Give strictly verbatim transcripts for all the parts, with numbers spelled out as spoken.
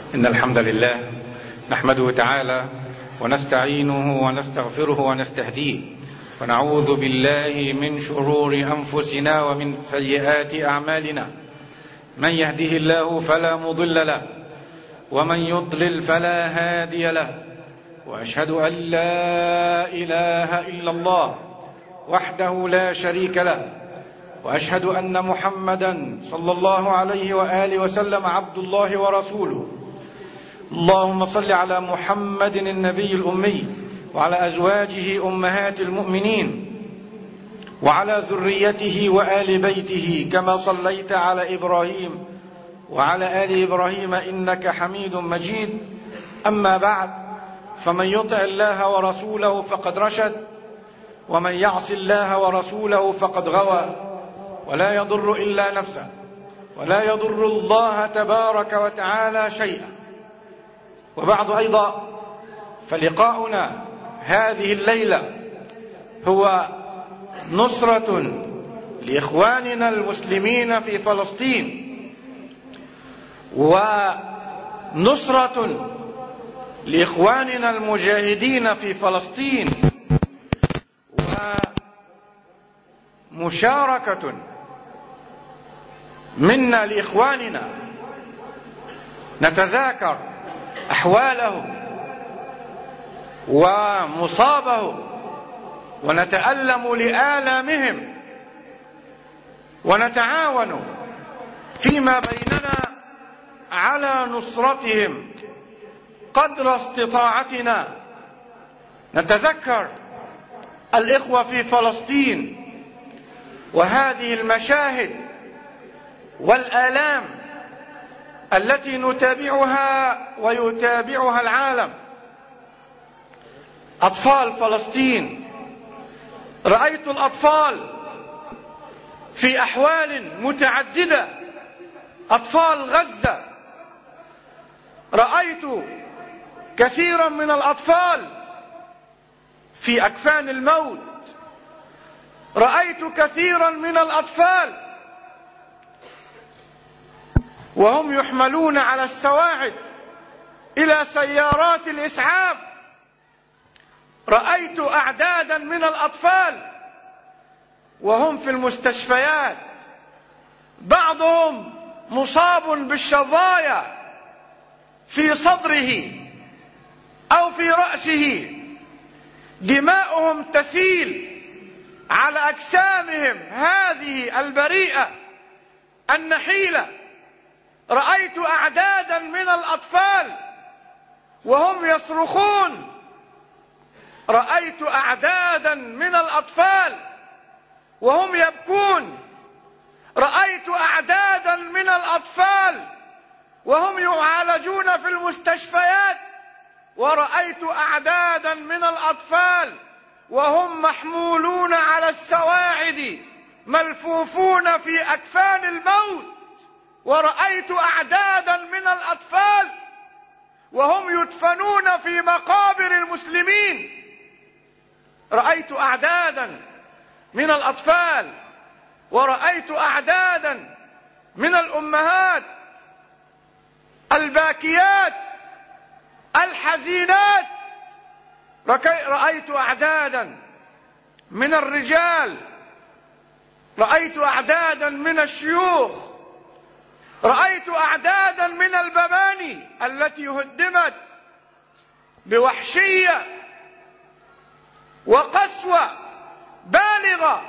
إن الحمد لله نحمده تعالى ونستعينه ونستغفره ونستهديه، ونعوذ بالله من شرور أنفسنا ومن سيئات أعمالنا. من يهده الله فلا مضل له، ومن يضلل فلا هادي له، وأشهد أن لا إله إلا الله وحده لا شريك له، وأشهد أن محمدا صلى الله عليه وآله وسلم عبد الله ورسوله. اللهم صل على محمد النبي الأمي وعلى أزواجه أمهات المؤمنين وعلى ذريته وآل بيته كما صليت على إبراهيم وعلى آل إبراهيم إنك حميد مجيد. أما بعد، فمن يطع الله ورسوله فقد رشد، ومن يعص الله ورسوله فقد غوى، ولا يضر إلا نفسه ولا يضر الله تبارك وتعالى شيئا. وبعد أيضا، فلقاؤنا هذه الليلة هو نصرة لإخواننا المسلمين في فلسطين، ونصرة لإخواننا المجاهدين في فلسطين، ومشاركة منا لإخواننا نتذاكر أحوالهم ومصابهم ونتألم لآلامهم، ونتعاون فيما بيننا على نصرتهم قدر استطاعتنا. نتذكر الإخوة في فلسطين وهذه المشاهد والآلام التي نتابعها ويتابعها العالم. أطفال فلسطين، رأيت الأطفال في أحوال متعددة. أطفال غزة، رأيت كثيرا من الأطفال في أكفان الموت. رأيت كثيرا من الأطفال وهم يحملون على السواعد إلى سيارات الإسعاف. رأيت أعدادا من الأطفال وهم في المستشفيات، بعضهم مصاب بالشظايا في صدره أو في رأسه، دماؤهم تسيل على أجسامهم هذه البريئة النحيلة. رأيت أعدادا من الأطفال وهم يصرخون. رأيت أعدادا من الأطفال وهم يبكون. رأيت أعدادا من الأطفال وهم يعالجون في المستشفيات. ورأيت أعدادا من الأطفال وهم محمولون على السواعد ملفوفون في أكفان الموت. ورأيت أعدادا من الأطفال وهم يدفنون في مقابر المسلمين. رأيت أعدادا من الأطفال ورأيت أعدادا من الأمهات الباكيات الحزينات. رأيت أعدادا من الرجال. رأيت أعدادا من الشيوخ. رأيت أعدادا من المباني التي هدمت بوحشية وقسوة بالغة.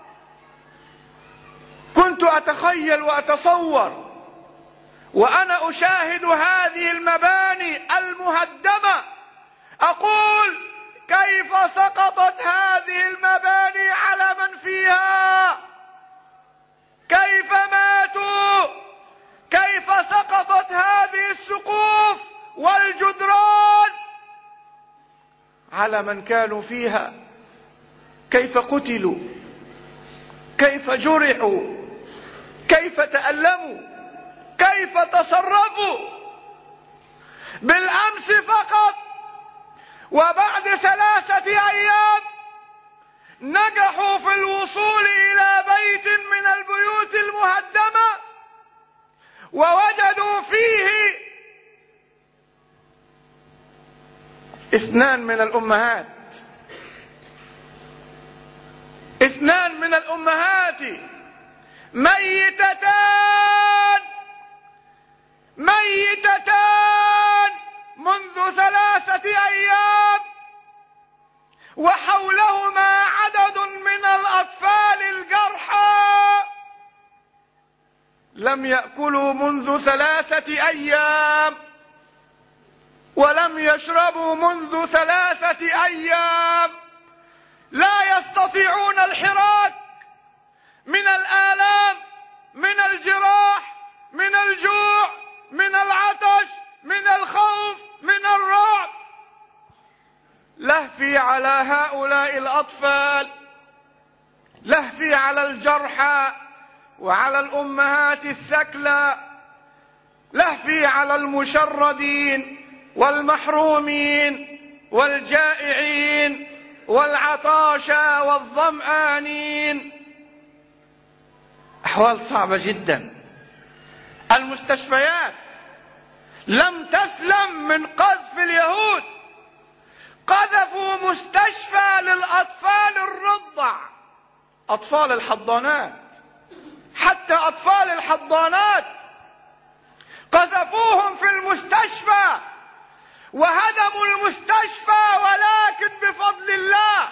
كنت أتخيل وأتصور وأنا أشاهد هذه المباني المهدمة، أقول كيف سقطت هذه المباني على من فيها؟ كيف ماتوا؟ كيف سقطت هذه السقوف والجدران على من كانوا فيها؟ كيف قتلوا؟ كيف جرحوا؟ كيف تألموا؟ كيف تصرفوا؟ بالأمس فقط وبعد ثلاثة أيام نجحوا في الوصول إلى بيت من البيوت المهدمة ووجدوا فيه اثنان من الأمهات اثنان من الأمهات ميتتان ميتتان منذ ثلاثة أيام، وحولهما عدد من الأطفال الجرحى لم يأكلوا منذ ثلاثة أيام، ولم يشربوا منذ ثلاثة أيام، لا يستطيعون الحراك من الآلام، من الجراح، من الجوع، من العطش، من الخوف، من الرعب. لهفي على هؤلاء الأطفال، لهفي على الجرحى وعلى الأمهات الثكلى، لهفي على المشردين والمحرومين والجائعين والعطاشى والظمآنين. أحوال صعبة جدا. المستشفيات لم تسلم من قذف اليهود، قذفوا مستشفى للأطفال الرضع، أطفال الحضانات، حتى أطفال الحضانات قذفوهم في المستشفى وهدموا المستشفى، ولكن بفضل الله.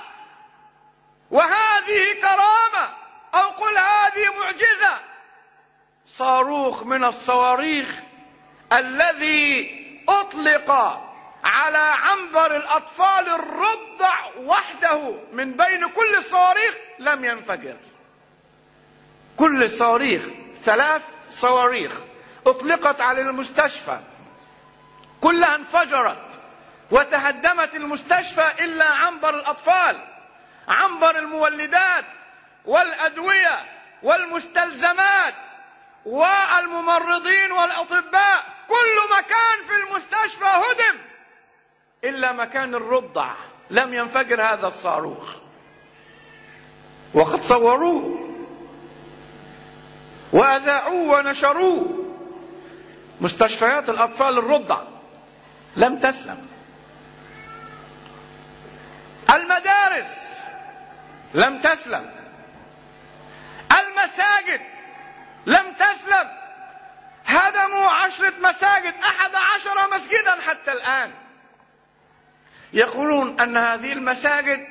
وهذه كرامة، أو قل هذه معجزة. صاروخ من الصواريخ الذي أطلق على عنبر الأطفال الرضع وحده من بين كل الصواريخ لم ينفجر. كل الصواريخ، ثلاث صواريخ أطلقت على المستشفى، كلها انفجرت وتهدمت المستشفى إلا عنبر الأطفال، عنبر المولدات والأدوية والمستلزمات والممرضين والأطباء. كل مكان في المستشفى هدم إلا مكان الرضع، لم ينفجر هذا الصاروخ. وقد صوروه وأذاعوه ونشروه. مستشفيات الأطفال الرضع لم تسلم، المدارس لم تسلم، المساجد لم تسلم. هدموا عشرة مساجد، أحد عشر مسجدا حتى الآن. يقولون أن هذه المساجد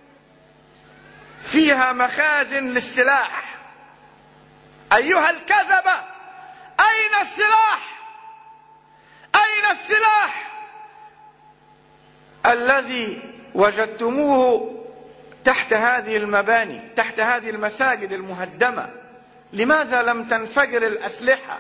فيها مخازن للسلاح. أيها الكذبة، أين السلاح؟ أين السلاح الذي وجدتموه تحت هذه المباني، تحت هذه المساجد المهدمة؟ لماذا لم تنفجر الأسلحة؟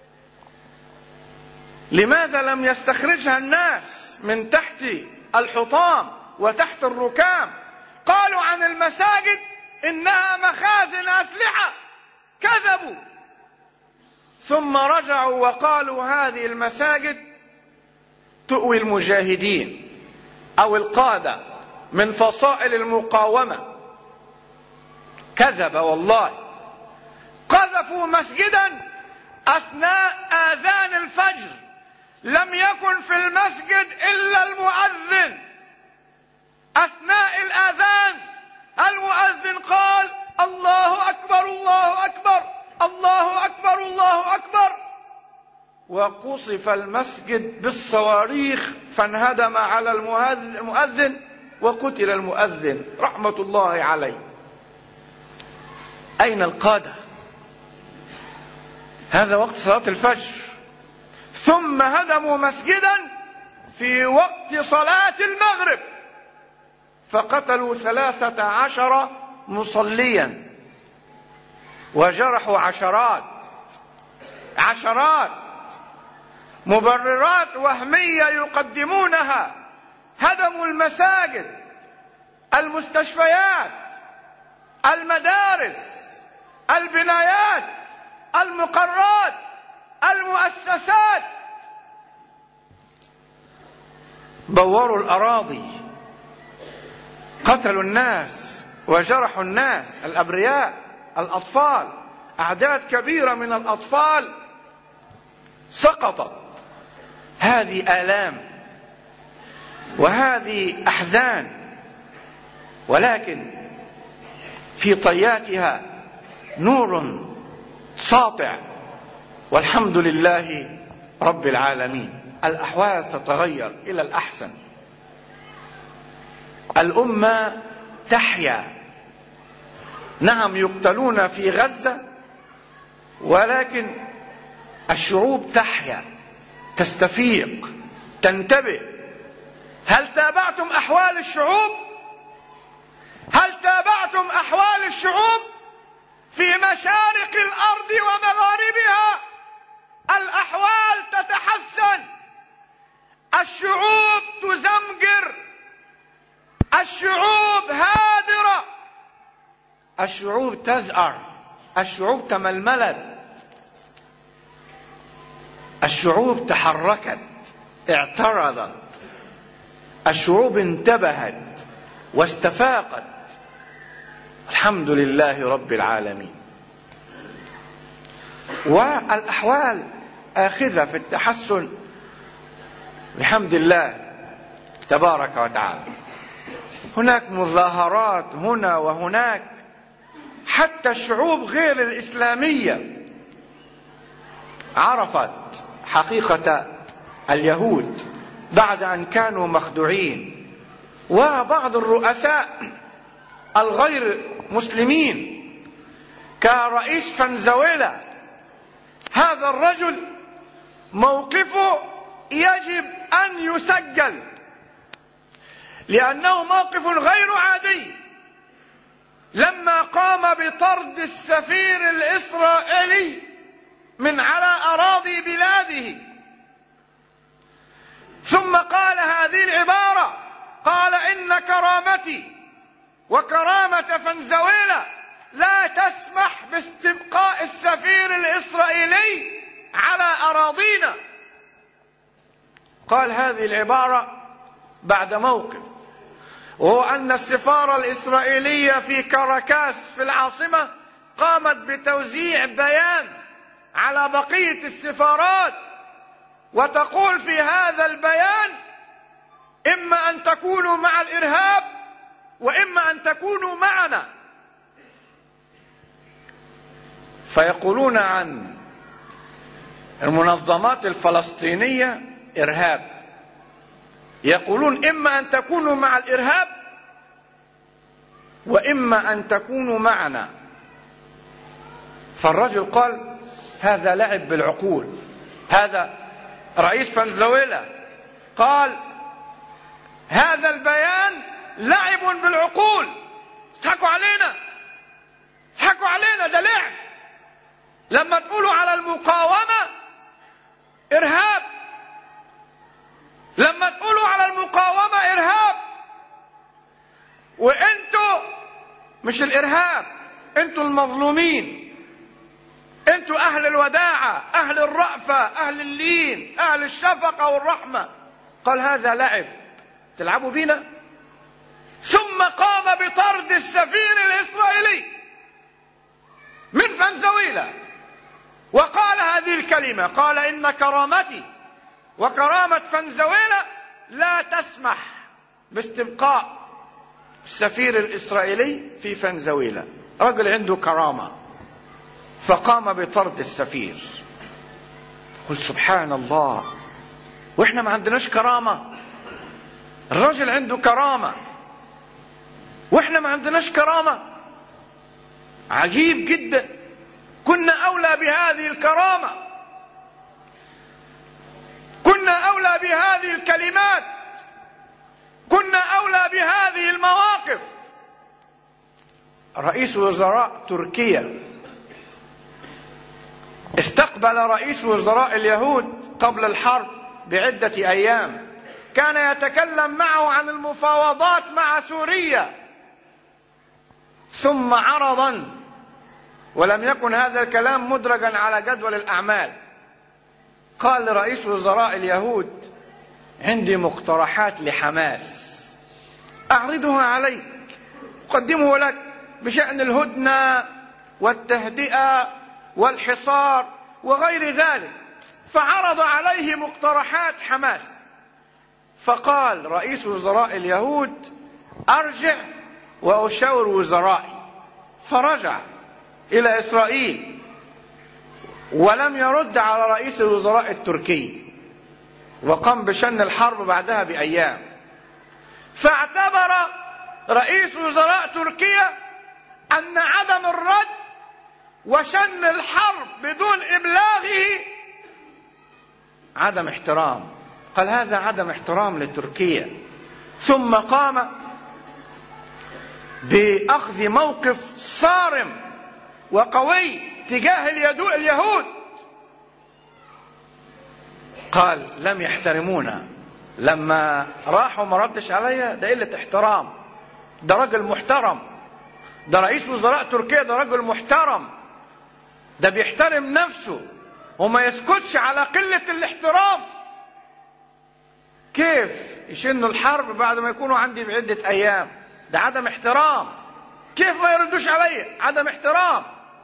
لماذا لم يستخرجها الناس من تحت الحطام وتحت الركام؟ قالوا عن المساجد إنها مخازن أسلحة، كذبوا. ثم رجعوا وقالوا هذه المساجد تؤوي المجاهدين أو القادة من فصائل المقاومة. كذب والله. قذفوا مسجدا أثناء آذان الفجر، لم يكن في المسجد إلا المؤذن. أثناء الآذان المؤذن قال الله أكبر الله أكبر الله أكبر الله أكبر، وقصف المسجد بالصواريخ فانهدم على المؤذن وقتل المؤذن رحمة الله عليه. أين القادة؟ هذا وقت صلاة الفجر. ثم هدموا مسجدا في وقت صلاة المغرب فقتلوا ثلاثة عشر مصليا وجرحوا عشرات عشرات. مبررات وهمية يقدمونها. هدموا المساجد، المستشفيات، المدارس، البنايات، المقرات، المؤسسات. بوروا الأراضي، قتلوا الناس وجرحوا الناس، الأبرياء، الأطفال. أعداد كبيرة من الأطفال سقطت. هذه آلام وهذه أحزان، ولكن في طياتها نور ساطع، والحمد لله رب العالمين. الأحوال تتغير إلى الأحسن، الأمة تحيا. نعم يقتلون في غزة، ولكن الشعوب تحيا، تستفيق، تنتبه. هل تابعتم أحوال الشعوب؟ هل تابعتم أحوال الشعوب في مشارق الأرض ومغاربها؟ الأحوال تتحسن، الشعوب تزمجر، الشعوب هادرة، الشعوب تزأر، الشعوب تململت، الشعوب تحركت، اعترضت، الشعوب انتبهت واستفاقت. الحمد لله رب العالمين. والأحوال آخذة في التحسن بحمد الله تبارك وتعالى. هناك مظاهرات هنا وهناك، حتى الشعوب غير الإسلامية عرفت حقيقة اليهود بعد أن كانوا مخدوعين. وبعض الرؤساء الغير مسلمين كرئيس فنزويلا، هذا الرجل موقفه يجب أن يسجل، لأنه موقف غير عادي. لما قام بطرد السفير الإسرائيلي من على أراضي بلاده، ثم قال هذه العبارة، قال إن كرامتي وكرامة فنزويلا لا تسمح باستبقاء السفير الإسرائيلي على أراضينا. قال هذه العبارة بعد موقف، وهو أن السفارة الإسرائيلية في كاراكاس في العاصمة قامت بتوزيع بيان على بقية السفارات، وتقول في هذا البيان: إما أن تكونوا مع الإرهاب وإما أن تكونوا معنا. فيقولون عن المنظمات الفلسطينية إرهاب، يقولون إما أن تكونوا مع الإرهاب وإما أن تكونوا معنا. فالرجل قال هذا لعب بالعقول. هذا رئيس فنزويلا قال هذا البيان لعب بالعقول، تضحكوا علينا، تضحكوا علينا، ده لعب. لما تقولوا على المقاومة إرهاب، لما تقولوا على المقاومة إرهاب، وانتوا مش الإرهاب، انتوا المظلومين، انتوا أهل الوداعة، أهل الرأفة، أهل اللين، أهل الشفقة والرحمة. قال هذا لعب، تلعبوا بينا. ثم قام بطرد السفير الإسرائيلي من فنزويلا، وقال هذه الكلمة، قال إن كرامتي وكرامة فنزويلا لا تسمح باستبقاء السفير الإسرائيلي في فنزويلا. رجل عنده كرامة فقام بطرد السفير. قل سبحان الله، وإحنا ما عندناش كرامة؟ الرجل عنده كرامة وإحنا ما عندناش كرامة؟ عجيب جدا. كنا أولى بهذه الكرامة، كنا أولى بهذه الكلمات، كنا أولى بهذه المواقف. رئيس وزراء تركيا استقبل رئيس وزراء اليهود قبل الحرب بعدة أيام، كان يتكلم معه عن المفاوضات مع سوريا، ثم عرضا، ولم يكن هذا الكلام مدرجا على جدول الأعمال، قال لرئيس وزراء اليهود عندي مقترحات لحماس أعرضها عليك، أقدمه لك بشأن الهدنة والتهدئة والحصار وغير ذلك. فعرض عليه مقترحات حماس، فقال رئيس وزراء اليهود أرجع وأشاور وزرائي، فرجع إلى إسرائيل ولم يرد على رئيس الوزراء التركي، وقام بشن الحرب بعدها بأيام. فاعتبر رئيس وزراء تركيا أن عدم الرد وشن الحرب بدون إبلاغه عدم احترام، قال هذا عدم احترام لتركيا. ثم قام بأخذ موقف صارم وقوي تجاه اليهود، قال لم يحترمونا لما راحوا ما ردش عليا، ده قلة احترام، ده رجل محترم، ده رئيس وزراء تركيا، ده رجل محترم، ده بيحترم نفسه وما يسكتش على قلة الاحترام. كيف يشنوا الحرب بعد ما يكونوا عندي بعدة أيام؟ ده عدم احترام. كيف ما يردوش علي؟ عدم احترام.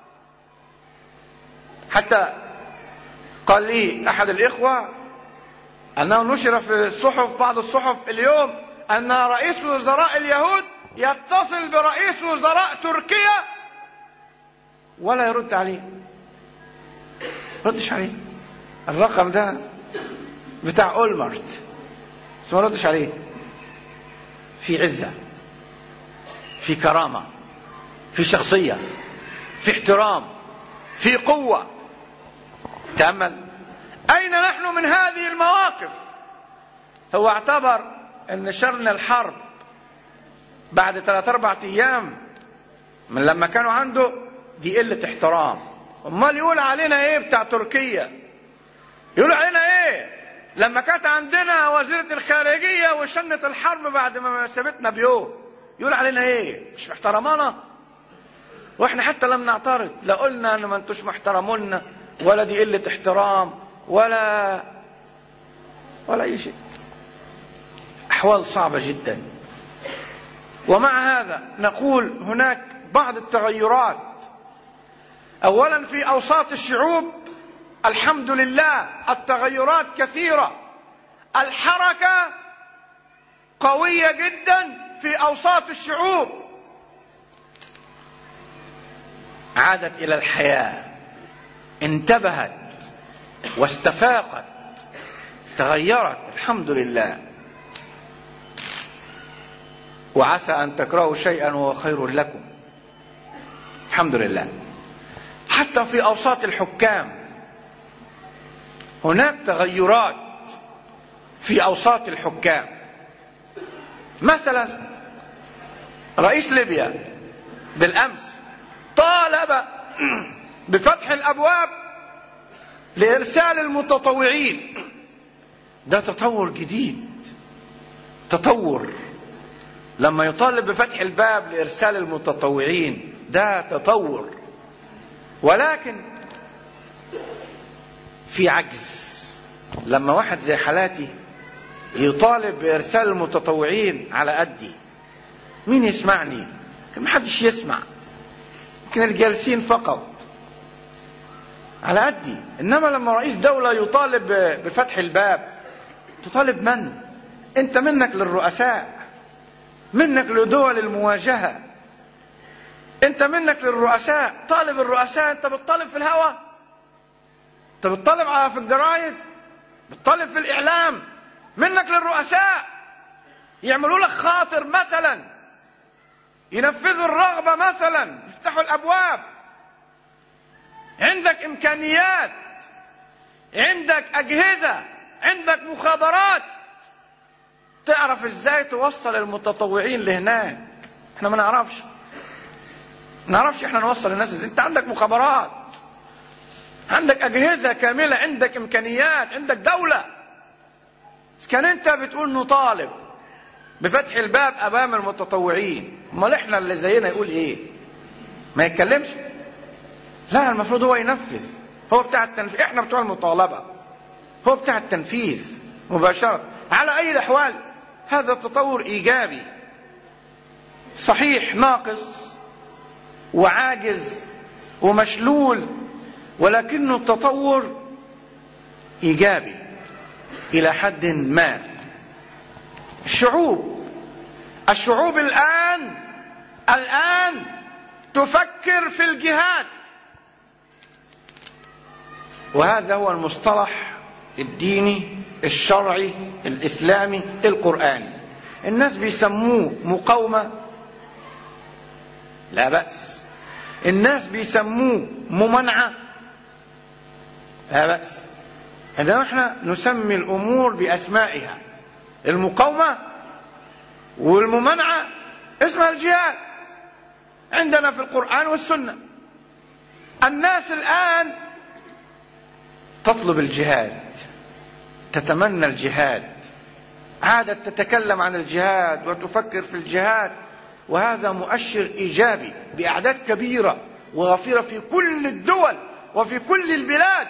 حتى قال لي أحد الإخوة أنه نشر في الصحف، بعض الصحف اليوم، أن رئيس وزراء اليهود يتصل برئيس وزراء تركيا ولا يرد عليه، ردش عليه. الرقم ده بتاع أولمرت، بس ما ردش عليه. في عزة، في كرامة، في شخصية، في احترام، في قوة. تأمل أين نحن من هذه المواقف. هو اعتبر أن شن الحرب بعد ثلاث أربعة أيام من لما كانوا عنده دي قلة احترام. امال يقول علينا ايه بتاع تركيا؟ يقول علينا ايه لما كانت عندنا وزيرة الخارجية وشنت الحرب بعد ما سابتنا بيوم؟ يقول علينا ايه؟ مش محترمانا؟ واحنا حتى لم نعترض، لا قلنا ان ما انتوش محترمونا ولا دي قلة احترام ولا ولا اي شيء. احوال صعبة جدا. ومع هذا نقول هناك بعض التغيرات. اولا في اوساط الشعوب الحمد لله التغيرات كثيرة، الحركة قوية جدا في اوساط الشعوب، عادت الى الحياة، انتبهت واستفاقت، تغيرت الحمد لله. وعسى ان تكرهوا شيئا وهو خير لكم، الحمد لله. حتى في اوساط الحكام هناك تغيرات في اوساط الحكام. مثلا رئيس ليبيا بالامس طالب بفتح الابواب لارسال المتطوعين. ده تطور جديد، تطور لما يطالب بفتح الباب لارسال المتطوعين، ده تطور. ولكن في عجز لما واحد زي حالاتي يطالب بارسال المتطوعين على قدي. مين يسمعني؟ ما حدش يسمع، يمكن الجالسين فقط على قدي. انما لما رئيس دولة يطالب بفتح الباب، تطالب من؟ انت منك للرؤساء، منك لدول المواجهة، انت منك للرؤساء. طالب الرؤساء، انت بتطالب في الهوى، انت بتطالب على في الجرايد، بتطالب في الاعلام، منك للرؤساء. يعملوا لك خاطر مثلا، ينفذوا الرغبة مثلا، يفتحوا الابواب. عندك امكانيات، عندك اجهزة، عندك مخابرات، تعرف ازاي توصل المتطوعين لهناك. احنا ما نعرفش ما نعرفش احنا نوصل الناس ازاي. انت عندك مخابرات، عندك اجهزة كاملة، عندك امكانيات، عندك دولة. كان انت بتقول نطالب بفتح الباب امام المتطوعين، امال احنا اللي زينا يقول ايه؟ ما يتكلمش؟ لا، المفروض هو ينفذ، هو بتاع التنفيذ. احنا بتوع المطالبة، هو بتاع التنفيذ مباشرة. على اي الاحوال هذا تطور ايجابي، صحيح ناقص وعاجز ومشلول، ولكنه تطور ايجابي الى حد ما. الشعوب الشعوب الآن الآن تفكر في الجهاد، وهذا هو المصطلح الديني الشرعي الإسلامي القرآني. الناس بيسموه مقاومة، لا بأس. الناس بيسموه ممانعة، لا بأس. عندما احنا نسمي الأمور بأسمائها، المقاومة والممانعة اسمها الجهاد عندنا في القرآن والسنة. الناس الآن تطلب الجهاد، تتمنى الجهاد، عادت تتكلم عن الجهاد وتفكر في الجهاد، وهذا مؤشر إيجابي بأعداد كبيرة وغفيرة في كل الدول وفي كل البلاد.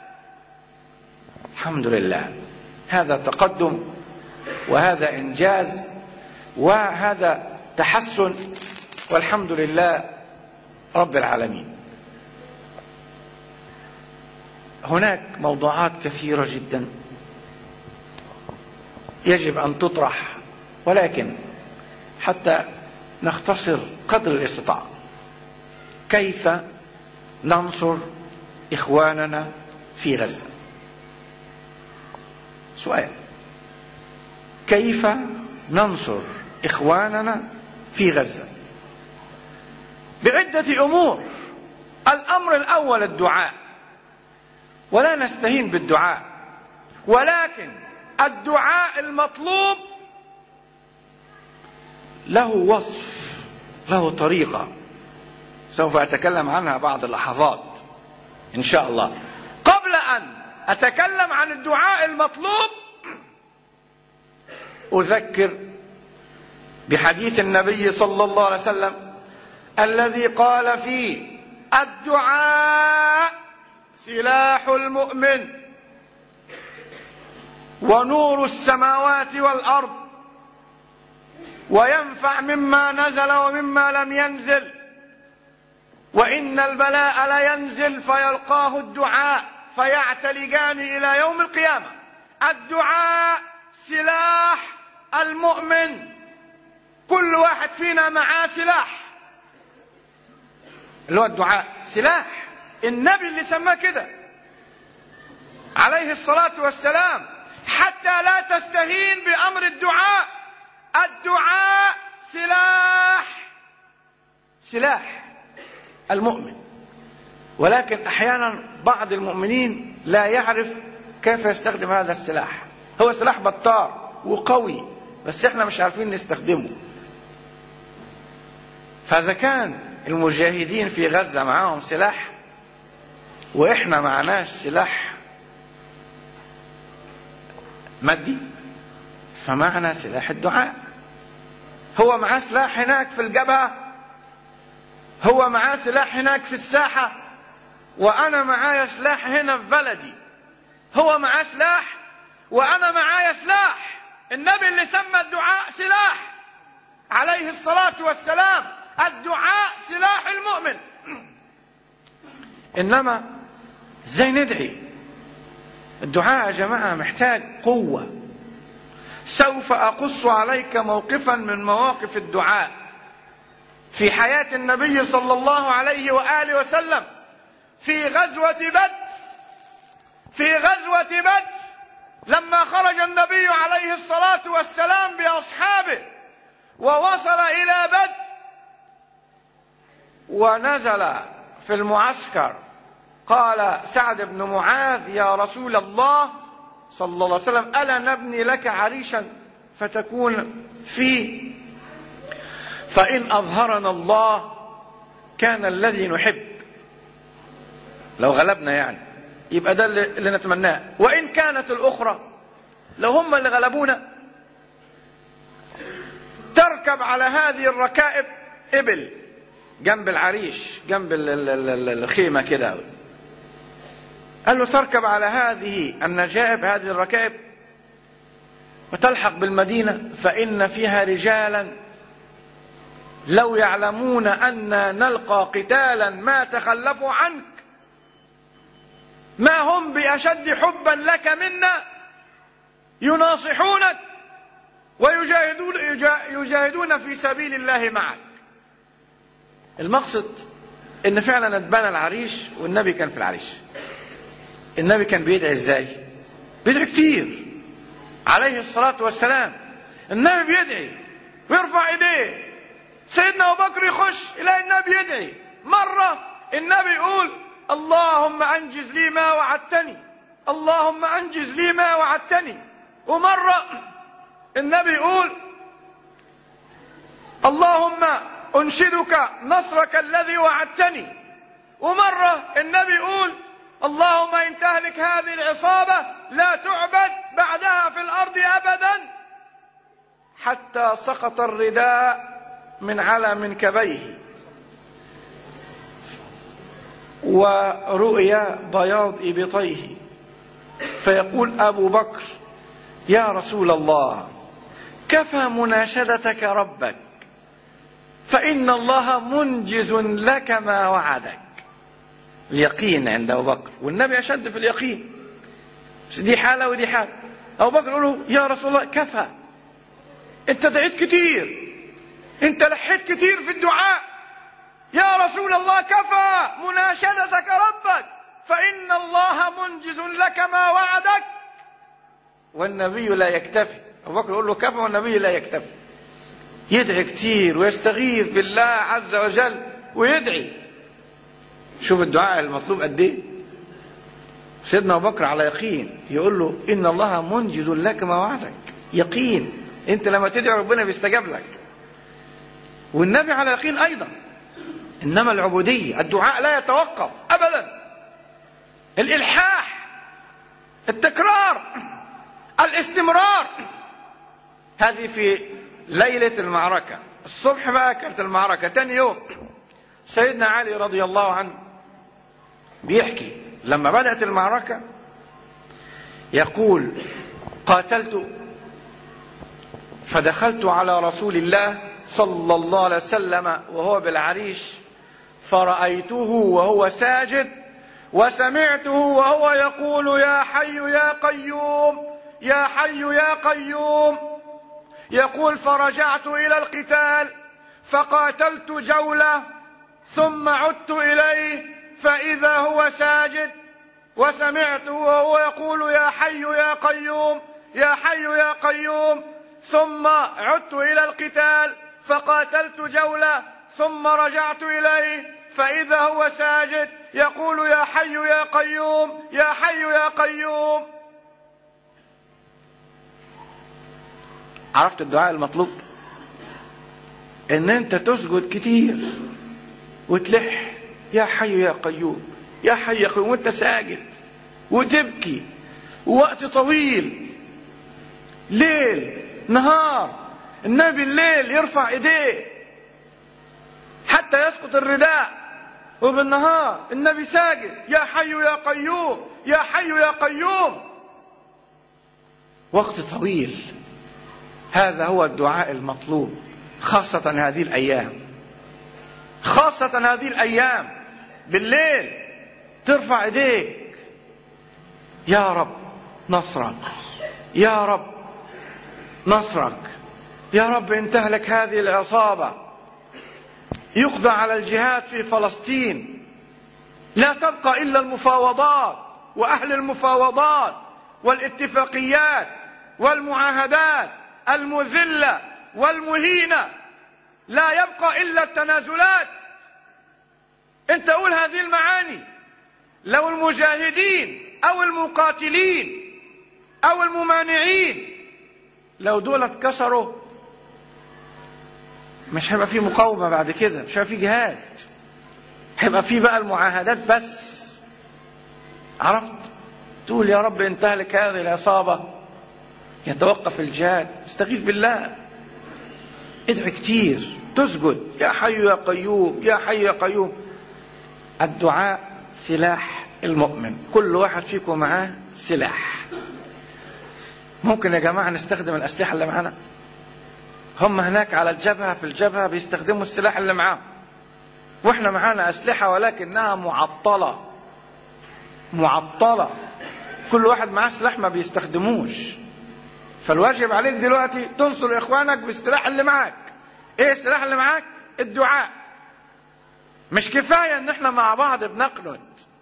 الحمد لله، هذا تقدم وهذا إنجاز وهذا تحسن، والحمد لله رب العالمين. هناك موضوعات كثيرة جدا يجب أن تطرح، ولكن حتى نختصر قدر الاستطاعة. كيف ننصر إخواننا في غزة؟ سؤال، كيف ننصر إخواننا في غزة؟ بعدة أمور. الأمر الأول الدعاء، ولا نستهين بالدعاء، ولكن الدعاء المطلوب له وصف، له طريقة، سوف أتكلم عنها بعد اللحظات إن شاء الله. قبل أن أتكلم عن الدعاء المطلوب أذكر بحديث النبي صلى الله عليه وسلم الذي قال فيه: الدعاء سلاح المؤمن ونور السماوات والأرض، وينفع مما نزل ومما لم ينزل، وإن البلاء لينزل فيلقاه الدعاء فيعتلجان إلى يوم القيامة. الدعاء سلاح المؤمن، كل واحد فينا معاه سلاح، اللي هو الدعاء سلاح. النبي اللي سماه كده عليه الصلاة والسلام، حتى لا تستهين بأمر الدعاء. الدعاء سلاح، سلاح المؤمن. ولكن أحيانا بعض المؤمنين لا يعرف كيف يستخدم هذا السلاح. هو سلاح بطار وقوي، بس احنا مش عارفين نستخدمه. فإذا كان المجاهدين في غزة معاهم سلاح وإحنا معناش سلاح مادي، فمعنا سلاح الدعاء. هو معاه سلاح هناك في الجبهة، هو معاه سلاح هناك في الساحة، وأنا معايا سلاح هنا في بلدي. هو معاه سلاح وأنا معايا سلاح. النبي اللي سمى الدعاء سلاح عليه الصلاة والسلام. الدعاء سلاح المؤمن. إنما ازاي ندعي؟ الدعاء يا جماعة محتاج قوة. سوف أقص عليك موقفا من مواقف الدعاء في حياة النبي صلى الله عليه وآله وسلم في غزوة بدر. في غزوة بدر لما خرج النبي عليه الصلاة والسلام بأصحابه ووصل إلى بدر ونزل في المعسكر، قال سعد بن معاذ: يا رسول الله صلى الله عليه وسلم، ألا نبني لك عريشا فتكون فيه، فإن أظهرنا الله كان الذي نحب، لو غلبنا يعني يبقى ده اللي نتمناه، وإن كانت الأخرى لو هم اللي غلبونا تركب على هذه الركائب إبل جنب العريش، جنب الخيمة كده. قال له: تركب على هذه النجائب، هذه الركائب، وتلحق بالمدينة، فإن فيها رجالا لو يعلمون أن نلقى قتالا ما تخلفوا عنك، ما هم بأشد حبا لك منا، يناصحونك ويجاهدون يجاهدون في سبيل الله معك. المقصد ان فعلا اتبنى العريش، والنبي كان في العريش. النبي كان بيدعي ازاي؟ بيدعي كتير عليه الصلاة والسلام. النبي بيدعي ويرفع ايديه. سيدنا ابو بكر يخش الى النبي يدعي. مرة النبي يقول اللهم انجز لي ما وعدتني، اللهم انجز لي ما وعدتني. ومرة النبي يقول اللهم انشدك نصرك الذي وعدتني. ومرة النبي يقول اللهم ان تهلك هذه العصابة لا تعبد بعدها في الارض ابدا، حتى سقط الرداء من على منكبيه ورؤيا بياض ابطيه، فيقول ابو بكر يا رسول الله كفى مناشدتك ربك، فإن الله منجز لك ما وعدك. اليقين عند أبو بكر، والنبي أشد في اليقين. دي حالة ودي حالة. أبو بكر يقول له يا رسول الله كفى، أنت دعيت كتير، أنت لحيت كتير في الدعاء، يا رسول الله كفى مناشدتك ربك، فإن الله منجز لك ما وعدك. والنبي لا يكتفي. أبو بكر يقول له كفى والنبي لا يكتفي، يدعي كتير ويستغيث بالله عز وجل ويدعي. شوف الدعاء المطلوب قد ايه. سيدنا ابو بكر على يقين، يقول له ان الله منجز لك ما وعدك. يقين، انت لما تدعي ربنا بيستجاب لك. والنبي على يقين ايضا. انما العبودية الدعاء لا يتوقف ابدا. الالحاح، التكرار، الاستمرار. هذه في ليلة المعركة. الصبح بقى كانت المعركة. تاني يوم سيدنا علي رضي الله عنه بيحكي لما بدأت المعركة، يقول قاتلت فدخلت على رسول الله صلى الله عليه وسلم وهو بالعريش، فرأيته وهو ساجد، وسمعته وهو يقول يا حي يا قيوم يا حي يا قيوم. يقول فرجعت إلى القتال فقاتلت جولة، ثم عدت إليه فإذا هو ساجد، وسمعته وهو يقول يا حي يا قيوم يا حي يا قيوم. ثم عدت إلى القتال فقاتلت جولة، ثم رجعت إليه فإذا هو ساجد يقول يا حي يا قيوم يا حي يا قيوم. عرفت الدعاء المطلوب؟ ان انت تسجد كتير وتلح يا حي يا قيوم يا حي يا قيوم وانت ساجد، وتبكي وقت طويل، ليل نهار. النبي الليل يرفع ايديه حتى يسقط الرداء، وبالنهار النبي ساجد يا حي يا قيوم يا حي يا قيوم، وقت طويل. هذا هو الدعاء المطلوب، خاصة هذه الأيام، خاصة هذه الأيام بالليل ترفع ايديك يا رب نصرك، يا رب نصرك، يا رب ان تهلك هذه العصابة، يقضى على الجهاد في فلسطين، لا تبقى إلا المفاوضات وأهل المفاوضات والاتفاقيات والمعاهدات المذلة والمهينة، لا يبقى إلا التنازلات. انت قول هذه المعاني. لو المجاهدين أو المقاتلين أو الممانعين لو دول اتكسروا مش هيبقى في مقاومة بعد كده، مش هيبقى في جهاد، هيبقى في بقى المعاهدات بس. عرفت؟ تقول يا رب ان تهلك هذه العصابة يتوقف الجهاد، استغيث بالله، ادعي كتير، تسجد يا حي يا قيوم يا حي يا قيوم. الدعاء سلاح المؤمن، كل واحد فيكم معاه سلاح. ممكن يا جماعة نستخدم الأسلحة اللي معانا؟ هم هناك على الجبهة في الجبهة بيستخدموا السلاح اللي معاهم، واحنا معانا أسلحة ولكنها معطلة معطلة، كل واحد معاه سلاح ما بيستخدموش. فالواجب عليك دلوقتي تنصر إخوانك بالسلاح اللي معاك. إيه السلاح اللي معاك؟ الدعاء. مش كفاية إن إحنا مع بعض بنقنط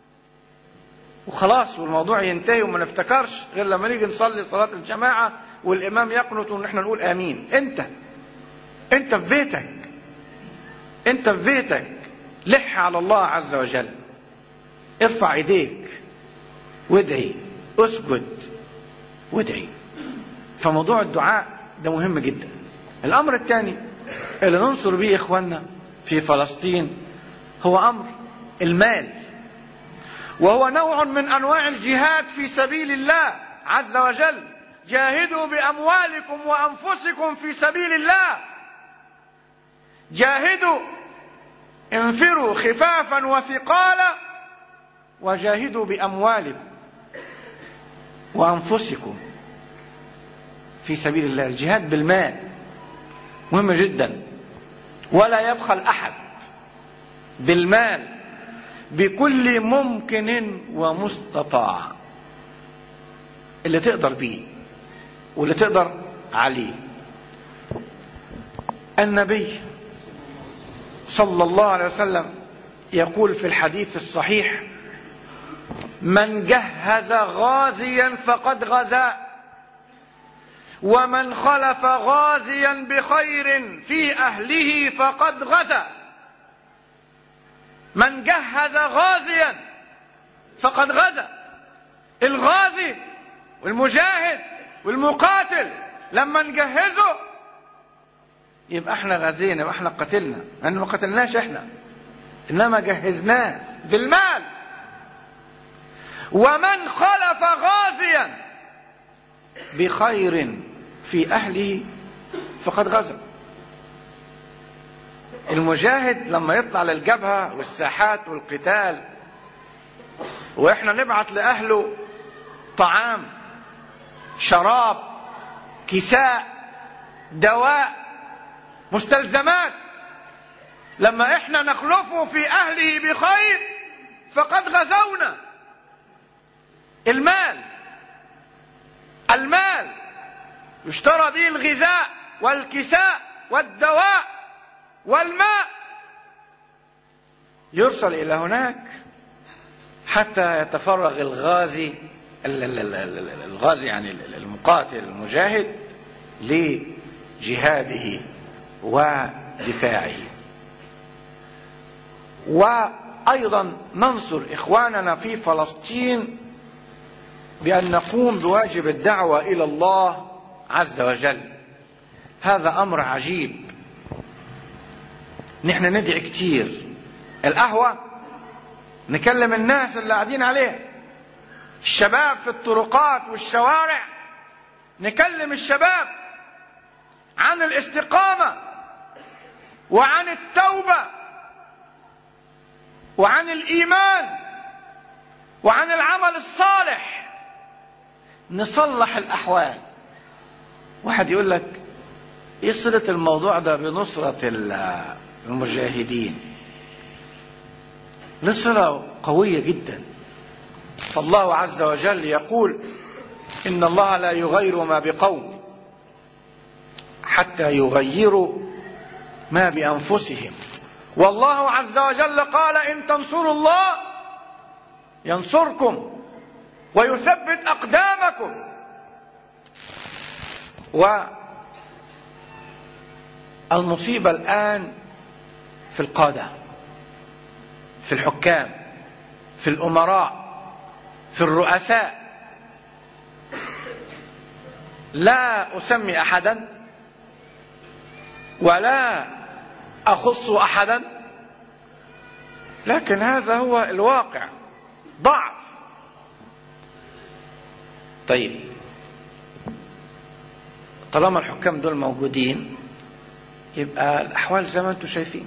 وخلاص والموضوع ينتهي وما نفتكرش غير لما نيجي نصلي صلاة الجماعة والإمام يقنط ونحن نقول آمين. أنت أنت في بيتك، أنت في بيتك لح على الله عز وجل، ارفع ايديك وادعي، اسجد وادعي. فموضوع الدعاء ده مهم جدا. الأمر الثاني اللي ننصر به إخواننا في فلسطين هو أمر المال، وهو نوع من أنواع الجهاد في سبيل الله عز وجل. جاهدوا بأموالكم وأنفسكم في سبيل الله. جاهدوا، انفروا خفافا وثقالا، وجاهدوا بأموالكم وأنفسكم في سبيل الله. الجهاد بالمال مهم جدا، ولا يبخل أحد بالمال بكل ممكن ومستطاع اللي تقدر بيه واللي تقدر عليه. النبي صلى الله عليه وسلم يقول في الحديث الصحيح: من جهز غازيا فقد غزا، ومن خلف غازيا بخير في أهله فقد غزا. من جهز غازيا فقد غزا. الغازي والمجاهد والمقاتل لما نجهزه يبقى احنا غازينا، يبقى احنا قتلنا، لأنه ما قتلناش احنا انما جهزناه بالمال. ومن خلف غازيا بخير في أهله فقد غزا. المجاهد لما يطلع للجبهة والساحات والقتال واحنا نبعت لأهله طعام، شراب، كساء، دواء، مستلزمات، لما احنا نخلفه في أهله بخير فقد غزونا. المال المال يشترى به الغذاء والكساء والدواء والماء، يرسل إلى هناك حتى يتفرغ الغازي الغازي يعني المقاتل المجاهد لجهاده ودفاعه. وأيضا ننصر إخواننا في فلسطين بأن نقوم بواجب الدعوة إلى الله عز وجل. هذا أمر عجيب. نحن ندعي كتير، القهوة نكلم الناس اللي قاعدين عليها، الشباب في الطرقات والشوارع نكلم الشباب عن الاستقامة وعن التوبة وعن الإيمان وعن العمل الصالح، نصلح الأحوال. واحد يقول لك ايه صلة الموضوع ده بنصرة المجاهدين؟ صلة قوية جدا. فالله عز وجل يقول: إن الله لا يغير ما بقوم حتى يغيروا ما بأنفسهم. والله عز وجل قال: إن تنصروا الله ينصركم ويثبت أقدامكم. والمصيبة الآن في القادة، في الحكام، في الأمراء، في الرؤساء. لا أسمي أحدا ولا أخص أحدا، لكن هذا هو الواقع، ضعف. طيب، طالما الحكام دول موجودين يبقى الأحوال زي ما انتم شايفين.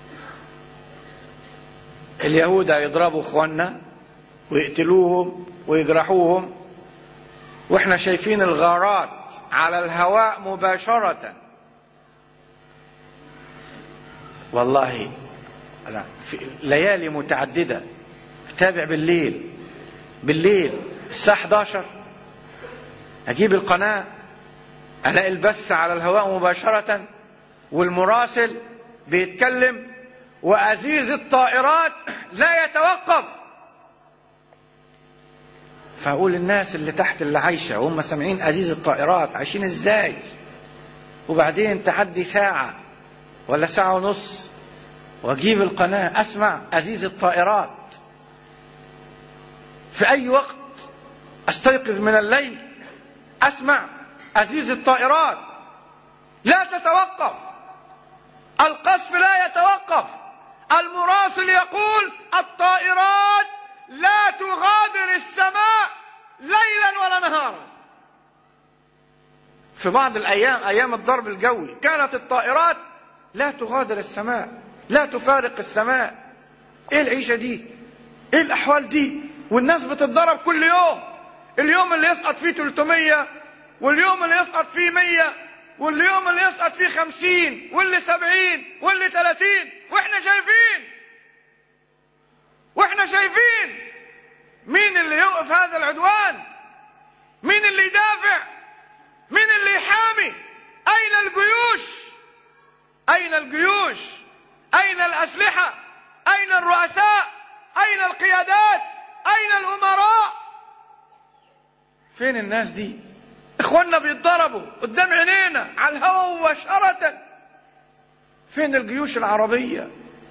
اليهود يضربوا اخواننا ويقتلوهم ويجرحوهم، واحنا شايفين الغارات على الهواء مباشرة. والله أنا في ليالي متعددة أتابع بالليل بالليل الساعة إحدى عشر أجيب القناة ألاقي البث على الهواء مباشرة والمراسل بيتكلم وأزيز الطائرات لا يتوقف. فأقول الناس اللي تحت اللي عايشة وهم سامعين أزيز الطائرات عايشين إزاي؟ وبعدين تعدي ساعة ولا ساعة ونص وأجيب القناة أسمع أزيز الطائرات. في أي وقت أستيقظ من الليل أسمع أزيز الطائرات لا تتوقف. القصف لا يتوقف. المراسل يقول الطائرات لا تغادر السماء ليلا ولا نهارا. في بعض الأيام أيام الضرب الجوي كانت الطائرات لا تغادر السماء، لا تفارق السماء. إيه العيشة دي؟ إيه الأحوال دي؟ والناس بتتضرب كل يوم. اليوم اللي يسقط فيه ثلاثمية، واليوم اللي يسقط فيه مية، واليوم اللي يسقط فيه خمسين، واللي سبعين، واللي ثلاثين، واحنا شايفين واحنا شايفين مين اللي يوقف هذا العدوان؟ مين اللي يدافع؟ مين اللي يحامي؟ أين الجيوش؟ أين الجيوش؟ أين الأسلحة؟ أين الرؤساء؟ أين القيادات؟ أين الأمراء؟ فين الناس دي؟ إخواننا بيتضربوا قدام عينينا على الهواء مباشرة. فين الجيوش العربية؟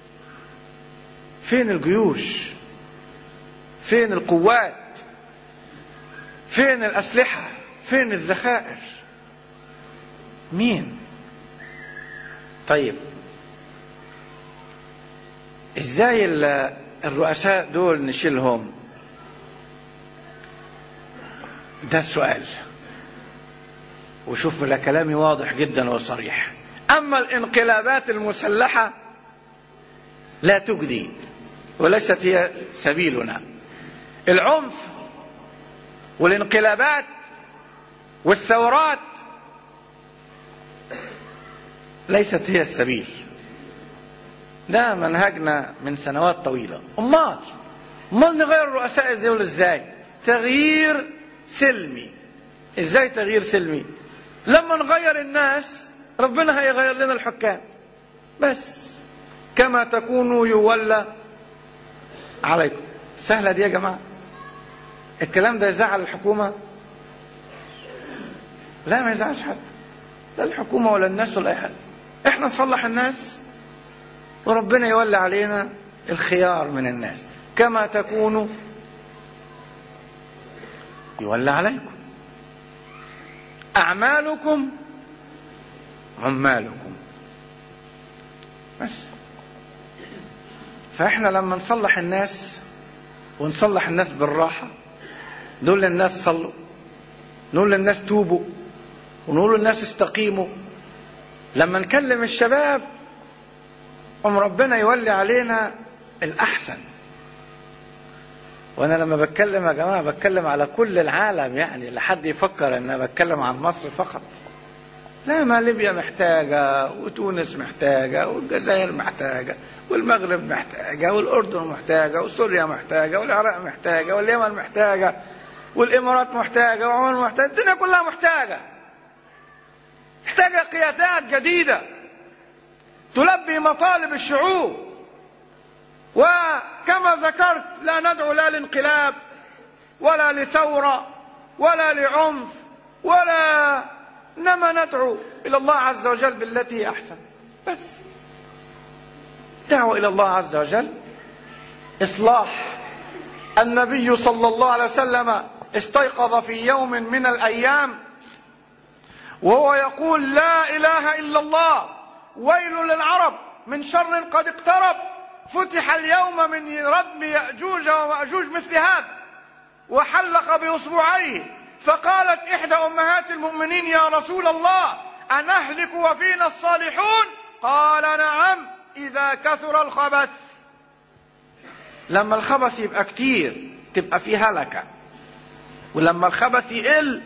فين الجيوش؟ فين القوات؟ فين الأسلحة؟ فين الذخائر؟ مين؟ طيب ازاي الرؤساء دول نشيلهم؟ ده السؤال. وشوف لا كلامي واضح جدا وصريح. اما الانقلابات المسلحة لا تجدي وليست هي سبيلنا. العنف والانقلابات والثورات ليست هي السبيل. ده منهجنا من سنوات طويلة. امال امال نغير الرؤساء دول ازاي؟ تغيير سلمي. ازاي تغيير سلمي؟ لما نغير الناس ربنا هيغير لنا الحكام. بس كما تكونوا يولى عليكم. سهلة دي يا جماعة؟ الكلام ده يزعل الحكومة؟ لا، ما يزعلش حد، لا الحكومة ولا الناس ولا أي حد. احنا نصلح الناس وربنا يولي علينا الخيار من الناس. كما تكونوا يولى عليكم. أعمالكم عمالكم. بس فإحنا لما نصلح الناس ونصلح الناس بالراحة، نقول للناس صلوا، نقول للناس توبوا، ونقول للناس استقيموا. لما نكلم الشباب أم ربنا يولي علينا الأحسن. وأنا لما بتكلم يا جماعة بتكلم على كل العالم، يعني لحد يفكر أن أنا بتكلم عن مصر فقط. لا، ما ليبيا محتاجة، وتونس محتاجة، والجزائر محتاجة، والمغرب محتاجة، والأردن محتاجة، وسوريا محتاجة، والعراق محتاجة، واليمن محتاجة، والإمارات محتاجة، وعمان محتاجة. الدنيا كلها محتاجة. محتاجة قيادات جديدة تلبي مطالب الشعوب. وكما ذكرت لا ندعو لا لانقلاب ولا لثورة ولا لعنف ولا، إنما ندعو إلى الله عز وجل بالتي أحسن. بس دعوة إلى الله عز وجل، إصلاح. النبي صلى الله عليه وسلم استيقظ في يوم من الأيام وهو يقول لا إله إلا الله، ويل للعرب من شر قد اقترب، فتح اليوم من ردم يأجوج ومأجوج مثل هذا. وحلق بأصبعيه فقالت إحدى أمهات المؤمنين يا رسول الله أنهلك وفينا الصالحون؟ قال نعم إذا كثر الخبث. لما الخبث يبقى كتير تبقى فيه هلكة، ولما الخبث يقل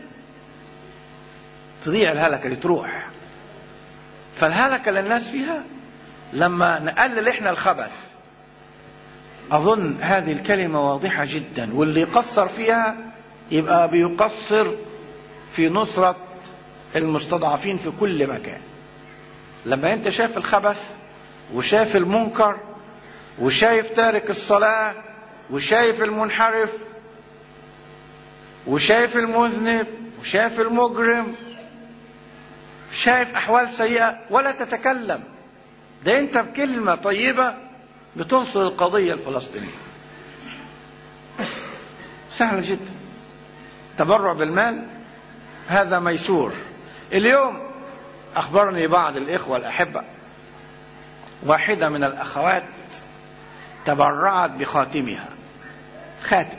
تضيع الهلكة اللي تروح. فالهلكة للناس فيها لما نقلل احنا الخبث. أظن هذه الكلمة واضحة جدا، واللي يقصر فيها يبقى بيقصر في نصرة المستضعفين في كل مكان. لما انت شايف الخبث وشايف المنكر وشايف تارك الصلاة وشايف المنحرف وشايف المذنب وشايف المجرم، شايف أحوال سيئة ولا تتكلم، ده انت بكلمة طيبة بتنصر القضية الفلسطينية. بس سهل جدا. تبرع بالمال هذا ميسور. اليوم أخبرني بعض الإخوة الأحبة، واحدة من الأخوات تبرعت بخاتمها، خاتم،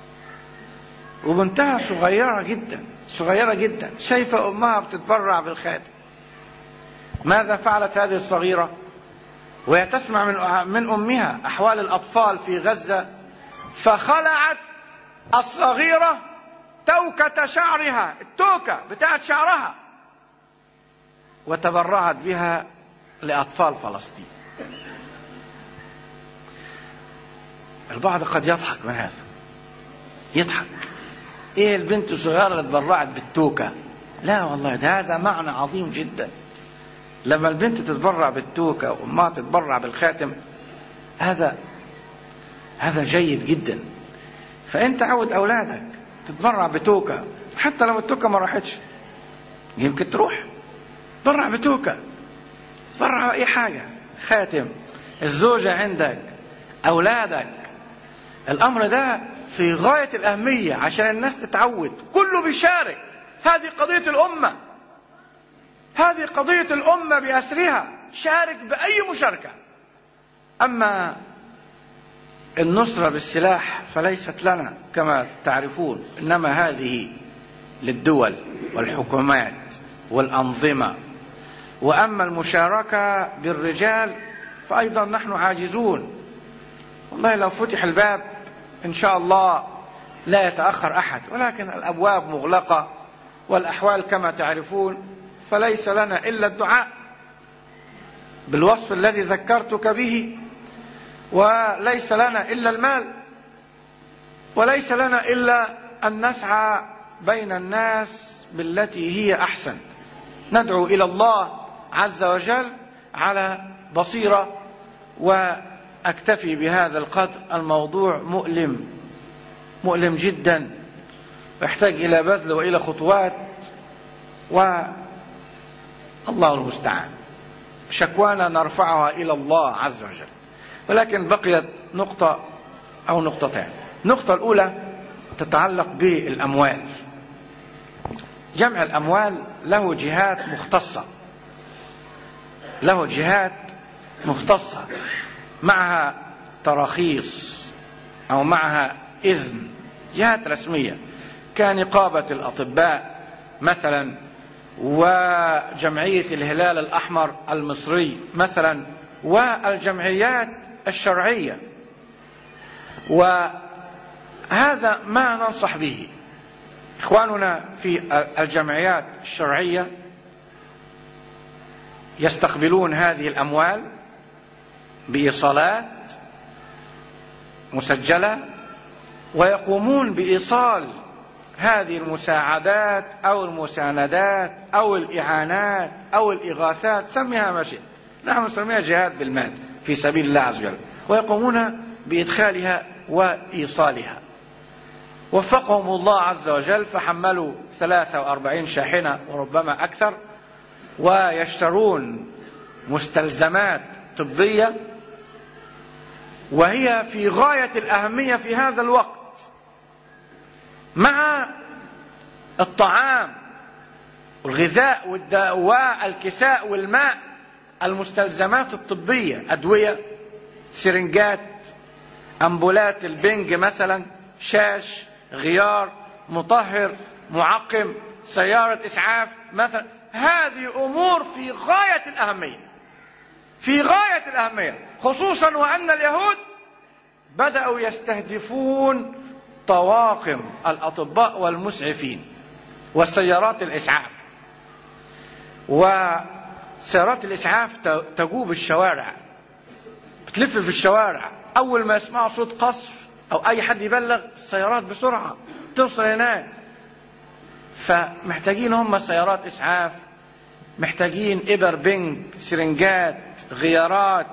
وبنتها صغيرة جدا صغيرة جدا، شايفة أمها بتتبرع بالخاتم. ماذا فعلت هذه الصغيرة وهي تسمع من من أمها أحوال الأطفال في غزة؟ فخلعت الصغيرة توكة شعرها، التوكة بتاعت شعرها، وتبرعت بها لأطفال فلسطين. البعض قد يضحك من هذا، يضحك ايه البنت الصغيرة اللي تبرعت بالتوكة؟ لا والله، ده هذا معنى عظيم جدا. لما البنت تتبرع بالتوكة وأمها تتبرع بالخاتم، هذا هذا جيد جدا. فأنت عود أولادك تتبرع بتوكة، حتى لو التوكة ما راحتش يمكن تروح، تبرع بتوكة، تبرع بأي حاجة، خاتم، الزوجة عندك، أولادك. الأمر ده في غاية الأهمية عشان الناس تتعود، كله بيشارك. هذه قضية الأمة، هذه قضية الأمة بأسرها، شارك بأي مشاركة. أما النصرة بالسلاح فليست لنا كما تعرفون، إنما هذه للدول والحكومات والأنظمة. وأما المشاركة بالرجال فأيضا نحن عاجزون. والله لو فتح الباب إن شاء الله لا يتأخر أحد، ولكن الأبواب مغلقة والأحوال كما تعرفون، فليس لنا إلا الدعاء بالوصف الذي ذكرتك به، وليس لنا إلا المال، وليس لنا إلا أن نسعى بين الناس بالتي هي أحسن. ندعو إلى الله عز وجل على بصيرة. وأكتفي بهذا القدر. الموضوع مؤلم مؤلم جدا، يحتاج إلى بذل وإلى خطوات، والله المستعان. شكوانا نرفعها إلى الله عز وجل. ولكن بقيت نقطة أو نقطتان. النقطة الأولى تتعلق بالأموال. جمع الأموال له جهات مختصة، له جهات مختصة معها تراخيص أو معها إذن، جهات رسمية كنقابة الأطباء مثلا، وجمعية الهلال الأحمر المصري مثلا، والجمعيات الشرعية. وهذا ما ننصح به إخواننا في الجمعيات الشرعية، يستقبلون هذه الأموال بإيصالات مسجلة، ويقومون بإيصال هذه المساعدات أو المساندات أو الإعانات أو الإغاثات، سميها ما شئت، نحن نسميها جهاد بالمال في سبيل الله عز وجل، ويقومون بإدخالها وإيصالها. وفقهم الله عز وجل، فحملوا ثلاثة وأربعين شاحنة وربما أكثر، ويشترون مستلزمات طبية، وهي في غاية الأهمية في هذا الوقت، مع الطعام والغذاء والكساء والماء، المستلزمات الطبية، أدوية، سرنجات، أمبولات البنج مثلا، شاش، غيار، مطهر، معقم، سيارة إسعاف مثلا. هذه أمور في غاية الأهمية، في غاية الأهمية، خصوصا وأن اليهود بدأوا يستهدفون طواقم الأطباء والمسعفين وسيارات الإسعاف. وسيارات الإسعاف تجوب الشوارع، بتلف في الشوارع، أول ما يسمعوا صوت قصف أو أي حد يبلغ، السيارات بسرعة توصل هناك. فمحتاجين هم سيارات إسعاف، محتاجين إبر بنج، سرنجات، غيارات.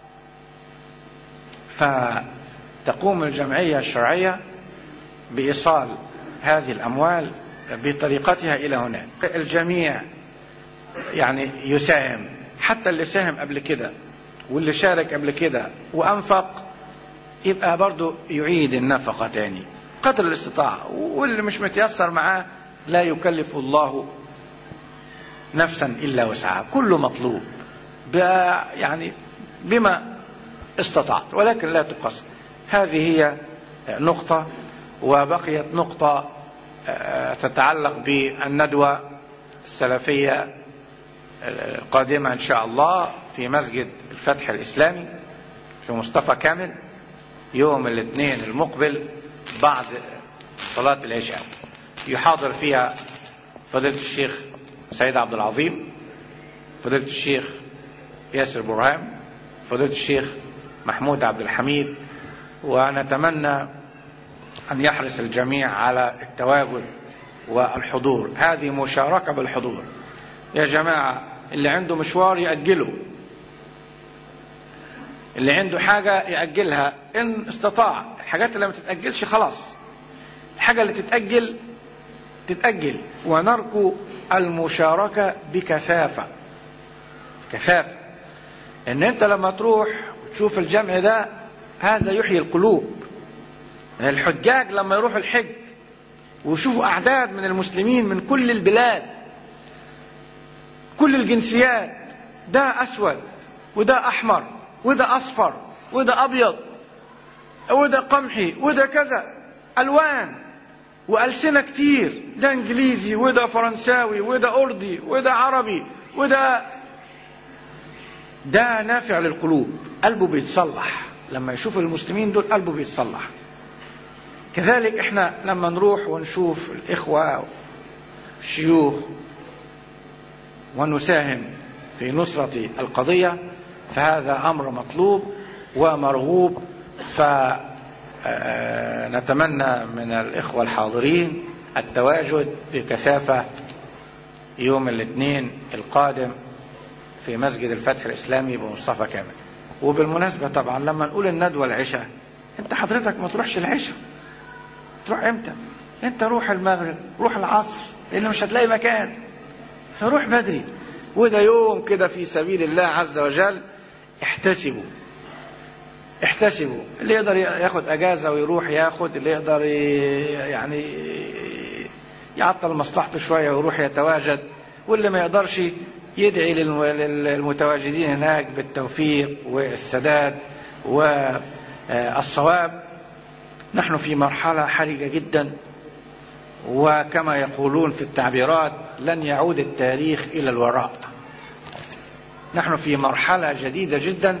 فتقوم الجمعية الشرعية بإيصال هذه الأموال بطريقتها إلى هناك. الجميع يعني يساهم، حتى اللي ساهم قبل كده واللي شارك قبل كده وأنفق يبقى برضو يعيد النفقة تاني قدر الاستطاعة، واللي مش متيسر معاه لا يكلف الله نفسا إلا وسعها، كله مطلوب يعني بما استطعت ولكن لا تقصر. هذه هي نقطة. وبقيت نقطة تتعلق بالندوة السلفية القادمة إن شاء الله في مسجد الفتح الإسلامي في مصطفى كامل يوم الاثنين المقبل بعد صلاة العشاء. يحاضر فيها فضيلة الشيخ سيد عبد العظيم، فضيلة الشيخ ياسر برهام، فضيلة الشيخ محمود عبد الحميد. ونتمنى أن يحرص الجميع على التواجد والحضور. هذه مشاركة بالحضور يا جماعة. اللي عنده مشوار يأجله، اللي عنده حاجة يأجلها إن استطاع. الحاجات اللي ما تتأجلش خلاص، الحاجة اللي تتأجل تتأجل. ونرجو المشاركة بكثافة كثافة. إن أنت لما تروح وتشوف الجمع ده هذا يحيي القلوب. الحجاج لما يروحوا الحج ويشوفوا أعداد من المسلمين من كل البلاد، كل الجنسيات، ده أسود وده أحمر وده أصفر وده أبيض وده قمحي وده كذا، ألوان وألسنة كتير، ده إنجليزي وده فرنساوي وده أردي وده عربي وده، ده نافع للقلوب، قلبه بيتصلح لما يشوف المسلمين دول، قلبه بيتصلح. كذلك احنا لما نروح ونشوف الإخوة الشيوخ ونساهم في نصرة القضية فهذا أمر مطلوب ومرغوب. فنتمنى من الإخوة الحاضرين التواجد بكثافة يوم الاثنين القادم في مسجد الفتح الإسلامي بمصطفى كامل. وبالمناسبة طبعا لما نقول الندوة العشاء، انت حضرتك ما تروحش العشاء، تروح امتى؟ انت روح المغرب، روح العصر، لأنه مش هتلاقي مكان، فروح بدري. وده يوم كده في سبيل الله عز وجل. احتسبوا احتسبوا. اللي يقدر ياخد اجازة ويروح ياخد، اللي يقدر يعني يعطل مصلحته شوية ويروح يتواجد، واللي ما يقدرش يدعي للمتواجدين هناك بالتوفيق والسداد والصواب. نحن في مرحلة حرجة جدا، وكما يقولون في التعبيرات لن يعود التاريخ إلى الوراء. نحن في مرحلة جديدة جدا،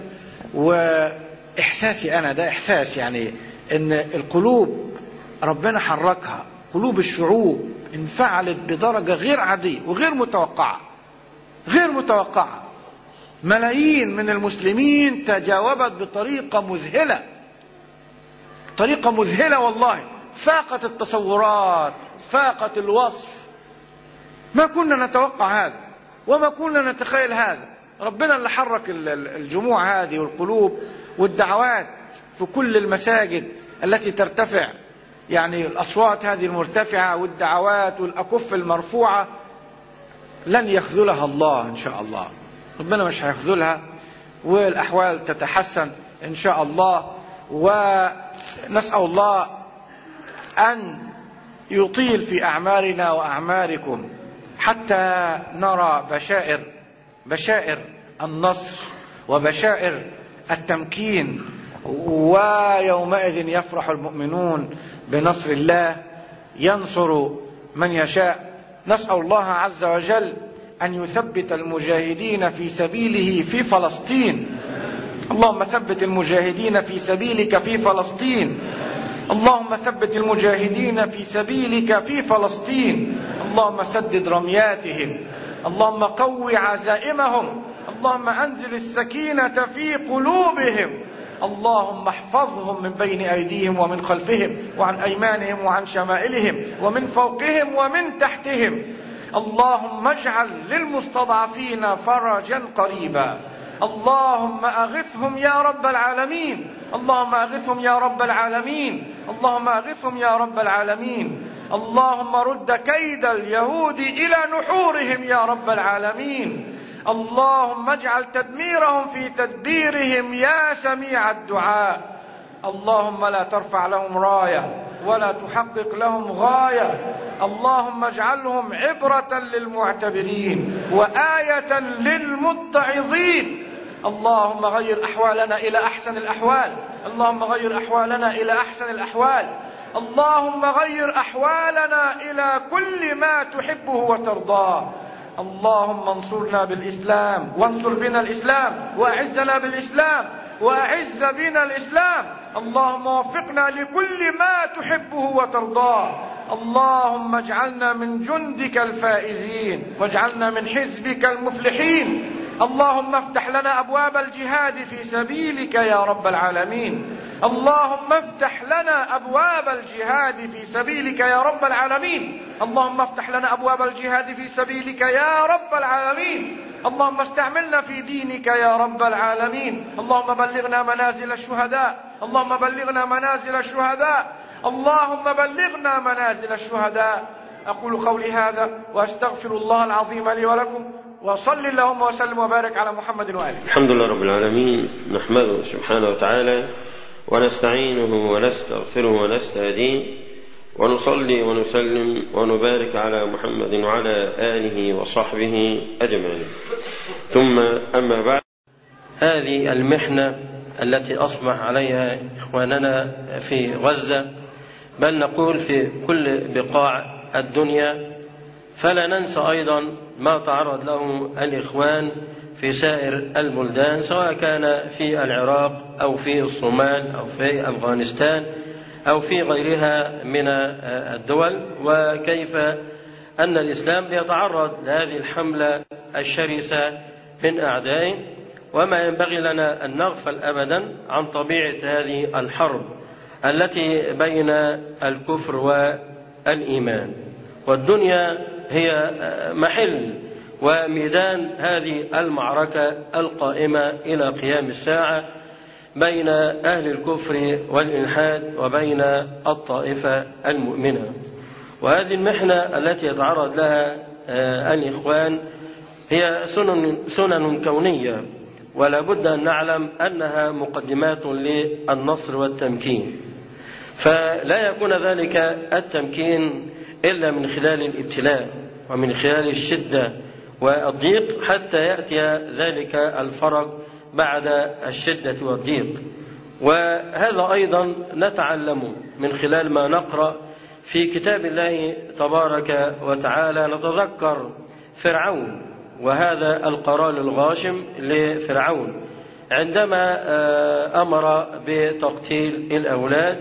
وإحساسي أنا ده إحساس يعني إن القلوب ربنا حركها، قلوب الشعوب انفعلت بدرجة غير عادية وغير متوقعة، غير متوقعة. ملايين من المسلمين تجاوبت بطريقة مذهلة، طريقة مذهلة والله، فاقت التصورات، فاقت الوصف. ما كنا نتوقع هذا وما كنا نتخيل هذا. ربنا اللي حرك الجموع هذه والقلوب والدعوات في كل المساجد التي ترتفع، يعني الأصوات هذه المرتفعة والدعوات والأكف المرفوعة لن يخذلها الله إن شاء الله. ربنا مش هيخذلها، والأحوال تتحسن إن شاء الله. ونسأل الله أن يطيل في أعمارنا وأعماركم حتى نرى بشائر بشائر النصر وبشائر التمكين، ويومئذ يفرح المؤمنون بنصر الله ينصر من يشاء. نسأل الله عز وجل أن يثبت المجاهدين في سبيله في فلسطين. اللهم ثبت المجاهدين في سبيلك في فلسطين. اللهم ثبت المجاهدين في سبيلك في فلسطين. اللهم سدد رمياتهم، اللهم قو عزائمهم، اللهم أنزل السكينة في قلوبهم. اللهم احفظهم من بين أيديهم ومن خلفهم وعن أيمانهم وعن شمائلهم ومن فوقهم ومن تحتهم. اللهم اجعل للمستضعفين فرجا قريبا. اللهم أغثهم يا رب العالمين. اللهم أغثهم يا رب العالمين. اللهم أغثهم يا رب العالمين. اللهم رد كيد اليهود إلى نحورهم يا رب العالمين. اللهم اجعل تدميرهم في تدبيرهم يا سميع الدعاء. اللهم لا ترفع لهم راية ولا تحقق لهم غاية. اللهم اجعلهم عبرة للمعتبرين وآية للمتعظين. اللهم غير أحوالنا إلى أحسن الأحوال. اللهم غير أحوالنا إلى أحسن الأحوال. اللهم غير أحوالنا إلى كل ما تحبه وترضاه. اللهم انصرنا بالإسلام وانصر بنا الإسلام وأعزنا بالإسلام وأعز بنا الإسلام. اللهم وفقنا لكل ما تحبه وترضاه. اللهم اجعلنا من جندك الفائزين واجعلنا من حزبك المفلحين. اللهم افتح لنا أبواب الجهاد في سبيلك يا رب العالمين. اللهم افتح لنا أبواب الجهاد في سبيلك يا رب العالمين. اللهم افتح لنا أبواب الجهاد في سبيلك يا رب العالمين. اللهم استعملنا في دينك يا رب العالمين. اللهم بلغنا منازل الشهداء. اللهم بلغنا منازل الشهداء. اللهم بلغنا منازل الشهداء. أقول قولي هذا وأستغفر الله العظيم لي ولكم، وصل اللهم وسلم وبارك على محمد وآله. الحمد لله رب العالمين، نحمده سبحانه وتعالى ونستعينه ونستغفره ونستهديه، ونصلي ونسلم ونبارك على محمد وعلى آله وصحبه أجمعين. ثم أما بعد، هذه المحنة التي أصبح عليها إخواننا في غزة، بل نقول في كل بقاع الدنيا، فلا ننسى أيضا ما تعرض له الإخوان في سائر البلدان، سواء كان في العراق أو في الصومال أو في أفغانستان أو في غيرها من الدول، وكيف أن الإسلام يتعرض لهذه الحملة الشرسة من أعدائه. وما ينبغي لنا أن نغفل أبدا عن طبيعة هذه الحرب التي بين الكفر والإيمان، والدنيا هي محل وميدان هذه المعركة القائمة إلى قيام الساعة بين أهل الكفر والإلحاد وبين الطائفة المؤمنة. وهذه المحنة التي يتعرض لها الإخوان هي سنن, سنن كونية، ولا بد أن نعلم أنها مقدمات للنصر والتمكين، فلا يكون ذلك التمكين إلا من خلال الابتلاء ومن خلال الشدة والضيق، حتى يأتي ذلك الفرج بعد الشدة والضيق. وهذا أيضا نتعلم من خلال ما نقرأ في كتاب الله تبارك وتعالى. نتذكر فرعون وهذا القرار الغاشم لفرعون عندما أمر بتقتيل الأولاد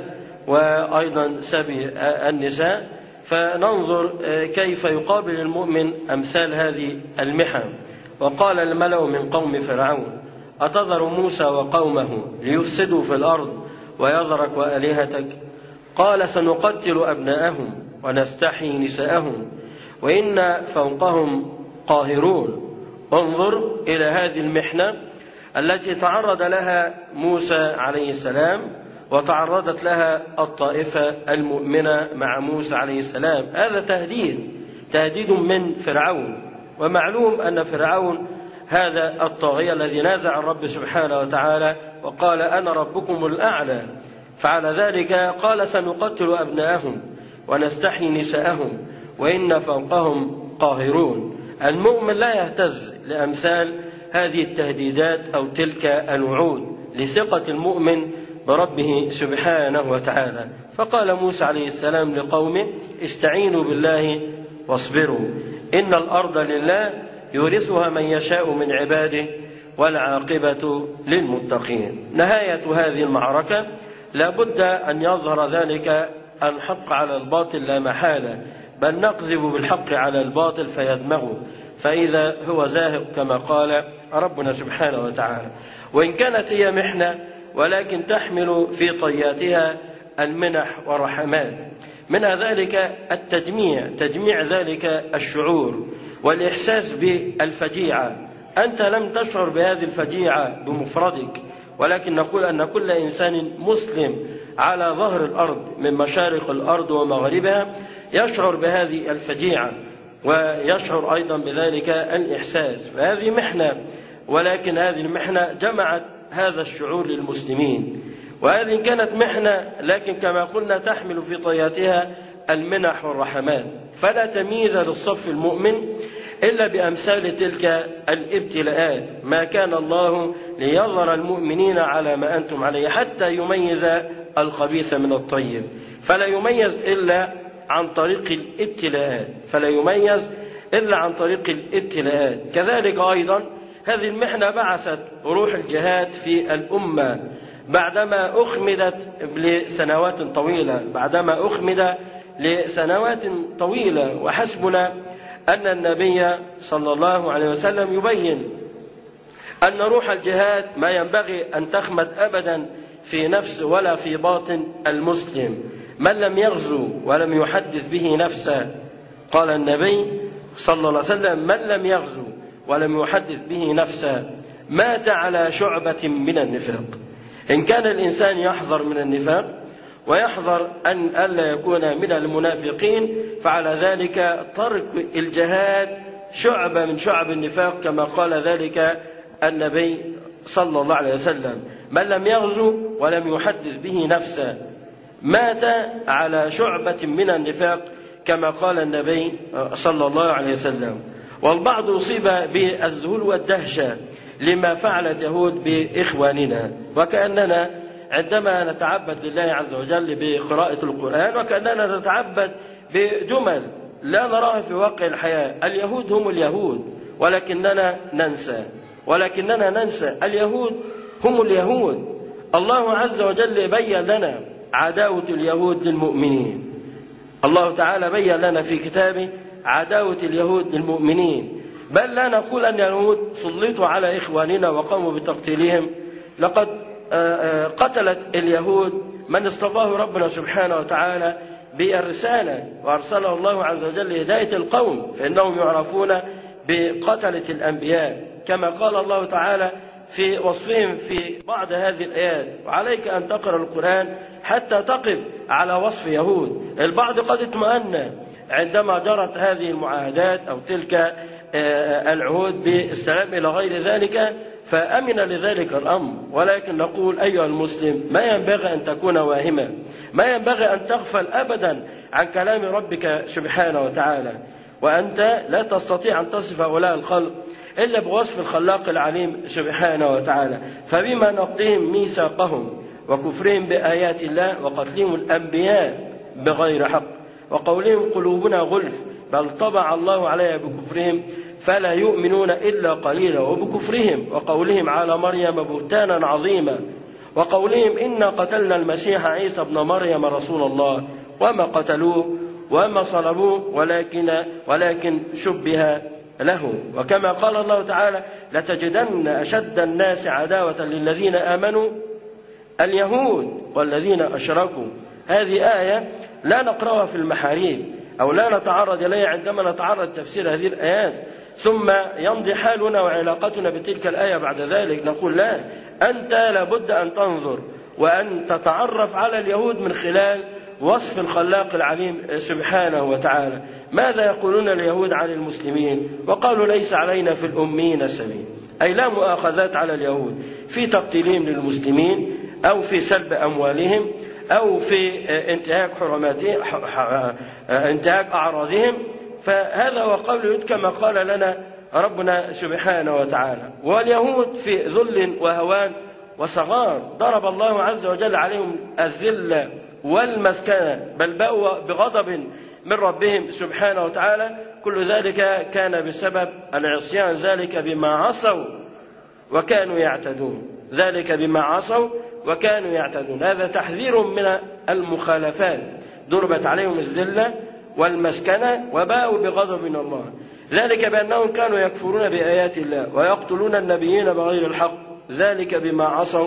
وأيضا سبي النساء، فننظر كيف يقابل المؤمن أمثال هذه المحن. وقال الملأ من قوم فرعون: أتذر موسى وقومه ليفسدوا في الأرض ويذرك وآلهتك؟ قال: سنقتل أبناءهم ونستحيي نساءهم وإنا فوقهم قاهرون. انظر إلى هذه المحنة التي تعرض لها موسى عليه السلام وتعرضت لها الطائفة المؤمنة مع موسى عليه السلام. هذا تهديد تهديد من فرعون، ومعلوم أن فرعون هذا الطاغية الذي نازع الرب سبحانه وتعالى وقال: أنا ربكم الأعلى. فعلى ذلك قال: سنقتل أبناءهم ونستحيي نساءهم وإن فوقهم قاهرون. المؤمن لا يهتز لأمثال هذه التهديدات أو تلك الوعود، لثقة المؤمن بربه سبحانه وتعالى. فقال موسى عليه السلام لقومه: استعينوا بالله واصبروا، إن الأرض لله يورثها من يشاء من عباده والعاقبة للمتقين. نهاية هذه المعركة لا بد أن يظهر ذلك الحق على الباطل لا محالة، بل نقذف بالحق على الباطل فيدمغه. فإذا هو ذاهب كما قال ربنا سبحانه وتعالى. وإن كانت هي محنة ولكن تحمل في طياتها المنح والرحمات، منها ذلك التجميع، تجميع ذلك الشعور والإحساس بالفجيعة. أنت لم تشعر بهذه الفجيعة بمفردك، ولكن نقول أن كل إنسان مسلم على ظهر الأرض من مشارق الأرض ومغاربها يشعر بهذه الفجيعة ويشعر أيضا بذلك الإحساس. فهذه محنة، ولكن هذه المحنة جمعت هذا الشعور للمسلمين. وهذه كانت محنة لكن كما قلنا تحمل في طياتها المنح والرحمات، فلا تمييز للصف المؤمن إلا بأمثال تلك الابتلاءات. ما كان الله ليظهر المؤمنين على ما أنتم عليه حتى يميز الخبيث من الطيب، فلا يميز إلا عن طريق الابتلاءات، فلا يميز إلا عن طريق الابتلاءات. كذلك أيضا هذه المحنة بعثت روح الجهاد في الأمة بعدما أخمدت لسنوات طويلة، بعدما أخمد لسنوات طويلة. وحسبنا أن النبي صلى الله عليه وسلم يبين أن روح الجهاد ما ينبغي أن تخمد أبدا في نفس ولا في باطن المسلم. من لم يغزو ولم يحدث به نفسه، قال النبي صلى الله عليه وسلم: من لم يغزو ولم يحدث به نفسه مات على شعبة من النفاق. إن كان الإنسان يحذر من النفاق ويحذر أن ألا يكون من المنافقين، فعلى ذلك ترك الجهاد شعبة من شعب النفاق كما قال ذلك النبي صلى الله عليه وسلم: من لم يغزو ولم يحدث به نفسه مات على شعبة من النفاق كما قال النبي صلى الله عليه وسلم. والبعض أصيب بالذهول والدهشة لما فعلت يهود بإخواننا، وكأننا عندما نتعبد لله عز وجل بقراءة القرآن وكأننا نتعبد بجمل لا نراها في واقع الحياة. اليهود هم اليهود ولكننا ننسى، ولكننا ننسى اليهود هم اليهود. الله عز وجل بين لنا عداوة اليهود للمؤمنين. الله تعالى بين لنا في كتابه عداوة اليهود للمؤمنين، بل لا نقول أن اليهود سلطوا على إخواننا وقاموا بتقتيلهم. لقد قتلت اليهود من اصطفاه ربنا سبحانه وتعالى بالرسالة، وأرسله الله عز وجل هداية القوم، فإنهم يعرفون بقتلة الأنبياء كما قال الله تعالى في وصفهم في بعض هذه الآيات. وعليك أن تقرأ القرآن حتى تقف على وصف يهود. البعض قد اطمأن عندما جرت هذه المعاهدات أو تلك العهود بالسلام إلى غير ذلك فأمن لذلك الأمر، ولكن نقول أيها المسلم ما ينبغي أن تكون واهما، ما ينبغي أن تغفل أبدا عن كلام ربك سبحانه وتعالى. وأنت لا تستطيع أن تصف هؤلاء الخلق إلا بوصف الخلاق العليم سبحانه وتعالى. فبما نقضهم ميثاقهم وكفرهم بآيات الله وقتلهم الأنبياء بغير حق وقولهم قلوبنا غلف بل طبع الله عليها بكفرهم فلا يؤمنون إلا قليلا، وبكفرهم وقولهم على مريم بهتانا عظيما، وقولهم إنا قتلنا المسيح عيسى ابن مريم رسول الله وما قتلوه وما صلبوه ولكن ولكن شبه له. وكما قال الله تعالى: لتجدن أشد الناس عداوة للذين آمنوا اليهود والذين أشركوا. هذه آية لا نقرأها في المحاريب أو لا نتعرض إليها عندما نتعرض تفسير هذه الآيات، ثم يمضي حالنا وعلاقتنا بتلك الآية بعد ذلك نقول لا، أنت لابد أن تنظر وأن تتعرف على اليهود من خلال وصف الخلاق العليم سبحانه وتعالى. ماذا يقولون اليهود عن المسلمين؟ وقالوا ليس علينا في الأميين سبيل، أي لا مؤاخذات على اليهود في تقتيلهم للمسلمين أو في سلب أموالهم أو في انتهاك حرماتهم انتهاك أعراضهم. فهذا هو قول اليهود كما قال لنا ربنا سبحانه وتعالى. واليهود في ذل وهوان وصغار ضرب الله عز وجل عليهم الذل والمسكنة، بل باءوا بغضب من ربهم سبحانه وتعالى. كل ذلك كان بسبب العصيان، ذلك بما عصوا وكانوا يعتدون، ذلك بما عصوا وكانوا يعتدون. هذا تحذير من المخالفات، ضربت عليهم الذلة والمسكنة وباءوا بغضب من الله. ذلك بأنهم كانوا يكفرون بآيات الله ويقتلون النبيين بغير الحق ذلك بما عصوا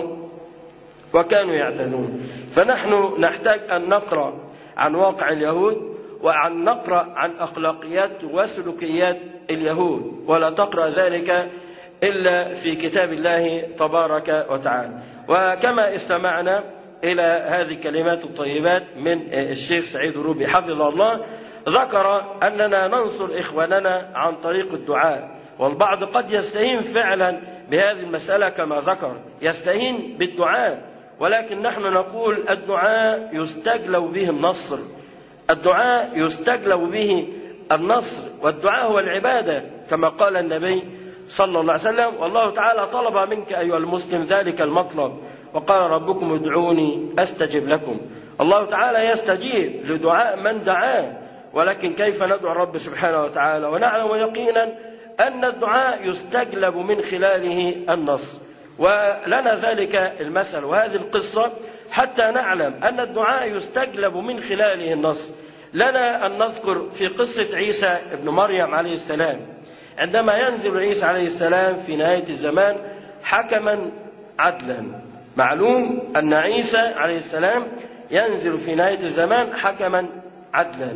وكانوا يعتدون. فنحن نحتاج أن نقرأ عن واقع اليهود وأن نقرأ عن أخلاقيات وسلوكيات اليهود، ولا تقرأ ذلك إلا في كتاب الله تبارك وتعالى. وكما استمعنا إلى هذه الكلمات الطيبات من الشيخ سعيد الروبي حفظه الله، ذكر أننا ننصر إخواننا عن طريق الدعاء، والبعض قد يستهين فعلا بهذه المسألة كما ذكر، يستهين بالدعاء، ولكن نحن نقول الدعاء يستجلب به النصر، الدعاء يستجلب به النصر، والدعاء هو العبادة كما قال النبي صلى الله عليه وسلم: والله تعالى طلب منك أيها المسلم ذلك المطلب وقال ربكم ادعوني أستجب لكم. الله تعالى يستجيب لدعاء من دعاه، ولكن كيف ندعو الرب سبحانه وتعالى ونعلم يقينا أن الدعاء يستجلب من خلاله النصر؟ ولنا ذلك المثل وهذه القصة حتى نعلم أن الدعاء يستجلب من خلاله النصر. لنا أن نذكر في قصة عيسى ابن مريم عليه السلام، عندما ينزل عيسى عليه السلام في نهاية الزمان حكما عدلا. معلوم أن عيسى عليه السلام ينزل في نهاية الزمان حكما عدلا،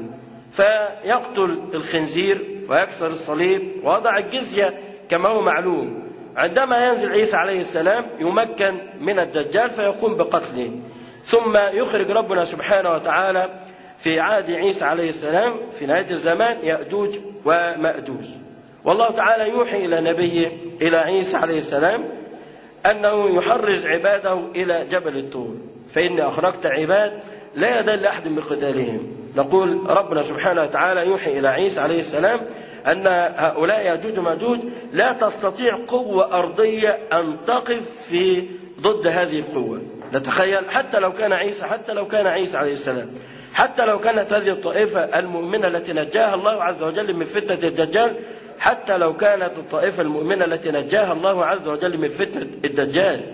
فيقتل الخنزير ويكسر الصليب ووضع الجزية كما هو معلوم. عندما ينزل عيسى عليه السلام يمكن من الدجال فيقوم بقتله، ثم يخرج ربنا سبحانه وتعالى في عهد عيسى عليه السلام في نهاية الزمان يأجوج ومأجوج. والله تعالى يوحي إلى نبيه إلى عيسى عليه السلام أنه يحرز عباده إلى جبل الطور، فإني أخرجت عباد لا يدل أحد بقتالهم. نقول ربنا سبحانه وتعالى يوحي إلى عيسى عليه السلام أن هؤلاء يأجوج ومأجوج لا تستطيع قوة أرضية أن تقف في ضد هذه القوة. نتخيل حتى لو كان عيسى حتى لو كان عيسى عليه السلام حتى لو كانت هذه الطائفة المؤمنة التي نجاها الله عز وجل من فتنة الدجال، حتى لو كانت الطائفة المؤمنة التي نجاها الله عز وجل من فتنة الدجال،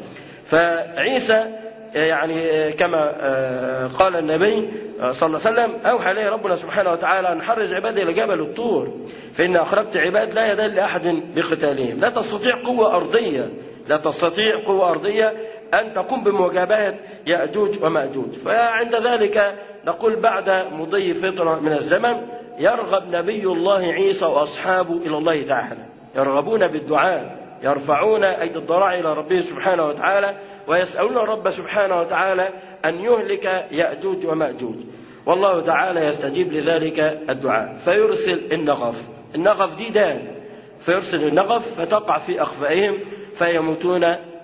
فعيسى يعني كما قال النبي صلى الله عليه وسلم أوحى إليه ربنا سبحانه وتعالى أن حرز عبادي لجبل الطور، فإن أخرجت عباد لا يدل لأحد بقتالهم. لا تستطيع قوة أرضية لا تستطيع قوة أرضية أن تقوم بمواجهة يأجوج ومأجوج. فعند ذلك نقول بعد مضي فترة من الزمن يرغب نبي الله عيسى وأصحابه إلى الله تعالى، يرغبون بالدعاء، يرفعون أيدي الضراع إلى ربه سبحانه وتعالى ويسألون الرب سبحانه وتعالى أن يهلك يأجوج ومأجوج، والله تعالى يستجيب لذلك الدعاء فيرسل النغف. النغف دي دان، فيرسل النغف فتقع في أخفائهم فيموتون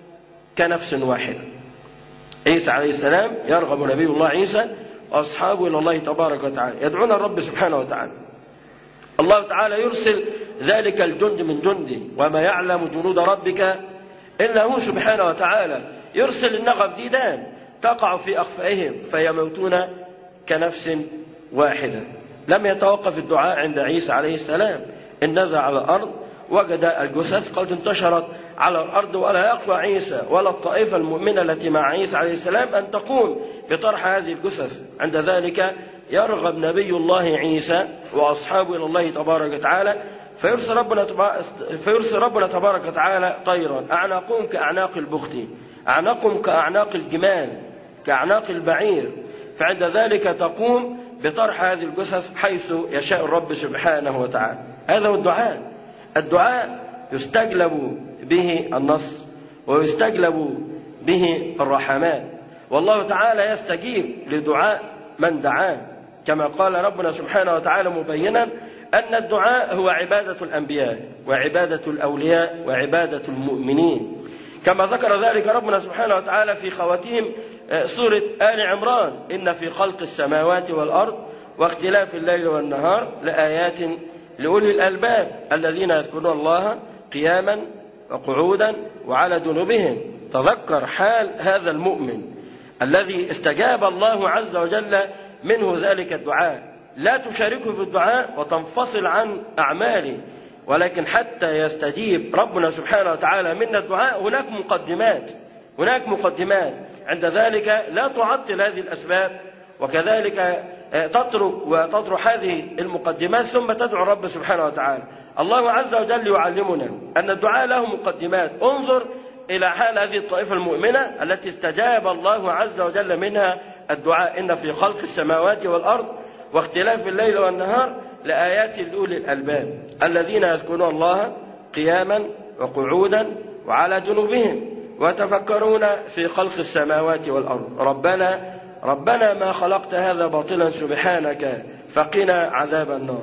كنفس واحدة. عيسى عليه السلام يرغب نبي الله عيسى وأصحابه إلى الله تبارك وتعالى، يدعون الرب سبحانه وتعالى. الله تعالى يرسل ذلك الجند من جنده، وما يعلم جنود ربك إلا هو سبحانه وتعالى. يرسل النغف ديدان تقع في أخفائهم فيموتون كنفس واحدة. لم يتوقف الدعاء عند عيسى عليه السلام، إن نزل على الأرض وجد الجثث قد انتشرت على الأرض، ولا يقوى عيسى ولا الطائفة المؤمنة التي مع عيسى عليه السلام أن تقوم بطرح هذه الجثث. عند ذلك يرغب نبي الله عيسى وأصحابه إلى الله تبارك وتعالى، فيرسل ربنا فيرسل ربنا تبارك وتعالى طيرا أعناقهم كأعناق البخت، أعناقهم كأعناق الجمال، كأعناق البعير، فعند ذلك تقوم بطرح هذه الجثث حيث يشاء الرب سبحانه وتعالى. هذا هو الدعاء. الدعاء يستجلب به النصر ويستجلب به الرحمات، والله تعالى يستجيب لدعاء من دعاه، كما قال ربنا سبحانه وتعالى مبينا أن الدعاء هو عبادة الأنبياء وعبادة الأولياء وعبادة المؤمنين، كما ذكر ذلك ربنا سبحانه وتعالى في خواتيم سورة آل عمران: إن في خلق السماوات والأرض واختلاف الليل والنهار لآيات لأولي الألباب الذين يذكرون الله قياما وقعودا وعلى جنوبهم. تذكر حال هذا المؤمن الذي استجاب الله عز وجل منه ذلك الدعاء، لا تشاركه في الدعاء وتنفصل عن أعماله، ولكن حتى يستجيب ربنا سبحانه وتعالى من الدعاء هناك مقدمات هناك مقدمات عند ذلك لا تعطل هذه الأسباب، وكذلك تترك وتطرح هذه المقدمات ثم تدعو الرب سبحانه وتعالى. الله عز وجل يعلمنا أن الدعاء له مقدمات. انظر إلى حال هذه الطائفة المؤمنة التي استجاب الله عز وجل منها الدعاء. إن في خلق السماوات والأرض واختلاف الليل والنهار لآيات لأولي الألباب الذين يذكرون الله قياما وقعودا وعلى جنوبهم ويتفكرون في خلق السماوات والأرض ربنا ربنا ما خلقت هذا باطلا سبحانك فقنا عذاب النار.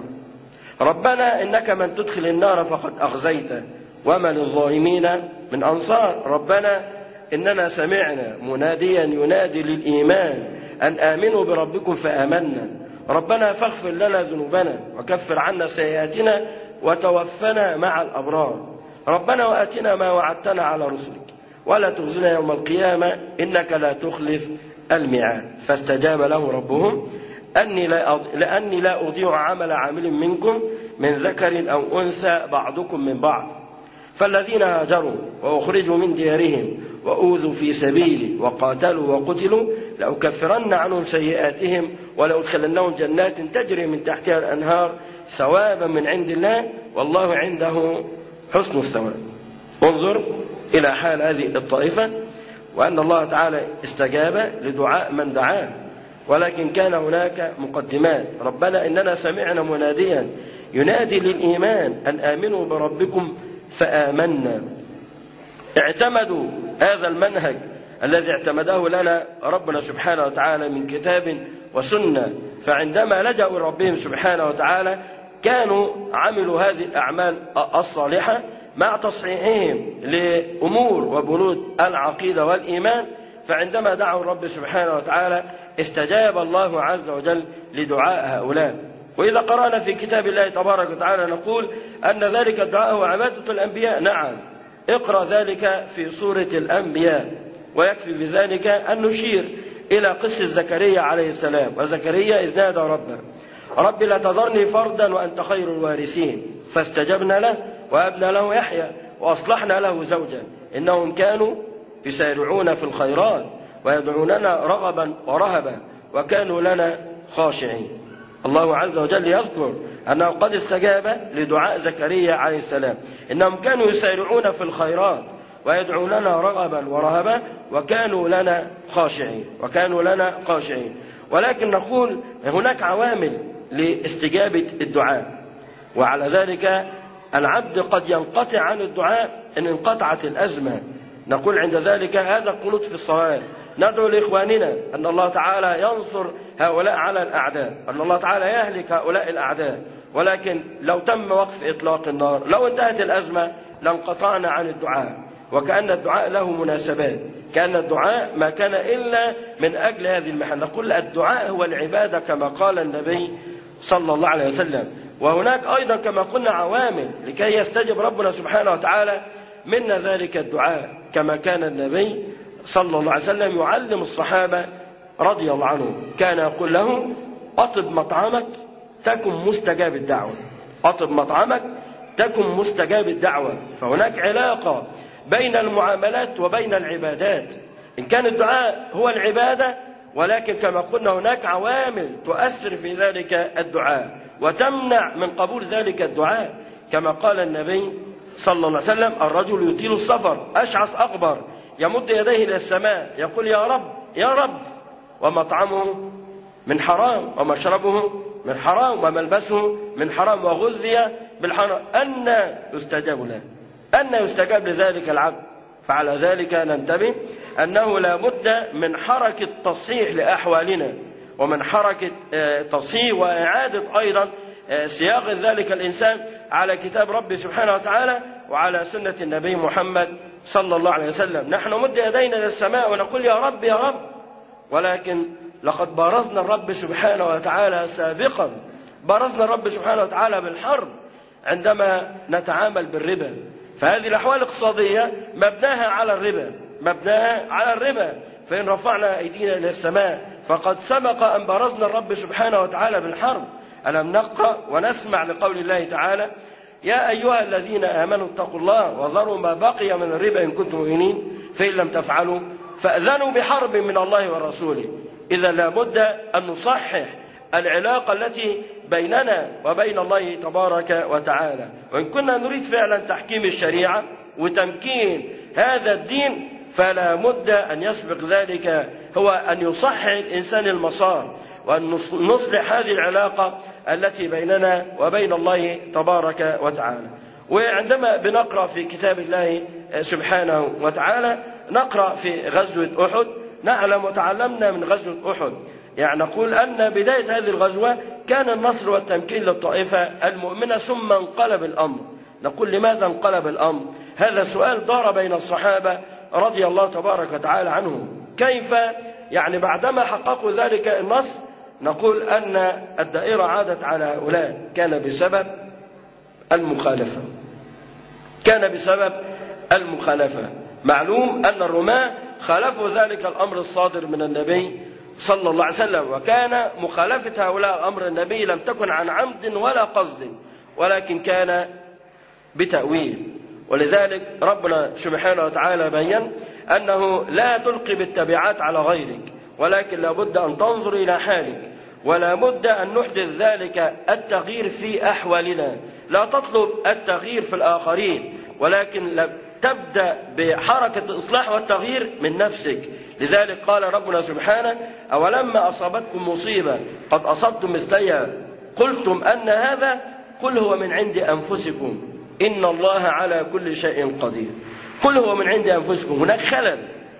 ربنا إنك من تدخل النار فقد أخزيته وما للظالمين من أنصار. ربنا إننا سمعنا مناديا ينادي للإيمان أن آمنوا بربكم فآمنا. ربنا فاغفر لنا ذنوبنا وكفر عنا سيئاتنا وتوفنا مع الأبرار. ربنا وآتنا ما وعدتنا على رسلك ولا تخزنا يوم القيامة إنك لا تخلف الميعاد. فاستجاب له ربهم أني لا لأني لا أضيع عمل عامل منكم من ذكر أو أنثى بعضكم من بعض. فالذين هاجروا وأخرجوا من ديارهم وأوذوا في سبيلي وقاتلوا وقتلوا لأكفرن عنهم سيئاتهم ولأدخلنهم جنات تجري من تحتها الأنهار ثوابا من عند الله والله عنده حسن الثواب. انظر إلى حال هذه الطائفة وأن الله تعالى استجاب لدعاء من دعاه، ولكن كان هناك مقدمات. ربنا إننا سمعنا مناديا ينادي للإيمان أن آمنوا بربكم فآمنا. اعتمدوا هذا المنهج الذي اعتمده لنا ربنا سبحانه وتعالى من كتاب وسنة، فعندما لجأوا ربهم سبحانه وتعالى كانوا عملوا هذه الأعمال الصالحة مع تصحيحهم لأمور وبنود العقيدة والإيمان. فعندما دعوا الرب سبحانه وتعالى استجاب الله عز وجل لدعاء هؤلاء. وإذا قرأنا في كتاب الله تبارك وتعالى نقول أن ذلك الدعاء هو عبادة الأنبياء. نعم، اقرأ ذلك في سورة الأنبياء. ويكفي بذلك أن نشير إلى قصة زكريا عليه السلام. وزكريا إذ نادى ربه رب لا تذرني فردا وأنت خير الوارثين فاستجبنا له وأبنى له يحيى وأصلحنا له زوجا إنهم كانوا يسارعون في الخيرات ويدعوننا رغبا ورهبا وكانوا لنا خاشعين. الله عز وجل يذكر أنه قد استجاب لدعاء زكريا عليه السلام. إنهم كانوا يسارعون في الخيرات ويدعوننا رغبا ورهبا وكانوا لنا خاشعين وكانوا لنا خاشعين. ولكن نقول هناك عوامل لاستجابة الدعاء، وعلى ذلك العبد قد ينقطع عن الدعاء إن انقطعت الأزمة. نقول عند ذلك هذا القنوت في الصلاة. ندعو لإخواننا أن الله تعالى ينصر هؤلاء على الأعداء، أن الله تعالى يهلك هؤلاء الأعداء. ولكن لو تم وقف إطلاق النار، لو انتهت الأزمة، لانقطعنا عن الدعاء. وكأن الدعاء له مناسبات، كأن الدعاء ما كان إلا من أجل هذه المحن. نقول الدعاء هو العبادة كما قال النبي صلى الله عليه وسلم. وهناك أيضا كما قلنا عوامل لكي يستجب ربنا سبحانه وتعالى منا ذلك الدعاء، كما كان النبي صلى الله عليه وسلم يعلم الصحابة رضي الله عنهم. كان يقول لهم أطب مطعمك تكن مستجاب الدعوة، أطب مطعمك تكن مستجاب الدعوة. فهناك علاقة بين المعاملات وبين العبادات. إن كان الدعاء هو العبادة، ولكن كما قلنا هناك عوامل تؤثر في ذلك الدعاء وتمنع من قبول ذلك الدعاء، كما قال النبي صلى الله عليه وسلم الرجل يطيل السفر أشعث أغبر يمد يديه إلى السماء يقول يا رب يا رب ومطعمه من حرام ومشربه من حرام وملبسه من حرام وغذي بالحرام أن يستجاب له، أن يستجاب لذلك العبد. فعلى ذلك ننتبه أنه لا بد من حركة تصحيح لأحوالنا ومن حركة تصحيح وإعادة أيضا صياغة ذلك الإنسان على كتاب ربي سبحانه وتعالى وعلى سنة النبي محمد صلى الله عليه وسلم. نحن مد يدينا للسماء ونقول يا رب يا رب، ولكن لقد بارزنا الرب سبحانه وتعالى سابقا، بارزنا الرب سبحانه وتعالى بالحرب عندما نتعامل بالربا. فهذه الأحوال الاقتصادية مبناها على الربا، مبناها على الربا. فإن رفعنا أيدينا إلى السماء فقد سبق أن بارزنا الرب سبحانه وتعالى بالحرب. ألم نقرأ ونسمع لقول الله تعالى يا أيها الذين آمنوا اتقوا الله وذروا ما بقي من الربا إن كنتم مؤمنين فإن لم تفعلوا فأذنوا بحرب من الله ورسوله. إذا لابد أن نصحح العلاقة التي بيننا وبين الله تبارك وتعالى. وإن كنا نريد فعلا تحكيم الشريعة وتمكين هذا الدين فلا مد أن يسبق ذلك هو أن يصحح الإنسان المسار وأن نصلح هذه العلاقة التي بيننا وبين الله تبارك وتعالى. وعندما بنقرأ في كتاب الله سبحانه وتعالى نقرأ في غزوة أحد نعلم وتعلمنا من غزوة أحد يعني نقول أن بداية هذه الغزوة كان النصر والتمكين للطائفة المؤمنة ثم انقلب الأمر. نقول لماذا انقلب الأمر؟ هذا سؤال دار بين الصحابة رضي الله تبارك وتعالى عنهم. كيف يعني بعدما حققوا ذلك النصر نقول أن الدائرة عادت على هؤلاء؟ كان بسبب المخالفة كان بسبب المخالفة. معلوم أن الرماة خالفوا ذلك الأمر الصادر من النبي صلى الله عليه وسلم، وكان مخالفة هؤلاء الأمر النبي لم تكن عن عمد ولا قصد ولكن كان بتأويل. ولذلك ربنا سبحانه وتعالى بيّن أنه لا تلقي بالتبعات على غيرك ولكن لابد أن تنظر إلى حالك ولا بد أن نحدث ذلك التغيير في أحوالنا. لا تطلب التغيير في الآخرين ولكن تبدأ بحركة الإصلاح والتغيير من نفسك. لذلك قال ربنا سبحانه أولما أصابتكم مصيبة قد أصبتم مثليها قلتم أن هذا قل هو من عند أنفسكم إن الله على كل شيء قدير. قل هو من عند أنفسكم. هناك خلل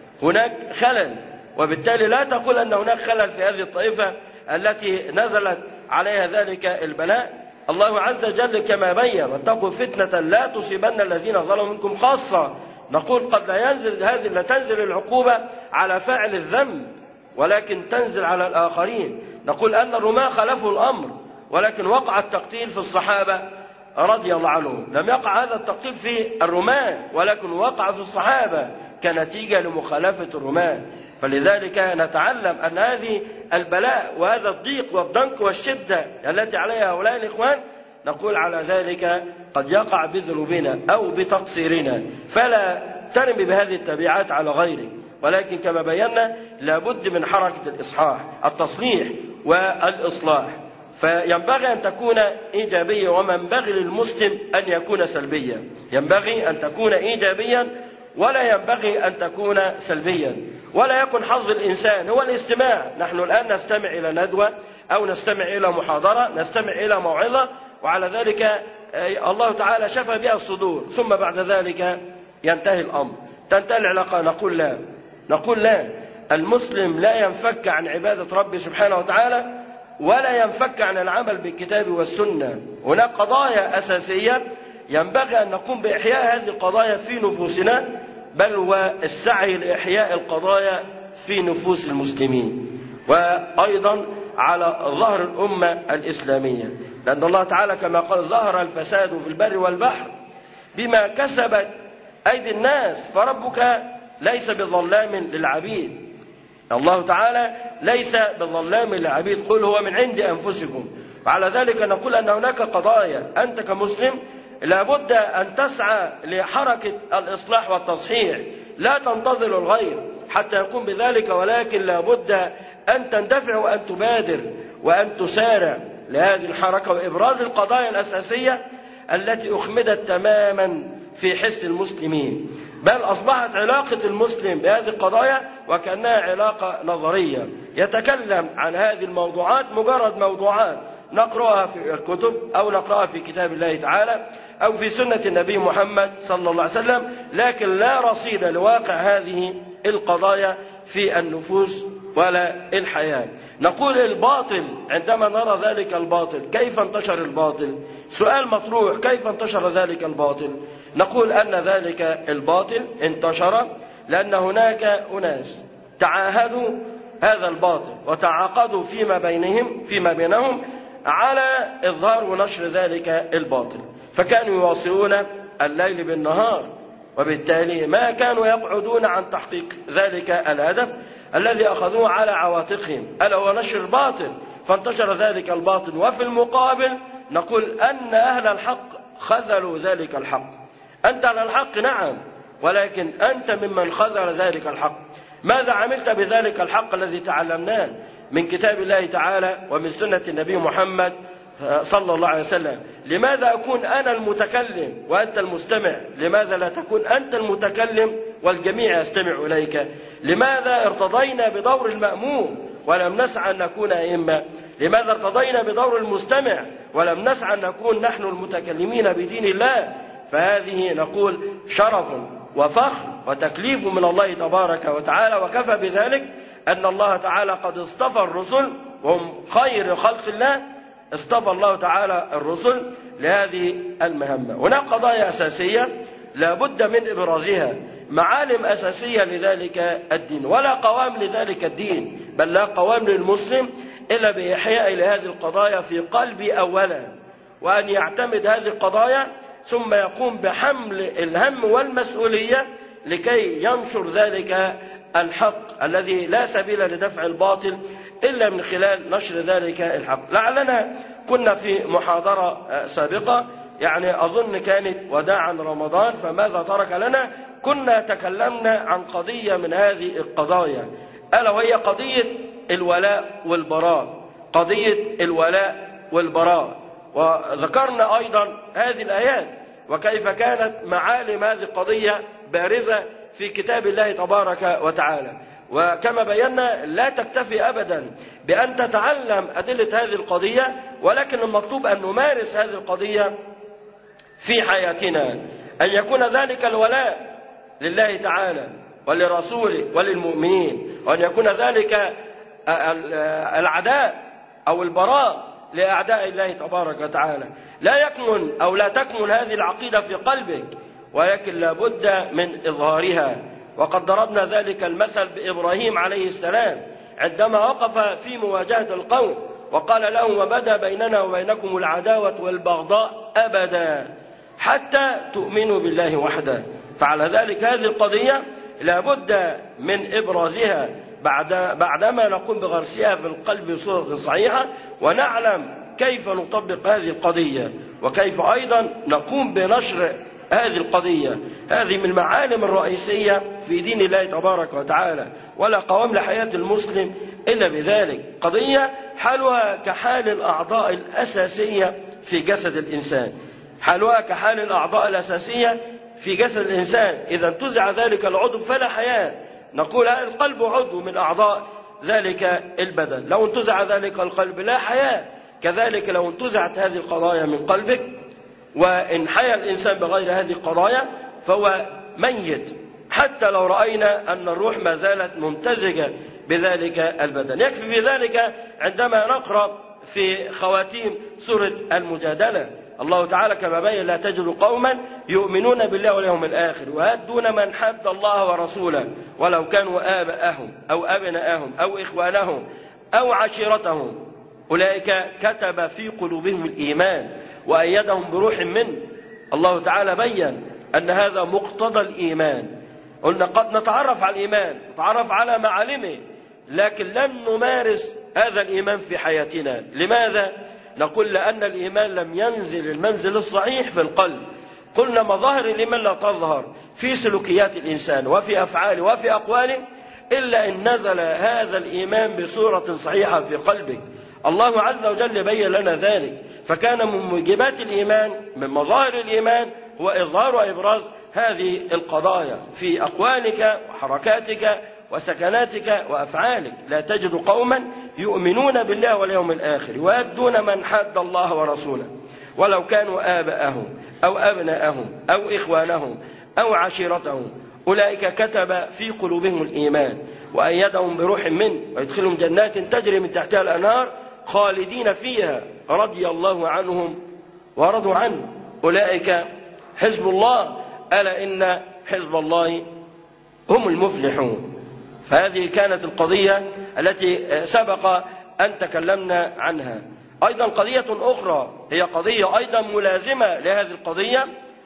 هناك خلل وبالتالي لا تقول أن هناك خلل في هذه الطائفة التي نزلت عليها ذلك البلاء. الله عز وجل كما بين واتقوا فتنة لا تصيبن الذين ظلموا منكم خاصة. نقول قد لا ينزل هذه لا تنزل العقوبة على فاعل الذنب ولكن تنزل على الآخرين. نقول أن الرماة خلفوا الأمر ولكن وقع التقتيل في الصحابة رضي الله عنهم. لم يقع هذا التقتيل في الرماة ولكن وقع في الصحابة كنتيجة لمخالفة الرماة. فلذلك نتعلم أن هذه البلاء وهذا الضيق والضنك والشدة التي عليها هؤلاء الإخوان نقول على ذلك قد يقع بذنوبنا أو بتقصيرنا فلا ترمي بهذه التبعات على غيرك ولكن كما بينا لابد من حركة الإصحاح التصليح والإصلاح. فينبغي أن تكون إيجابية وما ينبغي للمسلم أن يكون سلبيا. ينبغي أن تكون إيجابيا ولا ينبغي أن تكون سلبيا ولا يكون حظ الإنسان هو الاستماع. نحن الآن نستمع إلى ندوة أو نستمع إلى محاضرة نستمع إلى موعظة وعلى ذلك الله تعالى شفى بها الصدور ثم بعد ذلك ينتهي الأمر تنتهي العلاقة. نقول لا نقول لا المسلم لا ينفك عن عبادة ربه سبحانه وتعالى ولا ينفك عن العمل بالكتاب والسنة. هناك قضايا أساسية ينبغي أن نقوم بإحياء هذه القضايا في نفوسنا بل والسعي لإحياء القضايا في نفوس المسلمين وأيضا على ظهر الأمة الإسلامية. لأن الله تعالى كما قال ظهر الفساد في البر والبحر بما كسبت أيدي الناس فربك ليس بظلام للعبيد. الله تعالى ليس بظلام للعبيد قل هو من عند أنفسكم. وعلى ذلك نقول أن هناك قضايا أنت كمسلم لابد أن تسعى لحركة الإصلاح والتصحيح لا تنتظر الغير حتى يقوم بذلك ولكن لابد أن تندفع وأن تبادر وأن تسارع لهذه الحركة وإبراز القضايا الأساسية التي أخمدت تماما في حس المسلمين بل أصبحت علاقة المسلم بهذه القضايا وكأنها علاقة نظرية يتكلم عن هذه الموضوعات مجرد موضوعات نقرأها في الكتب أو نقرأها في كتاب الله تعالى أو في سنة النبي محمد صلى الله عليه وسلم لكن لا رصيد لواقع هذه القضايا في النفوس ولا الحياة. نقول الباطل عندما نرى ذلك الباطل كيف انتشر الباطل؟ سؤال مطروح كيف انتشر ذلك الباطل؟ نقول أن ذلك الباطل انتشر لأن هناك أناس تعاهدوا هذا الباطل وتعاقدوا فيما بينهم فيما بينهم على إظهار ونشر ذلك الباطل فكانوا يواصلون الليل بالنهار وبالتالي ما كانوا يقعدون عن تحقيق ذلك الهدف الذي أخذوه على عواتقهم ألا هو نشر الباطل فانتشر ذلك الباطل. وفي المقابل نقول أن أهل الحق خذلوا ذلك الحق. أنت على الحق نعم ولكن أنت ممن خذل ذلك الحق. ماذا عملت بذلك الحق الذي تعلمناه؟ من كتاب الله تعالى ومن سنة النبي محمد صلى الله عليه وسلم. لماذا أكون أنا المتكلم وأنت المستمع؟ لماذا لا تكون أنت المتكلم والجميع يستمع إليك؟ لماذا ارتضينا بدور المأموم ولم نسعى أن نكون أئمة؟ لماذا ارتضينا بدور المستمع ولم نسعى أن نكون نحن المتكلمين بدين الله؟ فهذه نقول شرف وفخر وتكليف من الله تبارك وتعالى، وكفى بذلك أن الله تعالى قد اصطفى الرسل وهم خير خلق الله. اصطفى الله تعالى الرسل لهذه المهمة. هناك قضايا أساسية لا بد من إبرازها، معالم أساسية لذلك الدين، ولا قوام لذلك الدين، بل لا قوام للمسلم إلا بإحياء لهذه القضايا في قلبه أولا، وأن يعتمد هذه القضايا ثم يقوم بحمل الهم والمسؤولية لكي ينشر ذلك الحق الذي لا سبيل لدفع الباطل إلا من خلال نشر ذلك الحق. لعلنا كنا في محاضرة سابقة، يعني أظن كانت وداعا رمضان، فماذا ترك لنا؟ كنا تكلمنا عن قضية من هذه القضايا، ألا وهي قضية الولاء والبراء. قضية الولاء والبراء، وذكرنا أيضا هذه الآيات وكيف كانت معالم هذه القضية بارزة في كتاب الله تبارك وتعالى. وكما بينا لا تكتفي أبدا بأن تتعلم أدلة هذه القضية، ولكن المطلوب أن نمارس هذه القضية في حياتنا، أن يكون ذلك الولاء لله تعالى ولرسوله وللمؤمنين، وأن يكون ذلك العداء أو البراء لأعداء الله تبارك وتعالى. لا يكمن أو لا تكمن هذه العقيدة في قلبك، ولكن لا بد من إظهارها. وقد ضربنا ذلك المثل بإبراهيم عليه السلام عندما وقف في مواجهة القوم وقال لهم: وبدا بيننا وبينكم العداوة والبغضاء أبدا حتى تؤمنوا بالله وحده. فعلى ذلك هذه القضية لا بد من إبرازها بعد بعدما نقوم بغرسها في القلب بصورة صحيحة، ونعلم كيف نطبق هذه القضية وكيف أيضا نقوم بنشر هذه القضية. هذه من المعالم الرئيسية في دين الله تبارك وتعالى، ولا قوام لحياة المسلم إلا بذلك. قضية حالها كحال الأعضاء الأساسية في جسد الإنسان، حالها كحال الأعضاء الأساسية في جسد الإنسان. إذا انتزع ذلك العضو فلا حياة. نقول القلب عضو من أعضاء ذلك البدن، لو انتزع ذلك القلب لا حياة. كذلك لو انتزعت هذه القضايا من قلبك وإن حيا الإنسان بغير هذه القضايا فهو ميت، حتى لو رأينا أن الروح ما زالت ممتزجة بذلك البدن. يكفي في ذلك عندما نقرأ في خواتيم سورة المجادلة الله تعالى كما بين: لا تجد قوما يؤمنون بالله واليوم الآخر ويؤدون من حد الله ورسوله ولو كانوا آباءهم أو أبناءهم أو إخوانهم أو عشيرتهم أولئك كتب في قلوبهم الإيمان وأيدهم بروح منه. الله تعالى بين أن هذا مقتضى الإيمان. قلنا قد نتعرف على الإيمان، نتعرف على معالمه، لكن لن نمارس هذا الإيمان في حياتنا. لماذا؟ نقول لأن الإيمان لم ينزل المنزل الصحيح في القلب. قلنا مظاهر الإيمان لا تظهر في سلوكيات الإنسان وفي أفعاله وفي أقواله إلا إن نزل هذا الإيمان بصورة صحيحة في قلبك. الله عز وجل بين لنا ذلك، فكان من موجبات الإيمان، من مظاهر الإيمان، هو إظهار وإبراز هذه القضايا في أقوالك وحركاتك وسكناتك وأفعالك. لا تجد قوما يؤمنون بالله واليوم الآخر ويؤدون من حد الله ورسوله ولو كانوا آباءهم أو أبناءهم أو إخوانهم أو عشيرتهم أولئك كتب في قلوبهم الإيمان وأيدهم بروح منه ويدخلهم جنات تجري من تحتها الأنهار خالدين فيها رضي الله عنهم ورضوا عنه أولئك حزب الله ألا إن حزب الله هم المفلحون. فهذه كانت القضية التي سبق أن تكلمنا عنها. أيضا قضية أخرى هي قضية أيضا ملازمة لهذه القضية،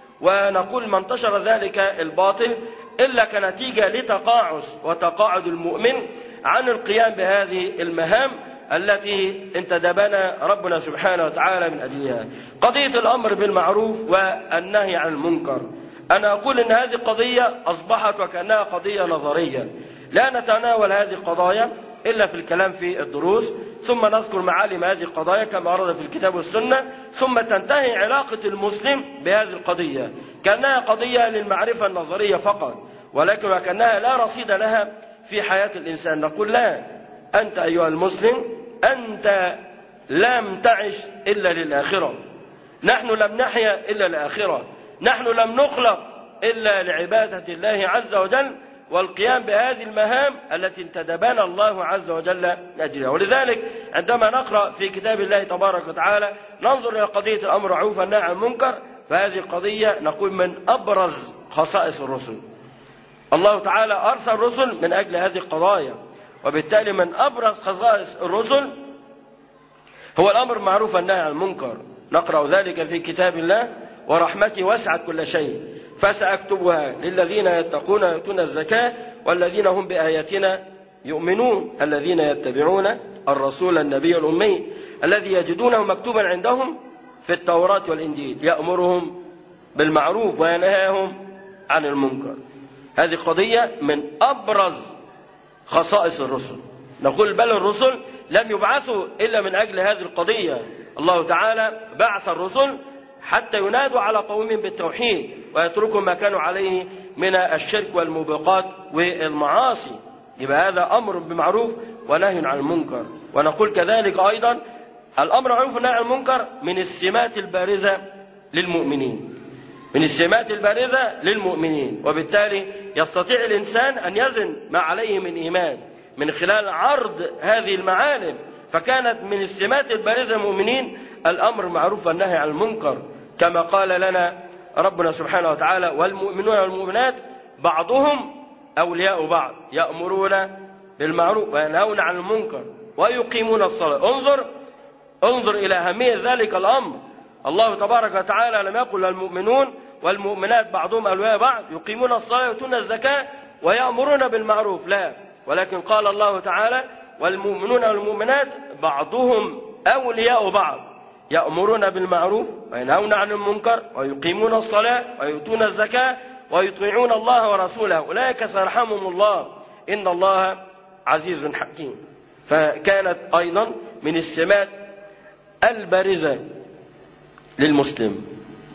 ونقول ما انتشر ذلك الباطل إلا كنتيجة لتقاعس وتقاعد المؤمن عن القيام بهذه المهام التي انتدبنا ربنا سبحانه وتعالى من أجلها. قضية الأمر بالمعروف والنهي عن المنكر. أنا أقول إن هذه القضية أصبحت وكأنها قضية نظرية، لا نتناول هذه القضايا إلا في الكلام في الدروس، ثم نذكر معالم هذه القضايا كما ورد في الكتاب والسنة، ثم تنتهي علاقة المسلم بهذه القضية كأنها قضية للمعرفة النظرية فقط، ولكن وكأنها لا رصيد لها في حياة الإنسان. نقول لا، أنت أيها المسلم أنت لم تعش إلا للآخرة، نحن لم نحيا إلا للآخرة، نحن لم نخلق إلا لعبادة الله عز وجل والقيام بهذه المهام التي انتدبنا الله عز وجل لأجلها. ولذلك عندما نقرأ في كتاب الله تبارك وتعالى ننظر إلى قضية الأمر معروف والنهي عن المنكر، فهذه القضية نقول من أبرز خصائص الرسل. الله تعالى أرسل الرسل من أجل هذه القضايا، وبالتالي من أبرز خصائص الرسل هو الأمر معروف والنهي عن المنكر. نقرأ ذلك في كتاب الله: ورحمتي وسعت كل شيء فسأكتبها للذين يتقون ويؤتون الزكاة والذين هم بآياتنا يؤمنون الذين يتبعون الرسول النبي الأمي الذي يجدونه مكتوبا عندهم في التوراة والإنجيل يأمرهم بالمعروف وينهاهم عن المنكر. هذه قضية من أبرز خصائص الرسل. نقول بل الرسل لم يبعثوا إلا من أجل هذه القضية. الله تعالى بعث الرسل حتى ينادوا على قومهم بالتوحيد ويتركوا ما كانوا عليه من الشرك والموبقات والمعاصي. يبقى هذا أمر بمعروف ونهي عن المنكر. ونقول كذلك أيضا الأمر معروف ونهي عن المنكر من السمات البارزة للمؤمنين، من السمات البارزة للمؤمنين، وبالتالي يستطيع الإنسان أن يزن ما عليه من إيمان من خلال عرض هذه المعالم. فكانت من السمات البارزة للمؤمنين الأمر معروف والنهي عن المنكر، كما قال لنا ربنا سبحانه وتعالى: والمؤمنون والمؤمنات بعضهم أولياء بعض يأمرون بالمعروف وينهون عن المنكر ويقيمون الصلاة. انظر انظر إلى أهمية ذلك الأمر. الله تبارك وتعالى لم يقل المؤمنون والمؤمنات بعضهم أولياء بعض يقيمون الصلاة ويؤتون الزكاة ويأمرون بالمعروف، لا، ولكن قال الله تعالى: والمؤمنون والمؤمنات بعضهم أولياء بعض يأمرون بالمعروف وينهون عن المنكر ويقيمون الصلاة ويؤتون الزكاة ويطيعون الله ورسوله أولئك سيرحمهم الله إن الله عزيز حكيم. فكانت أيضا من السمات البارزة للمسلم.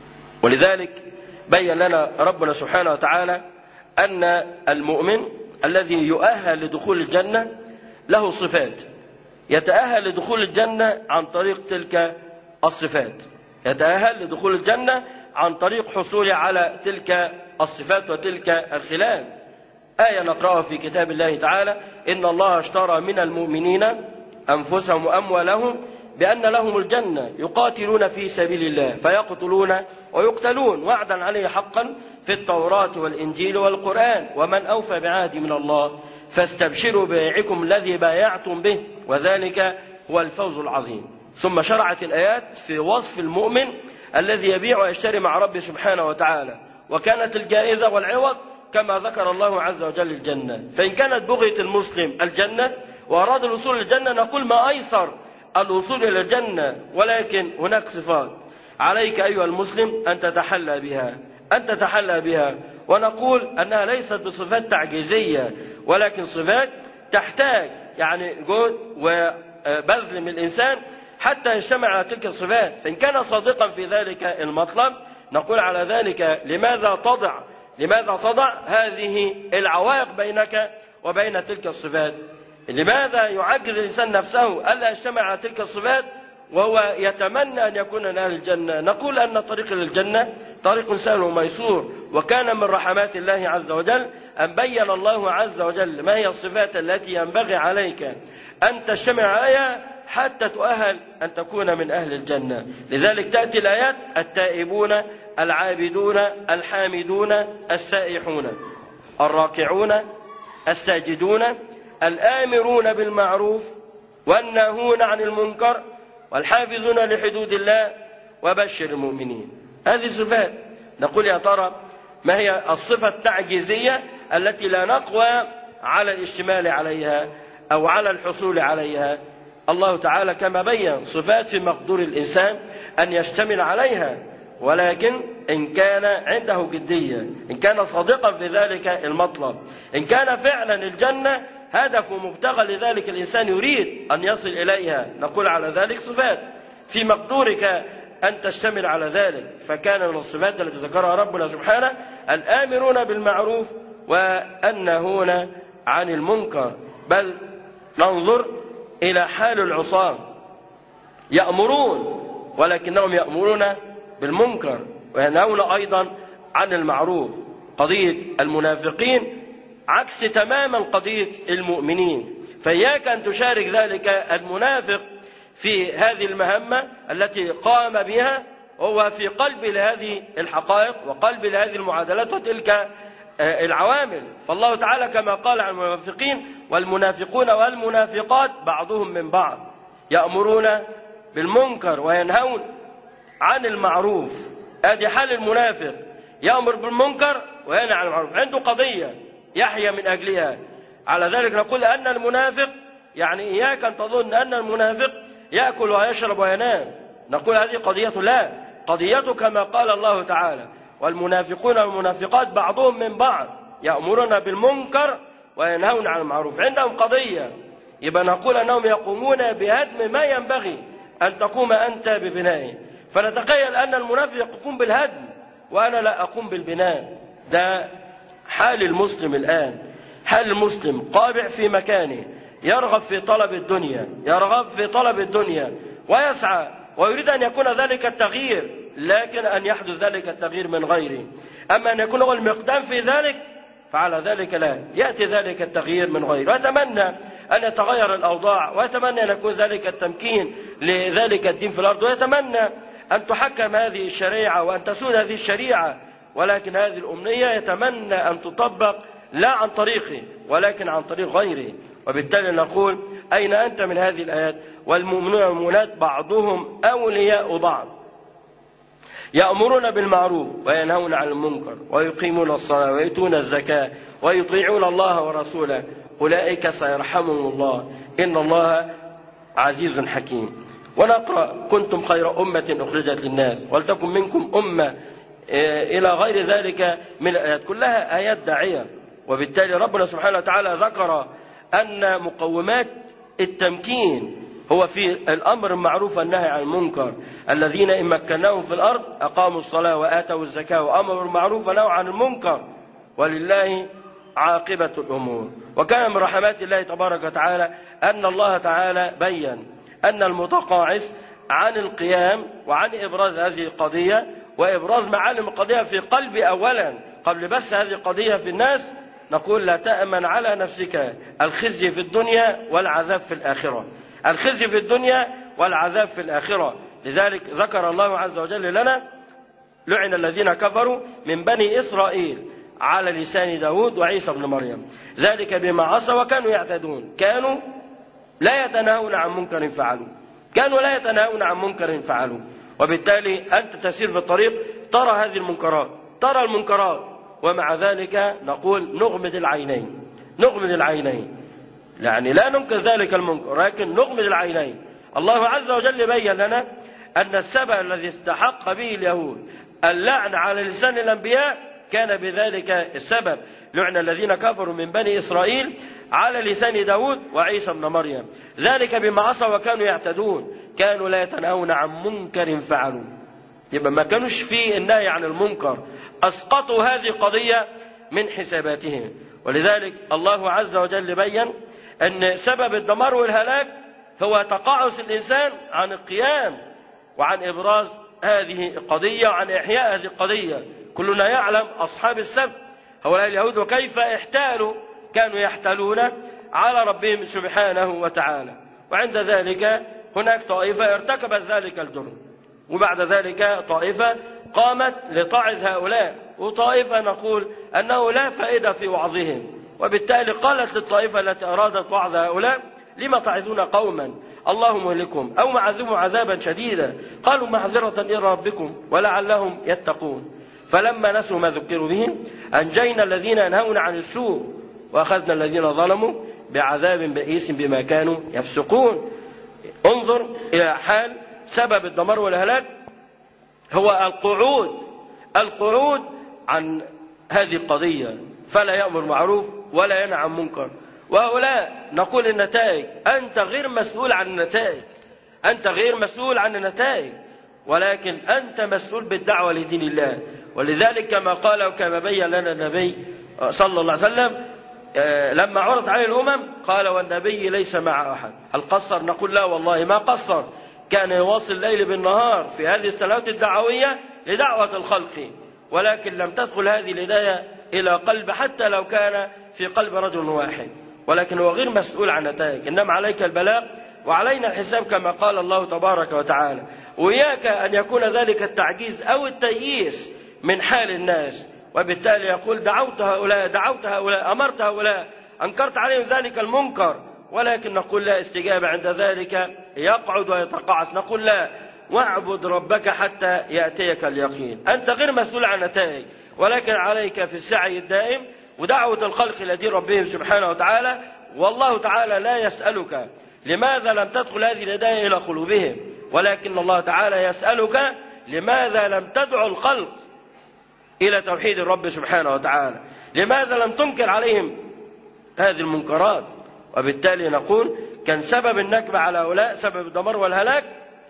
ولذلك بين لنا ربنا سبحانه وتعالى أن المؤمن الذي يؤهل لدخول الجنة له صفات، يتأهل لدخول الجنة عن طريق تلك الصفات، يتأهل لدخول الجنة عن طريق حصوله على تلك الصفات وتلك الخلال. آية نقرأها في كتاب الله تعالى: إن الله اشترى من المؤمنين أنفسهم وأموالهم بأن لهم الجنة يقاتلون في سبيل الله فيقتلون ويقتلون وعدا عليه حقا في التوراة والإنجيل والقرآن ومن أوفى بعهده من الله فاستبشروا ببيعكم الذي بايعتم به وذلك هو الفوز العظيم. ثم شرعت الآيات في وصف المؤمن الذي يبيع ويشتري مع ربه سبحانه وتعالى، وكانت الجائزة والعوض كما ذكر الله عز وجل الجنة. فإن كانت بغية المسلم الجنة وأراد الوصول للجنة نقول ما أيسر الوصول إلى الجنة، ولكن هناك صفات عليك أيها المسلم أن تتحلى بها أن تتحلى بها ونقول أنها ليست بصفات تعجيزية، ولكن صفات تحتاج يعني جهد وبذل من الإنسان حتى يجتمع على تلك الصفات. فإن كان صادقا في ذلك المطلب نقول على ذلك لماذا تضع لماذا تضع هذه العوائق بينك وبين تلك الصفات؟ لماذا يعجز الإنسان نفسه ألا يجتمع على تلك الصفات وهو يتمنى أن يكون من أهل الجنة؟ نقول أن طريق للجنة طريق سهل وميسور، وكان من رحمات الله عز وجل أن بين الله عز وجل ما هي الصفات التي ينبغي عليك أن تجتمع عليها حتى تؤهل أن تكون من أهل الجنة. لذلك تأتي الآيات: التائبون العابدون الحامدون السائحون الراكعون الساجدون الآمرون بالمعروف والناهون عن المنكر والحافظون لحدود الله وبشر المؤمنين. هذه صفات. نقول يا ترى ما هي الصفة التعجيزية التي لا نقوى على الاشتمال عليها أو على الحصول عليها؟ الله تعالى كما بين صفات في مقدور الإنسان أن يشتمل عليها، ولكن إن كان عنده جدية، إن كان صادقا في ذلك المطلب، إن كان فعلا الجنة هدف ومبتغى لذلك الإنسان يريد أن يصل إليها، نقول على ذلك صفات في مقدورك أن تشتمل على ذلك. فكان من الصفات التي ذكرها ربنا سبحانه الآمرون بالمعروف والناهون عن المنكر. بل ننظر إلى حال العصاة، يأمرون ولكنهم يأمرون بالمنكر وينهون أيضا عن المعروف. قضية المنافقين عكس تماما قضية المؤمنين، فإياك أن تشارك ذلك المنافق في هذه المهمة التي قام بها، وهو في قلب لهذه الحقائق وقلب لهذه المعادلات وتلك العوامل. فالله تعالى كما قال عن المنافقين: والمنافقون والمنافقات بعضهم من بعض يأمرون بالمنكر وينهون عن المعروف. هذه حال المنافق، يأمر بالمنكر وينهى عن المعروف، عنده قضية يحيى من أجلها. على ذلك نقول أن المنافق، يعني إياك أن تظن أن المنافق يأكل ويشرب وينام، نقول هذه قضية لا، قضيته كما قال الله تعالى: والمنافقون والمنافقات بعضهم من بعض يأمرون بالمنكر وينهون عن المعروف. عندهم قضية، يبقى نقول أنهم يقومون بهدم ما ينبغي أن تقوم أنت ببنائه. فنتخيل أن المنافق يقوم بالهدم وأنا لا أقوم بالبناء. ده حال المسلم الآن، حال المسلم قابع في مكانه، يرغب في طلب الدنيا، يرغب في طلب الدنيا ويسعى ويريد أن يكون ذلك التغيير، لكن أن يحدث ذلك التغيير من غيره. أما أن يكون هو المقدام في ذلك فعلى ذلك لا يأتي ذلك التغيير من غيره. ويتمنى أن يتغير الأوضاع، ويتمنى أن يكون ذلك التمكين لذلك الدين في الأرض، ويتمنى أن تحكم هذه الشريعة وأن تسود هذه الشريعة، ولكن هذه الأمنية يتمنى أن تطبق لا عن طريقه ولكن عن طريق غيره. وبالتالي نقول: أين أنت من هذه الآيات؟ والمؤمنون والمؤمنات بعضهم أولياء بعض يأمرون بالمعروف وينهون عن المنكر ويقيمون الصلاة ويؤتون الزكاة ويطيعون الله ورسوله أولئك سيرحمهم الله إن الله عزيز حكيم. ونقرأ: كنتم خير أمة أخرجت للناس ولتكن منكم أمة إلى غير ذلك من الآيات، كلها آيات داعية. وبالتالي ربنا سبحانه وتعالى ذكر أن مقومات التمكين هو في الأمر المعروف والنهي عن المنكر. الذين إن مكناهم في الأرض أقاموا الصلاة وآتوا الزكاة وأمروا بالمعروف ونهوا عن المنكر ولله عاقبة الأمور. وكان من رحمات الله تبارك وتعالى أن الله تعالى بيّن أن المتقاعس عن القيام وعن إبراز هذه القضية وإبراز معالم القضية في قلبي أولا قبل بس هذه القضية في الناس، نقول: لا تأمن على نفسك الخزي في الدنيا والعذاب في الآخرة، الخزي في الدنيا والعذاب في الآخرة. لذلك ذكر الله عز وجل لنا: لعن الذين كفروا من بني إسرائيل على لسان داود وعيسى بن مريم ذلك بما عصوا وكانوا يعتدون كانوا لا يتناهون عن منكر فعلوا كانوا لا يتناهون عن منكر فعلوا. وبالتالي أنت تسير في الطريق ترى هذه المنكرات، ترى المنكرات، ومع ذلك نقول: نغمض العينين، نغمض العينين، يعني لا ننكر ذلك المنكر لكن نغمض العينين. الله عز وجل بين لنا أن السبب الذي استحق به اليهود اللعن على لسان الأنبياء كان بذلك السبب: لعن الذين كفروا من بني إسرائيل على لسان داود وعيسى بن مريم ذلك بما عصوا وكانوا يعتدون كانوا لا يتناهون عن منكر فعلوا. يبقى ما كانوش في النهي عن المنكر، أسقطوا هذه القضية من حساباتهم. ولذلك الله عز وجل بيّن أن سبب الدمار والهلاك هو تقاعس الإنسان عن القيام وعن إبراز هذه القضية وعن إحياء هذه القضية. كلنا يعلم أصحاب السبت هؤلاء اليهود وكيف احتالوا، كانوا يحتالون على ربهم سبحانه وتعالى، وعند ذلك هناك طائفة ارتكبت ذلك الجرم، وبعد ذلك طائفة قامت لتعظ هؤلاء، وطائفة نقول أنه لا فائدة في وعظهم. وبالتالي قالت للطائفة التي أرادت وعظ هؤلاء: لما تعظون قوما الله مهلكهم أو معذبهم عذابا شديدا قالوا معذرة إلى ربكم ولعلهم يتقون. فلما نسوا ما ذكروا به أنجينا الذين ينهون عن السوء وأخذنا الذين ظلموا بعذاب بئيس بما كانوا يفسقون. انظر إلى حال سبب الدمار والهلاك هو القعود القعود عن هذه القضية، فلا يأمر معروف ولا ينهى عن منكر. وهؤلاء نقول النتائج، أنت غير مسؤول عن النتائج، أنت غير مسؤول عن النتائج، ولكن أنت مسؤول بالدعوة لدين الله. ولذلك كما قال وكما بين لنا النبي صلى الله عليه وسلم لما عرض عليه الأمم قال والنبي ليس مع أحد. هل قصر؟ نقول لا والله ما قصر، كان يواصل الليل بالنهار في هذه السنوات الدعوية لدعوة الخلق، ولكن لم تدخل هذه الهداية إلى قلب حتى لو كان في قلب رجل واحد، ولكن هو غير مسؤول عن نتائج، إنما عليك البلاغ وعلينا الحساب كما قال الله تبارك وتعالى. وإياك أن يكون ذلك التعجيز أو التيئيس من حال الناس، وبالتالي يقول دعوت هؤلاء دعوت هؤلاء أمرت هؤلاء أنكرت عليهم ذلك المنكر، ولكن نقول لا استجابة عند ذلك يقعد ويتقاعس. نقول لا، واعبد ربك حتى يأتيك اليقين. أنت غير مسؤول عن نتائج، ولكن عليك في السعي الدائم ودعوة الخلق إلى دين ربهم سبحانه وتعالى. والله تعالى لا يسألك لماذا لم تدخل هذه الهداية إلى قلوبهم، ولكن الله تعالى يسألك لماذا لم تدعو الخلق إلى توحيد الرب سبحانه وتعالى، لماذا لم تنكر عليهم هذه المنكرات. وبالتالي نقول كان سبب النكبة على هؤلاء سبب الدمار والهلاك،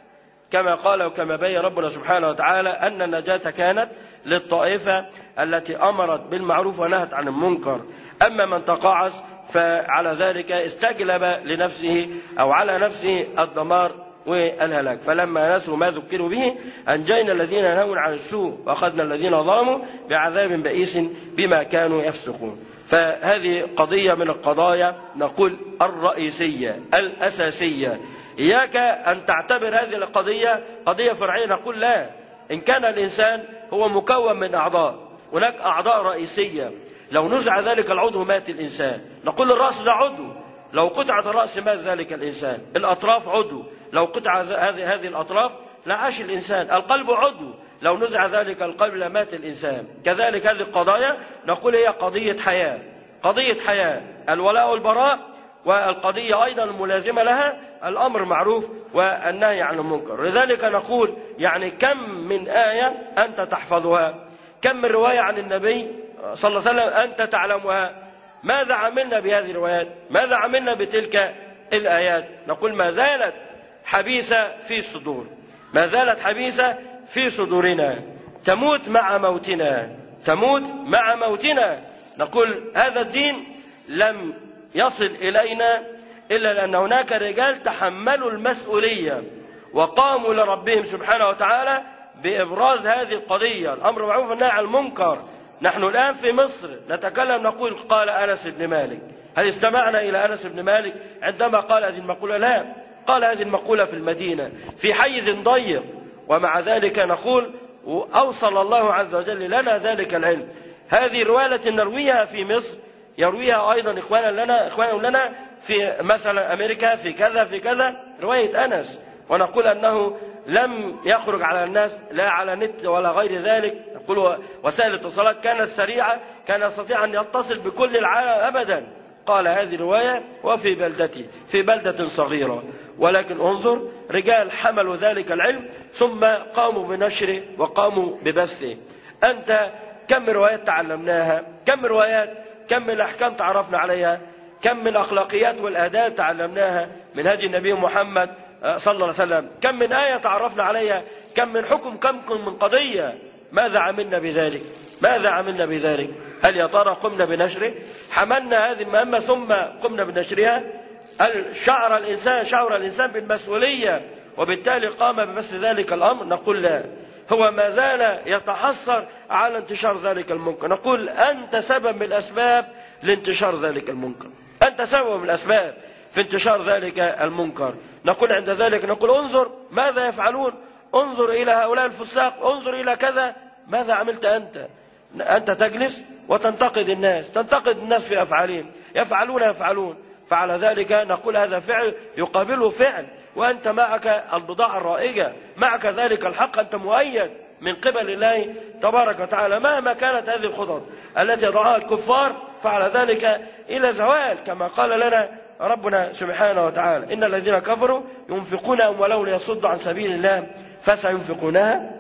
كما قال وكما بين ربنا سبحانه وتعالى أن النجاة كانت للطائفة التي أمرت بالمعروف ونهت عن المنكر. أما من تقاعس فعلى ذلك استجلب لنفسه أو على نفسه الدمار والهلاك. فلما نسوا ما ذكروا به أنجينا الذين ينهون عن السوء وأخذنا الذين ظلموا بعذاب بئيس بما كانوا يفسقون. فهذه قضية من القضايا نقول الرئيسية الأساسية. إياك أن تعتبر هذه القضية قضية فرعية، نقول لا. إن كان الإنسان هو مكون من أعضاء، هناك أعضاء رئيسية، لو نزع ذلك العضو مات الإنسان. نقول الرأس ده عضو، لو قطعت الرأس مات ذلك الإنسان. الأطراف عضو، لو قطع هذه هذه الأطراف لعاش الإنسان. القلب عضو، لو نزع ذلك القلب لمات الإنسان. كذلك هذه القضايا نقول هي قضية حياة، قضية حياة، الولاء والبراء، والقضية أيضا الملازمة لها الأمر معروف والنهي عن المنكر. لذلك نقول يعني كم من آية أنت تحفظها، كم من رواية عن النبي صلى الله عليه وسلم أنت تعلمها. ماذا عملنا بهذه الروايات؟ ماذا عملنا بتلك الآيات؟ نقول ما زالت حبيسة في الصدور، ما زالت حبيسة في صدورنا، تموت مع موتنا، تموت مع موتنا. نقول هذا الدين لم يصل إلينا إلا لأن هناك رجال تحملوا المسؤولية وقاموا لربهم سبحانه وتعالى بإبراز هذه القضية، الأمر معروف والنهي عن المنكر. نحن الآن في مصر نتكلم نقول قال أنس بن مالك. هل استمعنا إلى أنس بن مالك عندما قال هذه المقولة؟ لا، قال هذه المقولة في المدينة في حيز ضيق، ومع ذلك نقول أوصل الله عز وجل لنا ذلك العلم. هذه رواية نرويها في مصر يرويها أيضا إخوانا لنا إخوانا لنا في مثلا أمريكا في كذا في كذا، رواية أنس، ونقول أنه لم يخرج على الناس لا على نت ولا غير ذلك. نقول وسائل الاتصالات كانت سريعة، كان يستطيع أن يتصل بكل العالم أبدا. قال هذه رواية وفي بلدتي في بلدة صغيرة، ولكن انظر رجال حملوا ذلك العلم ثم قاموا بنشره وقاموا ببثه. أنت كم روايات تعلمناها، كم روايات، كم من الأحكام تعرفنا عليها، كم من الأخلاقيات والآداب تعلمناها من هدي النبي محمد صلى الله عليه وسلم، كم من آية تعرفنا عليها، كم من حكم، كم من قضية. ماذا عملنا بذلك؟ ماذا عملنا بذلك؟ هل يا ترى قمنا بنشره؟ حملنا هذه المهمة ثم قمنا بنشرها؟ هل شعر الإنسان شعر الإنسان بالمسؤولية وبالتالي قام بمثل ذلك الأمر؟ نقول لا، هو ما زال يتحسر على انتشار ذلك المنكر. نقول أنت سبب من الأسباب لانتشار ذلك المنكر، أنت سبب من الأسباب في انتشار ذلك المنكر. نقول عند ذلك نقول انظر ماذا يفعلون، انظر إلى هؤلاء الفساق، انظر إلى كذا. ماذا عملت أنت؟ أنت تجلس وتنتقد الناس، تنتقد الناس في أفعالهم، يفعلون يفعلون فعلى ذلك نقول هذا فعل يقابله فعل، وأنت معك البضاعة الرائجة، معك ذلك الحق، أنت مؤيد من قبل الله تبارك وتعالى. مهما كانت هذه الخطط التي يضعها الكفار فعلى ذلك إلى زوال، كما قال لنا ربنا سبحانه وتعالى إن الذين كفروا ينفقون أموالهم ليصدوا عن سبيل الله فسينفقونها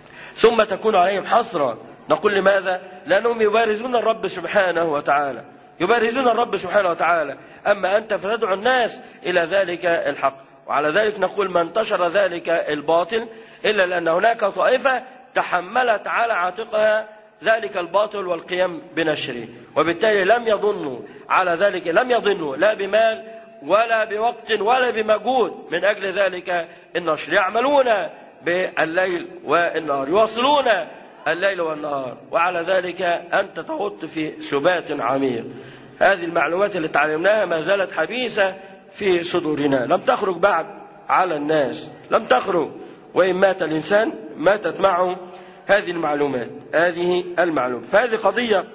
ثم تكون عليهم حسرة. نقول لماذا؟ لأنهم يبارزون الرب سبحانه وتعالى، يبارزون الرب سبحانه وتعالى. أما أنت فتدعو الناس إلى ذلك الحق. وعلى ذلك نقول ما انتشر ذلك الباطل إلا لأن هناك طائفة تحملت على عاتقها ذلك الباطل والقيام بنشره، وبالتالي لم يظنوا على ذلك، لم يظنوا لا بمال ولا بوقت ولا بمجهود من أجل ذلك النشر. يعملون بالليل والنهار، يواصلون الليل والنهار، وعلى ذلك أنت تغط في سبات عميق. هذه المعلومات اللي تعلمناها ما زالت حبيسة في صدورنا، لم تخرج بعد على الناس، لم تخرج. وإن مات الإنسان ماتت معه هذه المعلومات، هذه المعلومات. فهذه قضية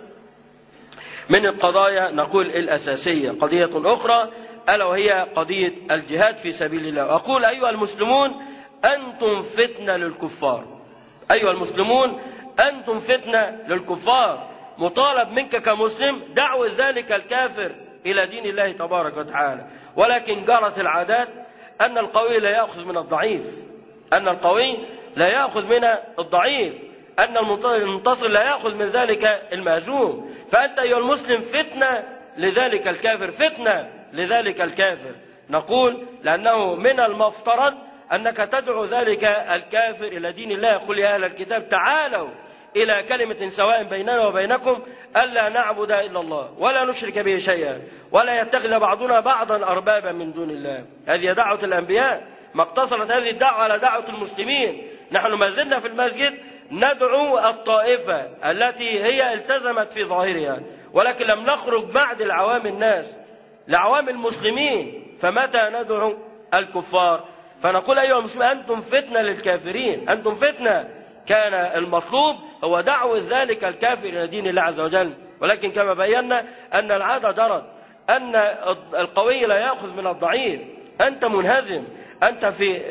من القضايا نقول الأساسية. قضية أخرى ألا وهي قضية الجهاد في سبيل الله. أقول أيها المسلمون أنتم فتنة للكفار، أيها المسلمون أنتم فتنة للكفار. مطالب منك كمسلم دعوة ذلك الكافر إلى دين الله تبارك وتعالى، ولكن جرت العادات أن القوي لا يأخذ من الضعيف، أن القوي لا يأخذ من الضعيف، أن المنتصر لا يأخذ من ذلك المهزوم. فأنت أيها المسلم فتنة لذلك الكافر، فتنة لذلك الكافر. نقول لأنه من المفترض أنك تدعو ذلك الكافر إلى دين الله. يقول يا أهل الكتاب تعالوا إلى كلمة سواء بيننا وبينكم ألا نعبد إلا الله ولا نشرك به شيئا ولا يتخذ بعضنا بعضا أربابا من دون الله. هذه دعوة الأنبياء، ما اقتصرت هذه الدعوة على دعوة المسلمين. نحن ما زلنا في المسجد ندعو الطائفة التي هي التزمت في ظاهرها، ولكن لم نخرج بعد العوام الناس لعوام المسلمين. فمتى ندعو الكفار؟ فنقول أيها المسلمين أنتم فتنة للكافرين، أنتم فتنة. كان المطلوب هو دعوة ذلك الكافر إلى دين الله عز وجل، ولكن كما بينا أن العادة جرت أن القوي لا يأخذ من الضعيف. أنت منهزم، أنت في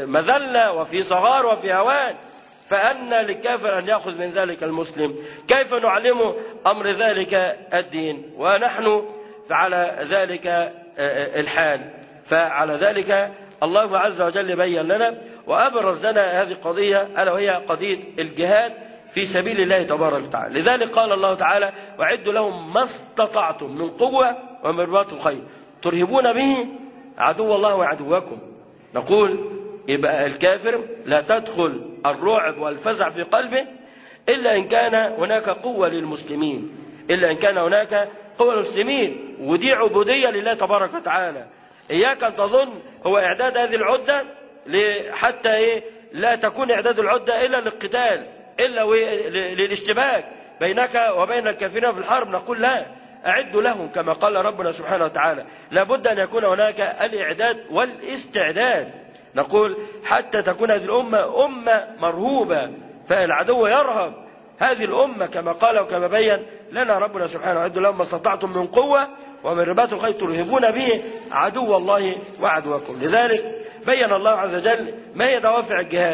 مذلة وفي صغار وفي هوان، فأن للكافر أن يأخذ من ذلك المسلم. كيف نعلمه أمر ذلك الدين ونحن على ذلك الحال؟ فعلى ذلك الله عز وجل بين لنا وأبرز لنا هذه القضية ألا وهي قضية الجهاد في سبيل الله تبارك وتعالى. لذلك قال الله تعالى وأعدوا لهم ما استطعتم من قوة ومن رباط الخيل ترهبون به عدو الله وعدوكم. نقول يبقى الكافر لا تدخل الرعب والفزع في قلبه إلا إن كان هناك قوة للمسلمين، إلا إن كان هناك قوة للمسلمين، ودي عبودية لله تبارك وتعالى. إياك أن تظن هو إعداد هذه العدة حتى إيه لا تكون إعداد العدة إلا للقتال، إلا للاشتباك بينك وبين الكافرين في الحرب. نقول لا، أعدوا لهم كما قال ربنا سبحانه وتعالى. لابد أن يكون هناك الإعداد والاستعداد. نقول حتى تكون هذه الأمة أمة مرهوبة، فالعدو يرهب هذه الأمة كما قال وكما بين لنا ربنا سبحانه. أعدوا لهم ما استطعتم من قوة ومن رباط الخيل ترهبون به عدو الله وعدوكم. لذلك بين الله عز وجل ما هي دوافع الجهاد.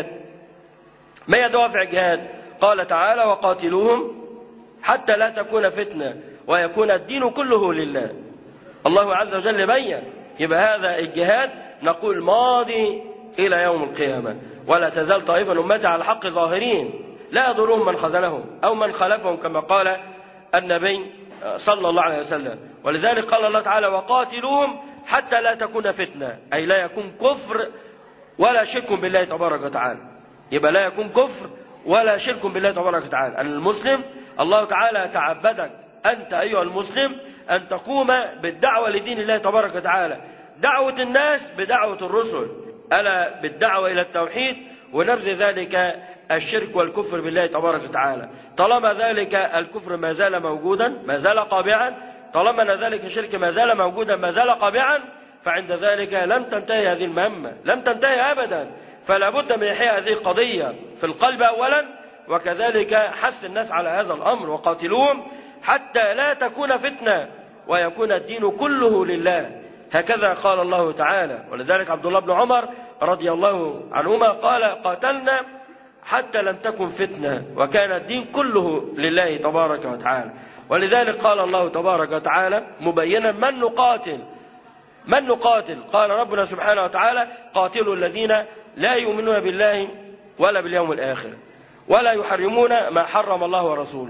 ما هي دوافع الجهاد؟ قال تعالى وقاتلوهم حتى لا تكون فتنة ويكون الدين كله لله. الله عز وجل بين. يبقى هذا الجهاد نقول ماضي إلى يوم القيامة، ولا تزال طائفة من أمتي على الحق ظاهرين لا يضرهم من خذلهم أو من خلفهم كما قال النبي صلى الله عليه وسلم. ولذلك قال الله تعالى وقاتلوهم حتى لا تكون فتنة، أي لا يكون كفر ولا شرك بالله تبارك وتعالى. يبقى لا يكون كفر ولا شرك بالله تبارك وتعالى. المسلم الله تعالى تعبدك أنت أيها المسلم أن تقوم بالدعوة لدين الله تبارك وتعالى، دعوة الناس بدعوة الرسل، ألا بالدعوة إلى التوحيد ونبذ ذلك الشرك والكفر بالله تبارك وتعالى. طالما ذلك الكفر ما زال موجودا ما زال قابعا، طالما أن ذلك الشرك ما زال موجودا ما زال قابعا، فعند ذلك لم تنتهي هذه المهمة، لم تنتهي أبدا. فلا بد من إحياء هذه القضية في القلب أولا، وكذلك حث الناس على هذا الأمر وقاتلوهم حتى لا تكون فتنة ويكون الدين كله لله. هكذا قال الله تعالى. ولذلك عبد الله بن عمر رضي الله عنهما قال قاتلنا حتى لم تكن فتنة وكان الدين كله لله تبارك وتعالى. ولذلك قال الله تبارك وتعالى مبينا من نقاتل من نقاتل قال ربنا سبحانه وتعالى قاتلوا الذين لا يؤمنون بالله ولا باليوم الآخر ولا يحرمون ما حرم الله ورسوله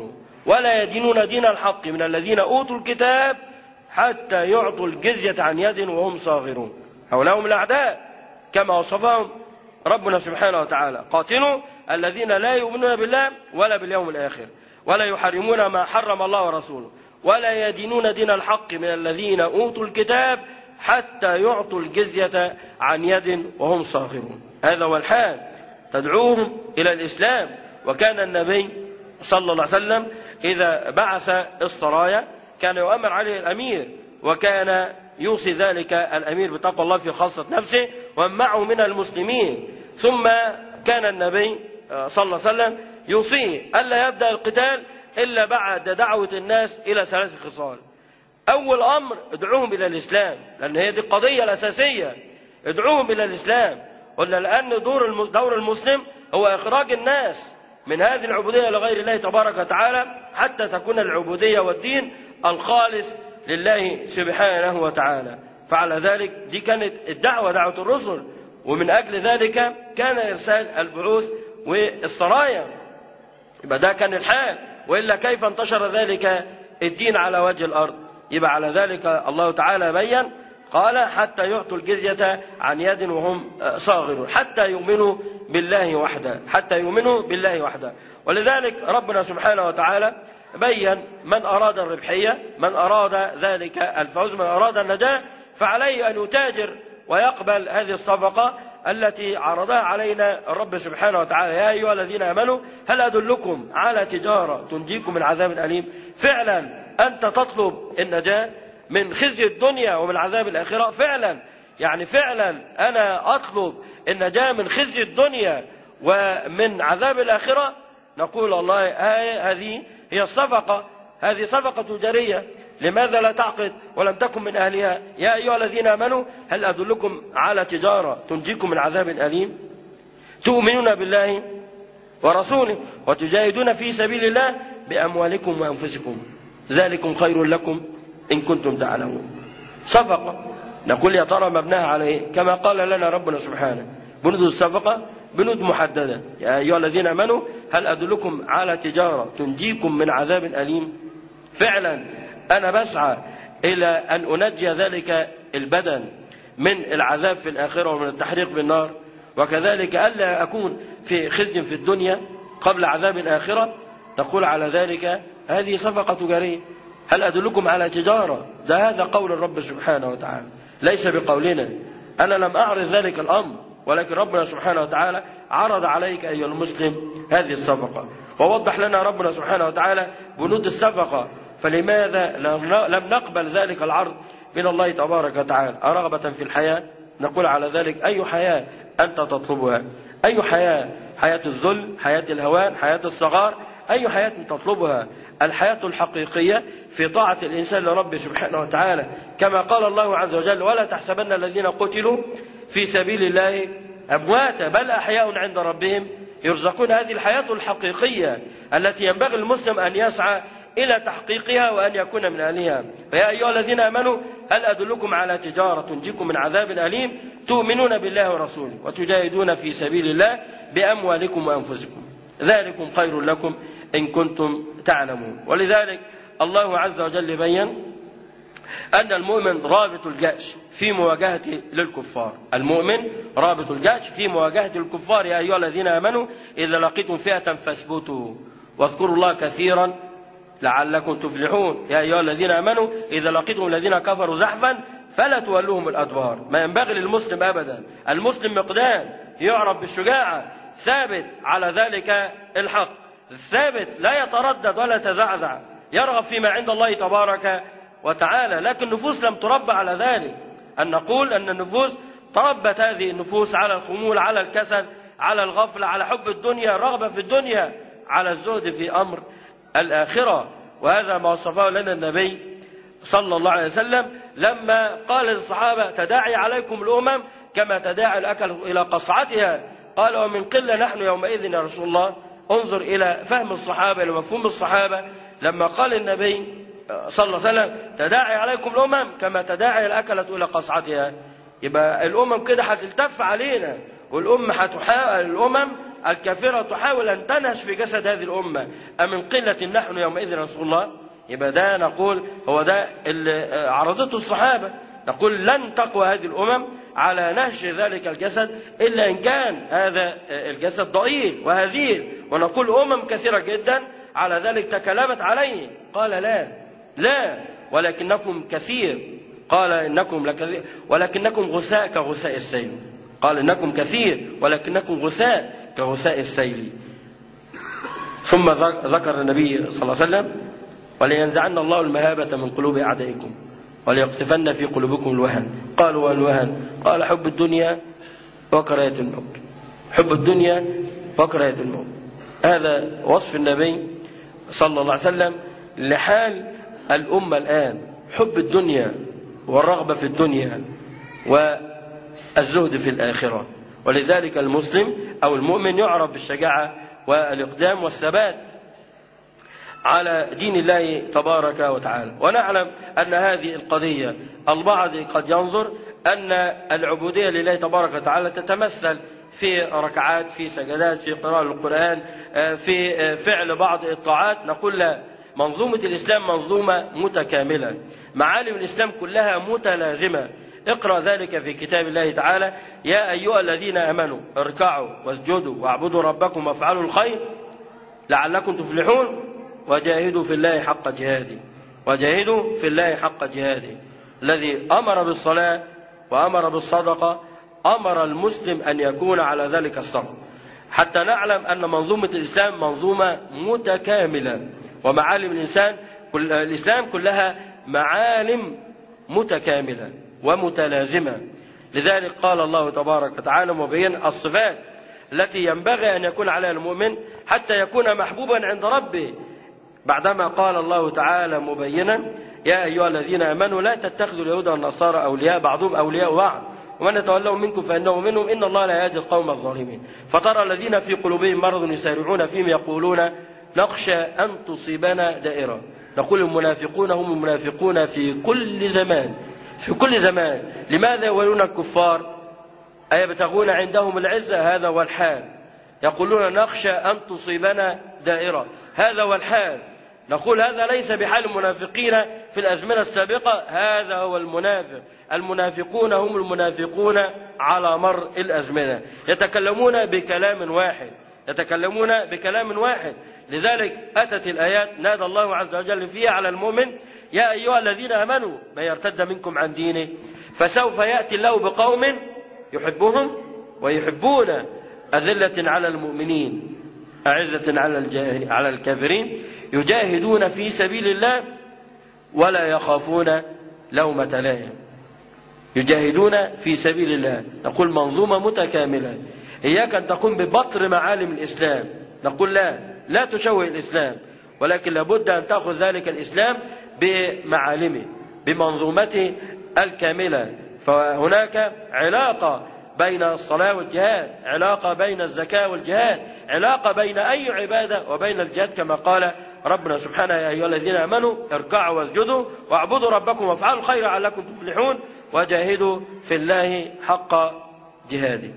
ولا يدينون دين الحق من الذين أوتوا الكتاب حتى يعطوا الجزية عن يد وهم صاغرون. هؤلاء هم الأعداء كما وصفهم ربنا سبحانه وتعالى: قاتلوا الذين لا يؤمنون بالله ولا باليوم الآخر ولا يحرمون ما حرم الله ورسوله ولا يدينون دين الحق من الذين أوتوا الكتاب حتى يعطوا الجزية عن يد وهم صاغرون. هذا هو الحال، تدعوهم إلى الإسلام. وكان النبي صلى الله عليه وسلم إذا بعث السرايا كان يؤمر عليه الأمير، وكان يوصي ذلك الأمير بتقوى الله في خاصة نفسه ومن معه من المسلمين. ثم كان النبي صلى الله عليه وسلم يوصيه ألا يبدأ القتال إلا بعد دعوة الناس إلى ثلاث خصال. أول أمر: ادعوهم إلى الإسلام، لأن هي دي القضية الأساسية، ادعوهم إلى الإسلام. قلنا لأن دور دور المسلم هو إخراج الناس من هذه العبودية لغير الله تبارك وتعالى حتى تكون العبودية والدين الخالص لله سبحانه وتعالى. فعلى ذلك دي كانت الدعوة، دعوة الرسل، ومن أجل ذلك كان إرسال البعوث والسرايا. يبقى ده كان الحال، وإلا كيف انتشر ذلك الدين على وجه الأرض؟ يبقى على ذلك الله تعالى بيّن قال: حتى يعطوا الجزية عن يد وهم صاغرون، حتى يؤمنوا بالله وحده، حتى يؤمنوا بالله وحده. ولذلك ربنا سبحانه وتعالى بيّن من أراد الربحية، من أراد ذلك الفوز، من أراد النجاة، فعليه أن يتاجر ويقبل هذه الصفقة التي عرضها علينا الرب سبحانه وتعالى: يا أيها الذين آمنوا هل أدلكم على تجارة تنجيكم من عذاب أليم؟ فعلا أنت تطلب النجاة من خزي الدنيا ومن عذاب الآخرة؟ فعلا يعني فعلا أنا أطلب النجاة من خزي الدنيا ومن عذاب الآخرة. نقول الله هذه هي الصفقة، هذه صفقة تجارية، لماذا لا تعقد ولم تكن من أهلها؟ يا أيها الذين آمنوا هل أدلكم على تجارة تنجيكم من عذاب أليم؟ تؤمنون بالله ورسوله وتجاهدون في سبيل الله بأموالكم وأنفسكم ذلكم خير لكم إن كنتم تعلمون. صفقة، نقول يا ترى مبناها على إيه؟ كما قال لنا ربنا سبحانه: بنود الصفقة بنود محددة. يا أيها الذين آمنوا هل أدلكم على تجارة تنجيكم من عذاب أليم؟ فعلا أنا بسعى إلى أن أنجي ذلك البدن من العذاب في الآخرة ومن التحريق بالنار، وكذلك ألا أكون في خزي في الدنيا قبل عذاب الآخرة. نقول على ذلك هذه صفقة تجارية. هل أدلكم على تجارة؟ ده هذا قول الرب سبحانه وتعالى، ليس بقولنا. أنا لم أعرض ذلك الأمر، ولكن ربنا سبحانه وتعالى عرض عليك أيها المسلم هذه الصفقة، ووضح لنا ربنا سبحانه وتعالى بنود الصفقة. فلماذا لم نقبل ذلك العرض من الله تبارك وتعالى؟ أرغبة في الحياة؟ نقول على ذلك: أي حياة أنت تطلبها؟ أي حياة؟ حياة الذل، حياة الهوان، حياة الصغار؟ أي حياة تطلبها؟ الحياة الحقيقية في طاعة الإنسان لرب سبحانه وتعالى، كما قال الله عز وجل: ولا تحسبن الذين قتلوا في سبيل الله أمواتا بل أحياء عند ربهم يرزقون. هذه الحياة الحقيقية التي ينبغي المسلم أن يسعى إلى تحقيقها وأن يكون من أهلها. فيا أيها الذين آمنوا هل أدلكم على تجارة تنجيكم من عذاب أليم؟ تؤمنون بالله ورسوله وتجاهدون في سبيل الله بأموالكم وأنفسكم ذلكم خير لكم إن كنتم تعلمون. ولذلك الله عز وجل بيّن أن المؤمن رابط الجأش في مواجهة للكفار. المؤمن رابط الجأش في مواجهة الكفار. يا أيها الذين آمنوا إذا لقيتم فئة فاثبتوا واذكروا الله كثيرا لعلكم تفلحون. يا أيها الذين آمنوا إذا لقيتم الذين كفروا زحفا فلا تولوهم الأدبار. ما ينبغي للمسلم أبدا. المسلم مقدام يعرف بالشجاعة، ثابت على ذلك الحق، الثابت لا يتردد ولا يتزعزع، يرغب فيما عند الله تبارك وتعالى. لكن النفوس لم تربى على ذلك. أن نقول أن النفوس تربت هذه النفوس على الخمول، على الكسل، على الغفلة، على حب الدنيا، الرغبة في الدنيا، على الزهد في أمر الآخرة. وهذا ما وصفه لنا النبي صلى الله عليه وسلم لما قال للصحابة: تداعي عليكم الأمم كما تداعي الأكل إلى قصعتها. قال: ومن قلة نحن يومئذ يا رسول الله. انظر إلى فهم الصحابة، إلى مفهوم الصحابة لما قال النبي صلى الله عليه وسلم: تداعي عليكم الأمم كما تداعي الأكلة إلى قصعتها. يبقى الأمم كده هتلتف علينا، والأمة هتحاول الأمم الكافرة تحاول أن تنهش في جسد هذه الأمة، أمن قلة نحن يومئذ رسول الله؟ يبقى ده نقول هو ده اللي عرضته الصحابة، نقول لن تقوى هذه الأمم على نهش ذلك الجسد إلا إن كان هذا الجسد ضئيل وهزيل، ونقول أمم كثيرة جدا على ذلك تكلمت عليه، قال لا لا ولكنكم كثير، قال إنكم لكثير ولكنكم غثاء كغثاء السيل، قال إنكم كثير ولكنكم غثاء كغثاء السيل. ثم ذكر النبي صلى الله عليه وسلم: ولينزعن الله المهابة من قلوب أعدائكم وليقذفن في قلوبكم الوهن. قالوا: والوهن؟ قال: حب الدنيا وكراهية الموت. حب الدنيا وكراهية الموت، هذا وصف النبي صلى الله عليه وسلم لحال الأمة الآن، حب الدنيا والرغبة في الدنيا والزهد في الآخرة. ولذلك المسلم أو المؤمن يعرف بالشجاعة والإقدام والثبات على دين الله تبارك وتعالى. ونعلم أن هذه القضية البعض قد ينظر أن العبودية لله تبارك وتعالى تتمثل في ركعات، في سجدات، في قراءة القرآن، في فعل بعض الطاعات. نقول لا، منظومة الإسلام منظومة متكاملة، معالم الإسلام كلها متلازمة. اقرأ ذلك في كتاب الله تعالى: يا أيها الذين آمنوا اركعوا واسجدوا واعبدوا ربكم وافعلوا الخير لعلكم تفلحون وجاهدوا في الله حق جهاده وجاهدوا في الله حق جهاده. الذي أمر بالصلاة وأمر بالصدقة، أمر المسلم أن يكون على ذلك الصبر، حتى نعلم أن منظومة الإسلام منظومة متكاملة، ومعالم الإنسان كل الإسلام كلها معالم متكاملة ومتلازمة. لذلك قال الله تبارك وتعالى مبين الصفات التي ينبغي أن يكون عليها المؤمن حتى يكون محبوبا عند ربه، بعدما قال الله تعالى مبينا: يا أيها الذين آمنوا لا تتخذوا اليهود والنصارى أولياء بعضهم أولياء بعض ومن يتولهم منكم فإنه منهم إن الله لا يهدي القوم الظالمين. فترى الذين في قلوبهم مرض يسارعون فيهم يقولون نخشى أن تصيبنا دائرة. نقول المنافقون هم المنافقون في كل زمان، في كل زمان. لماذا يولون الكفار؟ أيبتغون عندهم العزة؟ هذا هو الحال. يقولون نخشى أن تصيبنا دائرة، هذا هو الحال. نقول هذا ليس بحال المنافقين في الأزمنة السابقة، هذا هو المنافق. المنافقون هم المنافقون على مر الأزمنة، يتكلمون بكلام واحد، يتكلمون بكلام واحد. لذلك أتت الآيات نادى الله عز وجل فيها على المؤمن: يا أيها الذين آمنوا من يرتد منكم عن دينه فسوف يأتي الله بقوم يحبهم ويحبون أذلة على المؤمنين أعزة على على الكافرين يجاهدون في سبيل الله ولا يخافون لومة لائم. يجاهدون في سبيل الله. نقول منظومة متكاملة. إياك أن تقوم ببطر معالم الإسلام، نقول لا، لا تشوه الإسلام، ولكن لابد أن تأخذ ذلك الإسلام بمعالمه بمنظومته الكاملة. فهناك علاقة بين الصلاة والجهاد، علاقة بين الزكاة والجهاد، علاقة بين أي عبادة وبين الجهاد، كما قال ربنا سبحانه: يا أيها الذين آمنوا اركعوا واسجدوا واعبدوا ربكم وافعلوا الخير لعلكم تفلحون وجاهدوا في الله حق جهاده.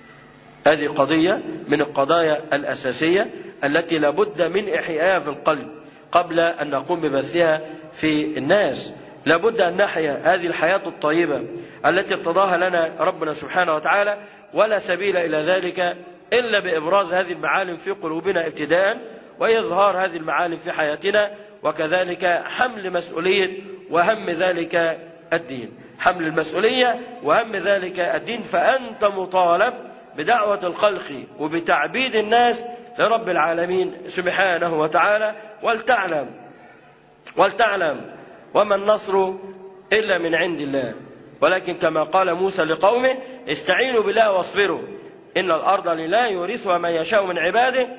هذه قضية من القضايا الأساسية التي لابد من إحيائها في القلب قبل أن نقوم ببثها في الناس. لابد أن نحيا هذه الحياة الطيبة التي ارتضاها لنا ربنا سبحانه وتعالى، ولا سبيل إلى ذلك إلا بإبراز هذه المعالم في قلوبنا ابتداء، وإظهار هذه المعالم في حياتنا، وكذلك حمل مسؤولية وهم ذلك الدين، حمل المسؤولية وهم ذلك الدين. فأنت مطالب بدعوة الخلق وبتعبيد الناس لرب العالمين سبحانه وتعالى. ولتعلم ولتعلم وما النصر إلا من عند الله، ولكن كما قال موسى لقومه: استعينوا بالله واصبروا إن الأرض لله يورثها من يشاء من عباده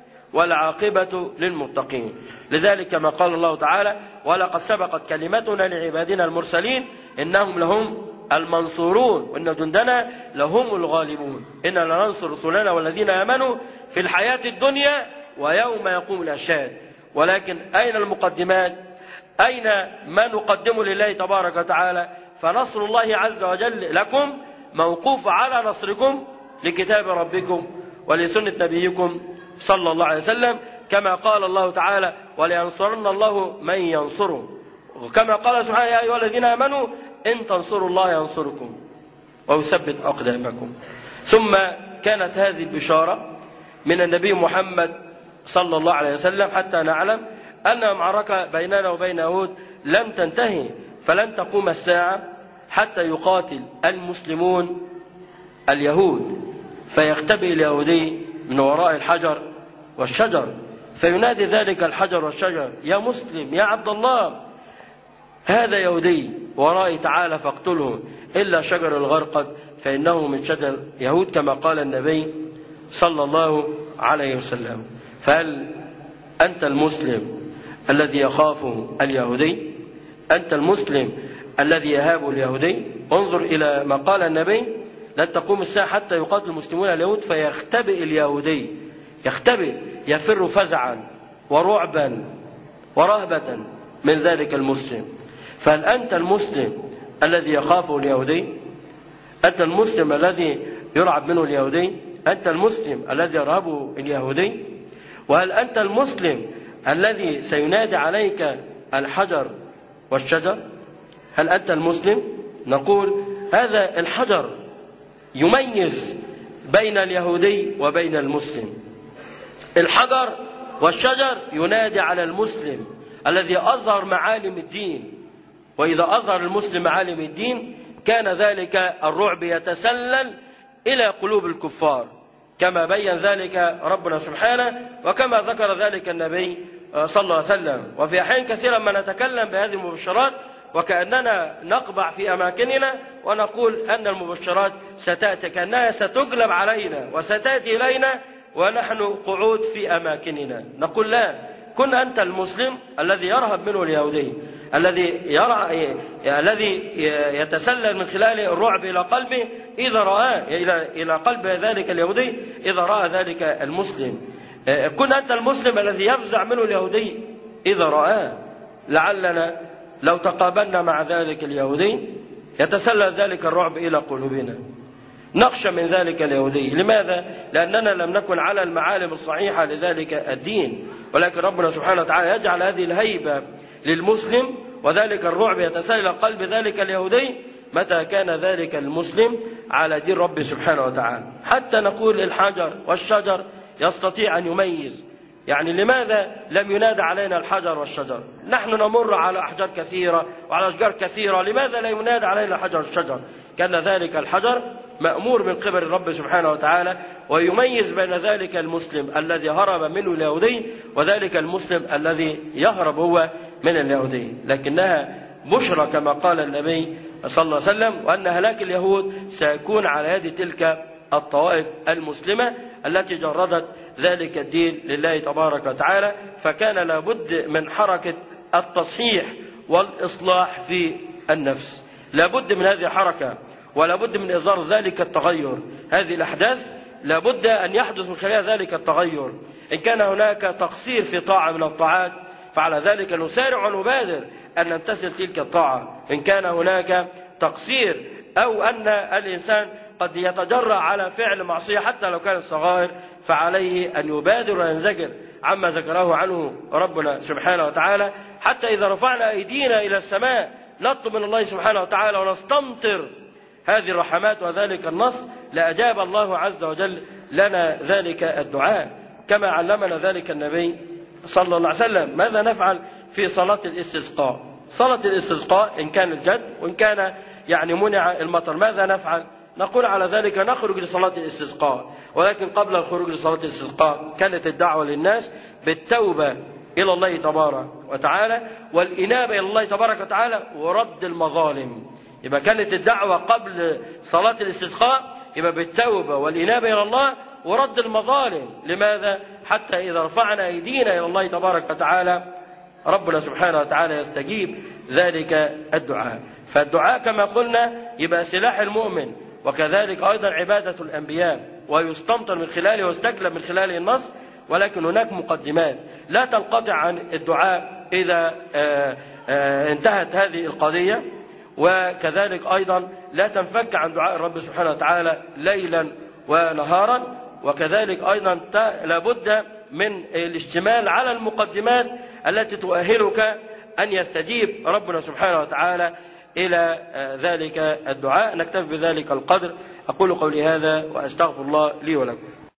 والعاقبة للمتقين. لذلك كما قال الله تعالى: ولقد سبقت كلمتنا لعبادنا المرسلين إنهم لهم المنصورون وإن جندنا لهم الغالبون إننا لننصر رسلنا والذين آمنوا في الحياة الدنيا ويوم يقوم الأشهاد. ولكن أين المقدمات؟ أين ما نقدم لله تبارك وتعالى؟ فنصر الله عز وجل لكم موقوف على نصركم لكتاب ربكم ولسنة نبيكم صلى الله عليه وسلم، كما قال الله تعالى ولينصرن الله من ينصره، وكما قال سبحانه يا أيها الذين آمنوا إن تنصروا الله ينصركم ويثبت أقدامكم. ثم كانت هذه البشارة من النبي محمد صلى الله عليه وسلم حتى نعلم أن المعركة بيننا وبين يهود لم تنتهي، فلن تقوم الساعة حتى يقاتل المسلمون اليهود، فيختبئ اليهودي من وراء الحجر والشجر، فينادي ذلك الحجر والشجر يا مسلم يا عبد الله هذا يهودي ورائي تعالى فاقتله إلا شجر الغرقد فإنه من شجر يهود، كما قال النبي صلى الله عليه وسلم. فهل أنت المسلم الذي يخافه اليهودي؟ أنت المسلم الذي يهاب اليهودي؟ انظر إلى ما قال النبي لن تقوم الساعة حتى يقاتل المسلمون اليهود فيختبئ اليهودي، يختبئ يفر فزعا ورعبا ورهبة من ذلك المسلم. فهل أنت المسلم الذي يخافه اليهودي؟ أنت المسلم الذي يرعب منه اليهودي؟ أنت المسلم الذي يرهبه اليهودي؟ وهل أنت المسلم الذي سينادي عليك الحجر والشجر؟ هل أنت المسلم؟ نقول هذا الحجر يميز بين اليهودي وبين المسلم. الحجر والشجر ينادي على المسلم الذي أظهر معالم الدين، وإذا أظهر المسلم معالم الدين كان ذلك الرعب يتسلل إلى قلوب الكفار، كما بين ذلك ربنا سبحانه وكما ذكر ذلك النبي صلى الله عليه وسلم. وفي أحيان كثيرا ما نتكلم بهذه المبشرات وكأننا نقبع في أماكننا ونقول أن المبشرات ستأتي كأنها ستجلب علينا وستأتي إلينا ونحن قعود في أماكننا. نقول لا، كن أنت المسلم الذي يرهب منه اليهودي، الذي يرى الذي يتسلل من خلاله الرعب إلى قلبه إذا رأى إلى إلى قلب ذلك اليهودي إذا رأى ذلك المسلم. كن أنت المسلم الذي يفزع منه اليهودي إذا رآه. لعلنا لو تقابلنا مع ذلك اليهودي يتسلل ذلك الرعب إلى قلوبنا، نخشى من ذلك اليهودي. لماذا؟ لأننا لم نكن على المعالم الصحيحة لذلك الدين، ولكن ربنا سبحانه وتعالى يجعل هذه الهيبة للمسلم وذلك الرعب يتسلل قلب ذلك اليهودي متى كان ذلك المسلم على دين رب سبحانه وتعالى. حتى نقول الحجر والشجر يستطيع أن يميز. يعني لماذا لم ينادى علينا الحجر والشجر؟ نحن نمر على أحجار كثيرة وعلى أشجار كثيرة، لماذا لا ينادى علينا الحجر والشجر؟ كان ذلك الحجر مأمور من قبل الرب سبحانه وتعالى، ويميز بين ذلك المسلم الذي هرب منه اليهودي وذلك المسلم الذي يهرب هو من اليهودي. لكنها بشرى كما قال النبي صلى الله عليه وسلم، وأن هلاك اليهود سيكون على يد تلك الطوائف المسلمة التي جردت ذلك الدين لله تبارك وتعالى. فكان لابد من حركة التصحيح والإصلاح في النفس، لابد من هذه الحركة ولابد من إظهار ذلك التغير. هذه الأحداث لابد أن يحدث من خلال ذلك التغير. إن كان هناك تقصير في طاعة من الطاعات فعلى ذلك نسارع ونبادر أن نمتثل تلك الطاعة. إن كان هناك تقصير أو أن الإنسان قد يتجرأ على فعل معصية حتى لو كانت صغائر فعليه أن يبادر وينزجر عما ذكره عنه ربنا سبحانه وتعالى. حتى إذا رفعنا أيدينا إلى السماء نطلب من الله سبحانه وتعالى ونستمطر هذه الرحمات وذلك النصر لأجاب الله عز وجل لنا ذلك الدعاء كما علمنا ذلك النبي صلى الله عليه وسلم. ماذا نفعل في صلاة الاستسقاء؟ صلاة الاستسقاء إن كان الجد وإن كان يعني منع المطر ماذا نفعل؟ نقول على ذلك نخرج لصلاة الاستسقاء، ولكن قبل الخروج لصلاة الاستسقاء كانت الدعوة للناس بالتوبة إلى الله تبارك وتعالى والإنابة إلى الله تبارك وتعالى ورد المظالم. يبقى كانت الدعوة قبل صلاة الاستسقاء يبقى بالتوبة والإنابة إلى الله ورد المظالم. لماذا؟ حتى إذا رفعنا أيدينا إلى الله تبارك وتعالى ربنا سبحانه وتعالى يستجيب ذلك الدعاء. فالدعاء كما قلنا يبقى سلاح المؤمن، وكذلك أيضا عبادة الأنبياء ويستمطر من خلاله ويستجلب من خلاله النصر. ولكن هناك مقدمات لا تنقطع عن الدعاء إذا آآ آآ انتهت هذه القضية، وكذلك أيضا لا تنفك عن دعاء الرب سبحانه وتعالى ليلا ونهارا. وكذلك أيضا لابد من الاشتمال على المقدمات التي تؤهلك أن يستجيب ربنا سبحانه وتعالى إلى ذلك الدعاء. نكتفي بذلك القدر. أقول قولي هذا وأستغفر الله لي ولكم.